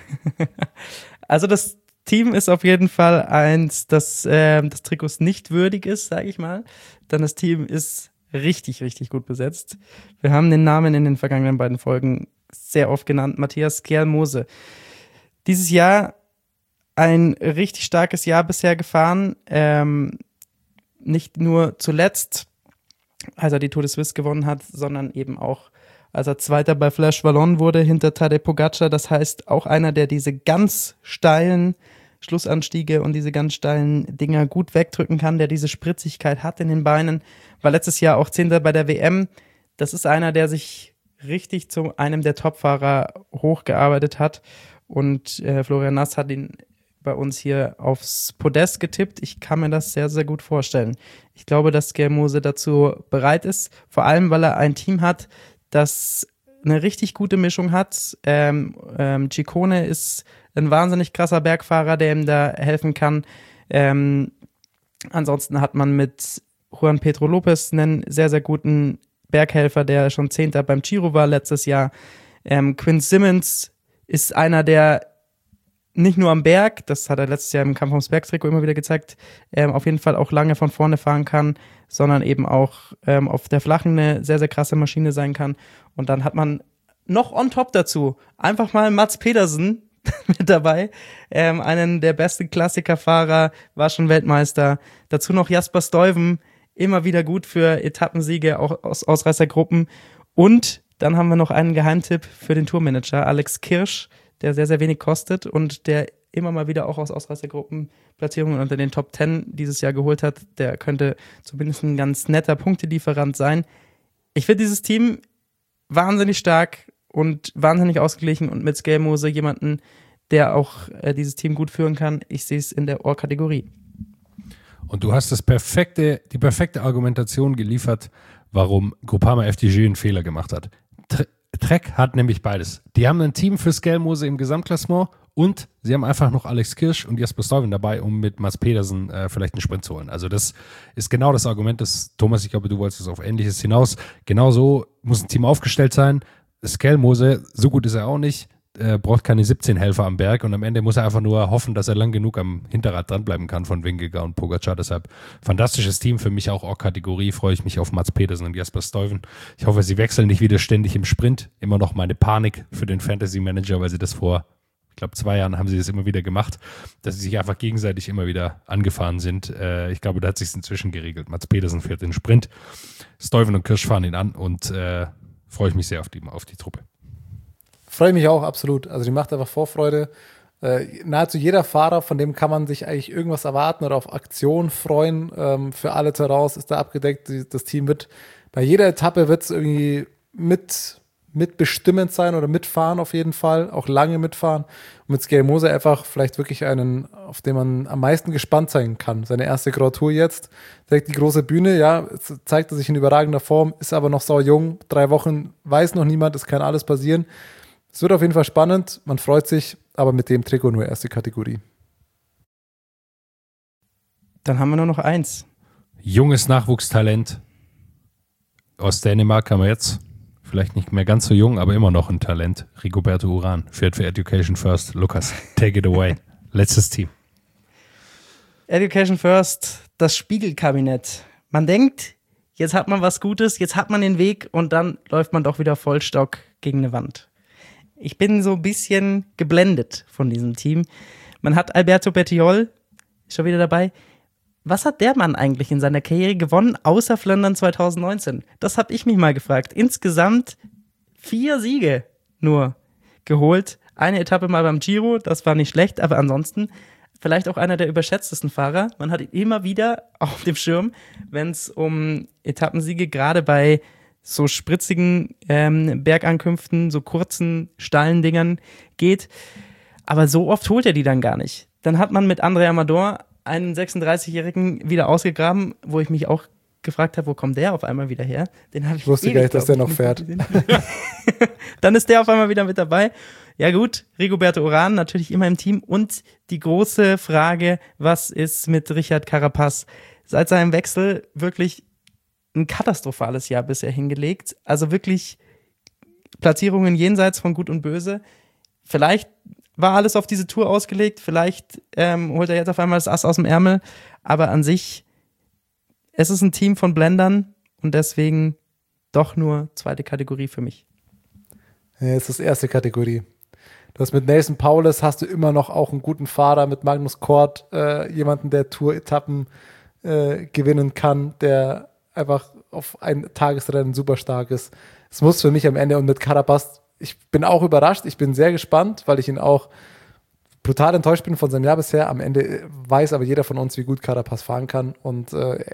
Also das Team ist auf jeden Fall eins, das ähm, des Trikots nicht würdig ist, sage ich mal. Denn das Team ist richtig, richtig gut besetzt. Wir haben den Namen in den vergangenen beiden Folgen sehr oft genannt, Matthias Skelmose. Dieses Jahr ein richtig starkes Jahr bisher gefahren. Ähm, nicht nur zuletzt, als er die Tour de Suisse gewonnen hat, sondern eben auch, als er Zweiter bei Flash Wallonne wurde hinter Tadej Pogacar. Das heißt, auch einer, der diese ganz steilen Schlussanstiege und diese ganz steilen Dinger gut wegdrücken kann, der diese Spritzigkeit hat in den Beinen. War letztes Jahr auch Zehnter bei der W M. Das ist einer, der sich richtig zu einem der Topfahrer hochgearbeitet hat. Und äh, Florian Nass hat ihn bei uns hier aufs Podest getippt. Ich kann mir das sehr, sehr gut vorstellen. Ich glaube, dass Skelmose dazu bereit ist, vor allem, weil er ein Team hat, das eine richtig gute Mischung hat. Ähm, ähm, Ciccone ist ein wahnsinnig krasser Bergfahrer, der ihm da helfen kann. Ähm, ansonsten hat man mit Juan Pedro Lopez einen sehr, sehr guten Berghelfer, der schon Zehnter beim Giro war letztes Jahr. Ähm, Quinn Simmons ist einer, der nicht nur am Berg, das hat er letztes Jahr im Kampf ums Bergtrikot immer wieder gezeigt, ähm, auf jeden Fall auch lange von vorne fahren kann, sondern eben auch ähm, auf der Flachen eine sehr, sehr krasse Maschine sein kann. Und dann hat man noch on top dazu einfach mal Mats Pedersen mit dabei, ähm, einen der besten Klassikerfahrer, war schon Weltmeister. Dazu noch Jasper Stuyven, immer wieder gut für Etappensiege, auch aus Ausreißergruppen. Und dann haben wir noch einen Geheimtipp für den Tourmanager, Alex Kirsch, der sehr, sehr wenig kostet und der immer mal wieder auch aus Ausreißergruppen Platzierungen unter den Top Ten dieses Jahr geholt hat. Der könnte zumindest ein ganz netter Punktelieferant sein. Ich finde dieses Team wahnsinnig stark und wahnsinnig ausgeglichen und mit Skelmose jemanden, der auch äh, dieses Team gut führen kann. Ich sehe es in der Ohr-Kategorie. Und du hast das perfekte, die perfekte Argumentation geliefert, warum Groupama F D G einen Fehler gemacht hat. Tr- Trek hat nämlich beides. Die haben ein Team für Skelmose im Gesamtklassement und sie haben einfach noch Alex Kirsch und Jasper Stuyven dabei, um mit Mats Pedersen äh, vielleicht einen Sprint zu holen. Also das ist genau das Argument des Thomas, ich glaube, du wolltest es auf Ähnliches hinaus. Genau so muss ein Team aufgestellt sein. Skelmose, so gut ist er auch nicht, äh, braucht keine siebzehn Helfer am Berg und am Ende muss er einfach nur hoffen, dass er lang genug am Hinterrad dranbleiben kann von Vingegaard und Pogacar. Deshalb fantastisches Team, für mich auch Kategorie, freue ich mich auf Mats Pedersen und Jasper Stuyven. Ich hoffe, sie wechseln nicht wieder ständig im Sprint. Immer noch meine Panik für den Fantasy Manager, weil sie das vor, ich glaube, zwei Jahren haben sie das immer wieder gemacht, dass sie sich einfach gegenseitig immer wieder angefahren sind. Äh, ich glaube, da hat sich inzwischen geregelt. Mats Pedersen fährt den Sprint, Stuyven und Kirsch fahren ihn an und äh, freue ich mich sehr auf die, auf die Truppe. Freue mich auch, absolut. Also die macht einfach Vorfreude. Äh, nahezu jeder Fahrer, von dem kann man sich eigentlich irgendwas erwarten oder auf Aktion freuen. Ähm, für alle Terrains ist da abgedeckt. Die, das Team wird, bei jeder Etappe wird es irgendwie mit, mitbestimmend sein oder mitfahren auf jeden Fall, auch lange mitfahren. Und mit Skelmose einfach vielleicht wirklich einen, auf den man am meisten gespannt sein kann. Seine erste Grand Tour jetzt, direkt die große Bühne, ja, zeigt er sich in überragender Form, ist aber noch sau jung, drei Wochen, weiß noch niemand, es kann alles passieren. Es wird auf jeden Fall spannend, man freut sich, aber mit dem Trikot nur erste Kategorie. Dann haben wir nur noch eins. Junges Nachwuchstalent aus Dänemark haben wir jetzt. Vielleicht nicht mehr ganz so jung, aber immer noch ein Talent. Rigoberto Urán fährt für Education First. Lukas, take it away. Letztes Team. Education First, das Spiegelkabinett. Man denkt, jetzt hat man was Gutes, jetzt hat man den Weg und dann läuft man doch wieder Vollstock gegen eine Wand. Ich bin so ein bisschen geblendet von diesem Team. Man hat Alberto Bettiol, ist schon wieder dabei. Was hat der Mann eigentlich in seiner Karriere gewonnen, außer Flandern zwanzig neunzehn? Das habe ich mich mal gefragt. Insgesamt vier Siege nur geholt. Eine Etappe mal beim Giro, das war nicht schlecht, aber ansonsten vielleicht auch einer der überschätztesten Fahrer. Man hat ihn immer wieder auf dem Schirm, wenn es um Etappensiege, gerade bei so spritzigen ähm, Bergankünften, so kurzen, steilen Dingern geht. Aber so oft holt er die dann gar nicht. Dann hat man mit André Amador einen sechsunddreißigjährigen wieder ausgegraben, wo ich mich auch gefragt habe, wo kommt der auf einmal wieder her? Den habe ich Ich wusste ewig, gar nicht, dass der glaub noch ich, fährt. nicht gesehen. Dann ist der auf einmal wieder mit dabei. Ja gut, Rigoberto Urán natürlich immer im Team und die große Frage, was ist mit Richard Carapaz? Seit seinem Wechsel wirklich ein katastrophales Jahr bisher hingelegt. Also wirklich Platzierungen jenseits von Gut und Böse. Vielleicht war alles auf diese Tour ausgelegt, vielleicht ähm, holt er jetzt auf einmal das Ass aus dem Ärmel, aber an sich, es ist ein Team von Blendern und deswegen doch nur zweite Kategorie für mich. Ja, es ist erste Kategorie. Du hast mit Nelson Paulus hast du immer noch auch einen guten Fahrer, mit Magnus Kort, äh, jemanden, der Tour-Etappen äh, gewinnen kann, der einfach auf ein Tagesrennen super stark ist. Es muss für mich am Ende und mit Carapaz, ich bin auch überrascht, ich bin sehr gespannt, weil ich ihn auch brutal enttäuscht bin von seinem Jahr bisher. Am Ende weiß aber jeder von uns, wie gut Carapaz fahren kann und äh,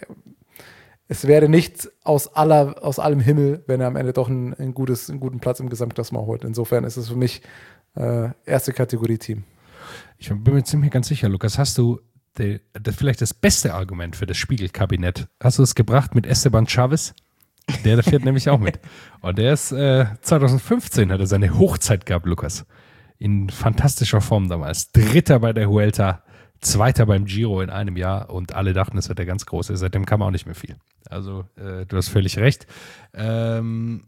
es wäre nicht aus, aller, aus allem Himmel, wenn er am Ende doch ein, ein gutes, einen guten Platz im Gesamtklassement holt. Insofern ist es für mich äh, erste Kategorie-Team. Ich bin mir ziemlich ganz sicher, Lukas, hast du die, das vielleicht das beste Argument für das Spiegelkabinett, hast du es gebracht mit Esteban Chavez? Der, der fährt nämlich auch mit. Und der ist äh, zwanzig fünfzehn hat er seine Hochzeit gehabt, Lukas. In fantastischer Form damals. Dritter bei der Vuelta, Zweiter beim Giro in einem Jahr und alle dachten, es wird der ganz große. Seitdem kam auch nicht mehr viel. Also äh, du hast völlig recht. Ähm,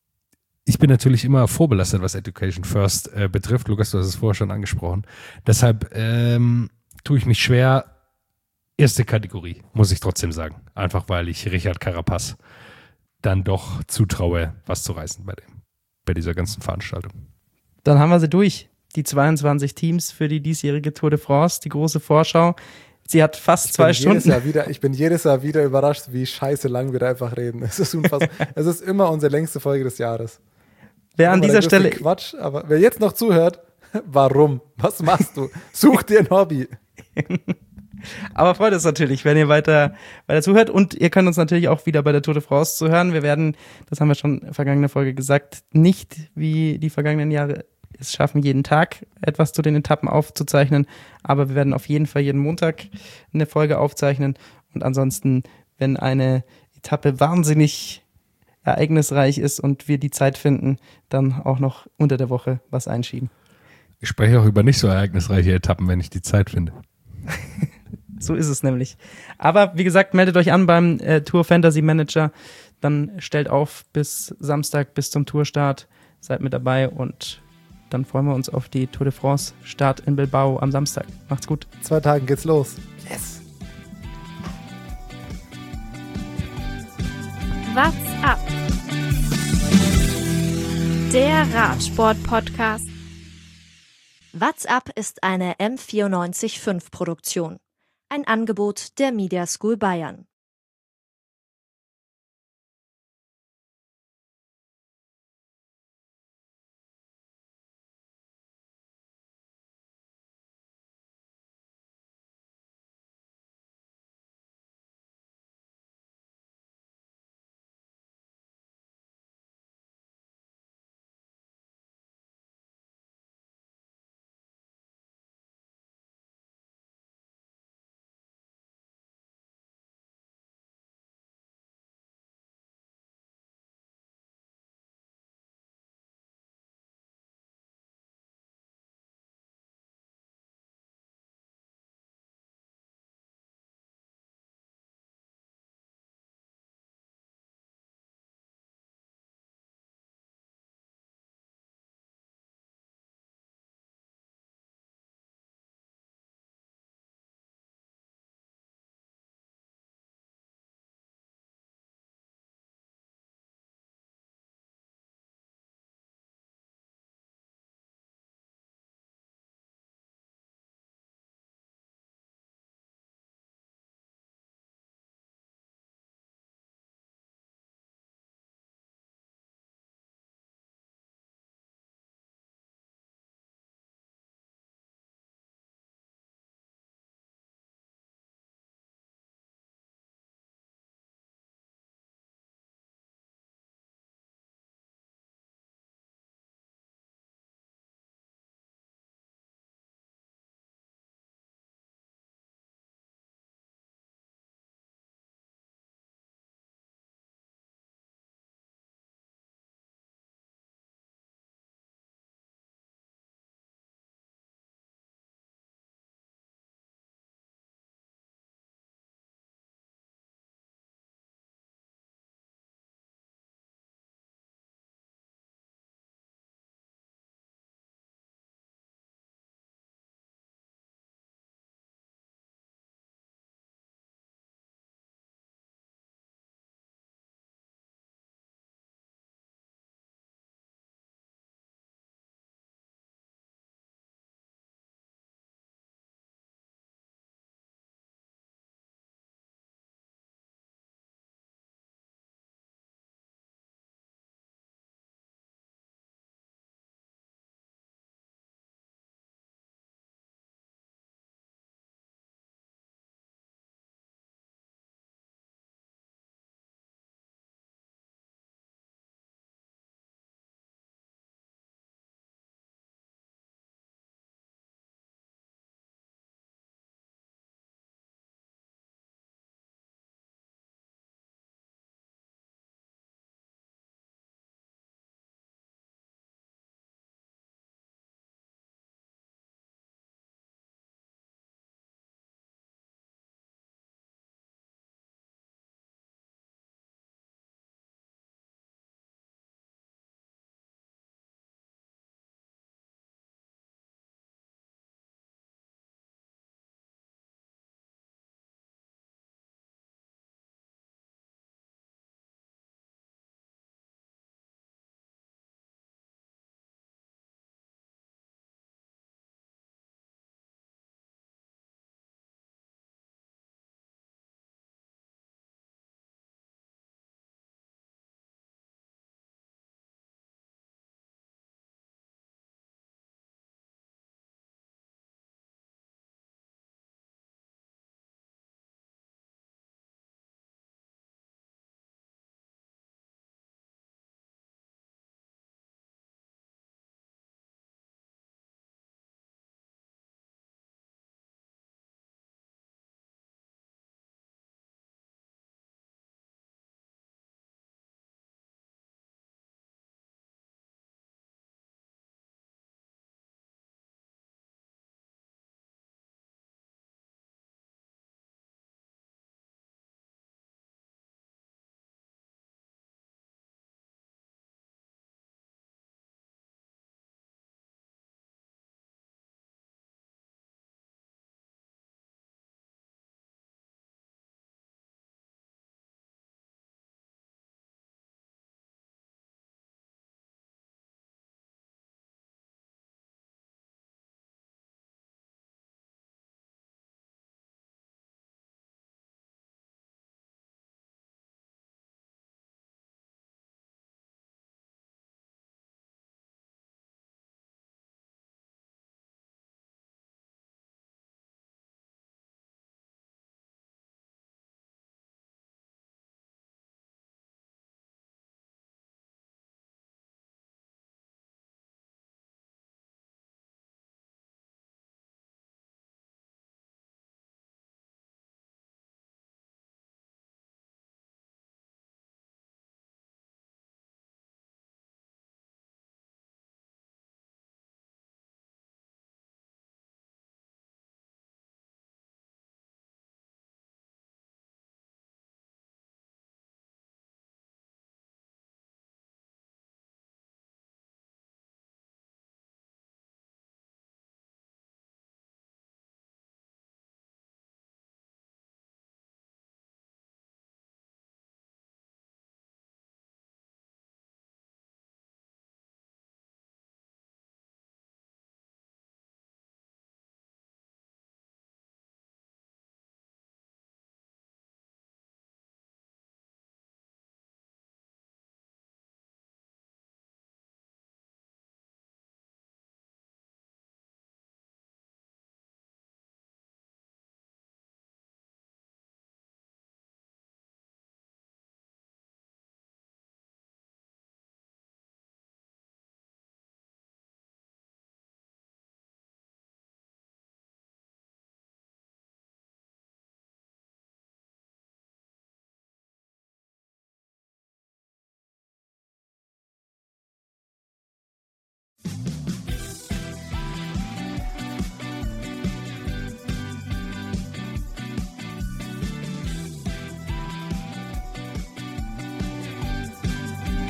ich bin natürlich immer vorbelastet, was Education First äh, betrifft. Lukas, du hast es vorher schon angesprochen. Deshalb ähm, tue ich mich schwer. Erste Kategorie, muss ich trotzdem sagen. Einfach weil ich Richard Carapaz dann doch zutraue, was zu reißen bei dem, bei dieser ganzen Veranstaltung. Dann haben wir sie durch. Die zweiundzwanzig Teams für die diesjährige Tour de France, die große Vorschau. Sie hat fast ich zwei bin Stunden. Jedes Jahr wieder, ich bin jedes Jahr wieder überrascht, wie scheiße lang wir da einfach reden. Es ist unfassbar. Es ist immer unsere längste Folge des Jahres. Wer an Aber dieser Stelle Quatsch, aber wer jetzt noch zuhört, warum? Was machst du? Such dir ein Hobby. Aber freut uns natürlich, wenn ihr weiter, weiter zuhört. Und ihr könnt uns natürlich auch wieder bei der Tour de France zuhören. Wir werden, das haben wir schon in der vergangenen Folge gesagt, nicht wie die vergangenen Jahre es schaffen, jeden Tag etwas zu den Etappen aufzuzeichnen. Aber wir werden auf jeden Fall jeden Montag eine Folge aufzeichnen. Und ansonsten, wenn eine Etappe wahnsinnig ereignisreich ist und wir die Zeit finden, dann auch noch unter der Woche was einschieben. Ich spreche auch über nicht so ereignisreiche Etappen, wenn ich die Zeit finde. So ist es nämlich. Aber wie gesagt, meldet euch an beim äh, Tour Fantasy Manager. Dann stellt auf bis Samstag, bis zum Tourstart. Seid mit dabei und dann freuen wir uns auf die Tour de France Start in Bilbao am Samstag. Macht's gut. In zwei Tagen geht's los. Yes. What's up? Der Radsport-Podcast. What's up ist eine M vierundneunzig Komma fünf Produktion. Ein Angebot der Media School Bayern.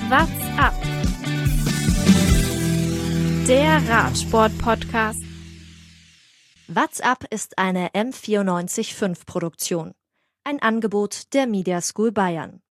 What's up? Der Radsport-Podcast. What's up ist eine M vierundneunzig Komma fünf Produktion. Ein Angebot der Media School Bayern.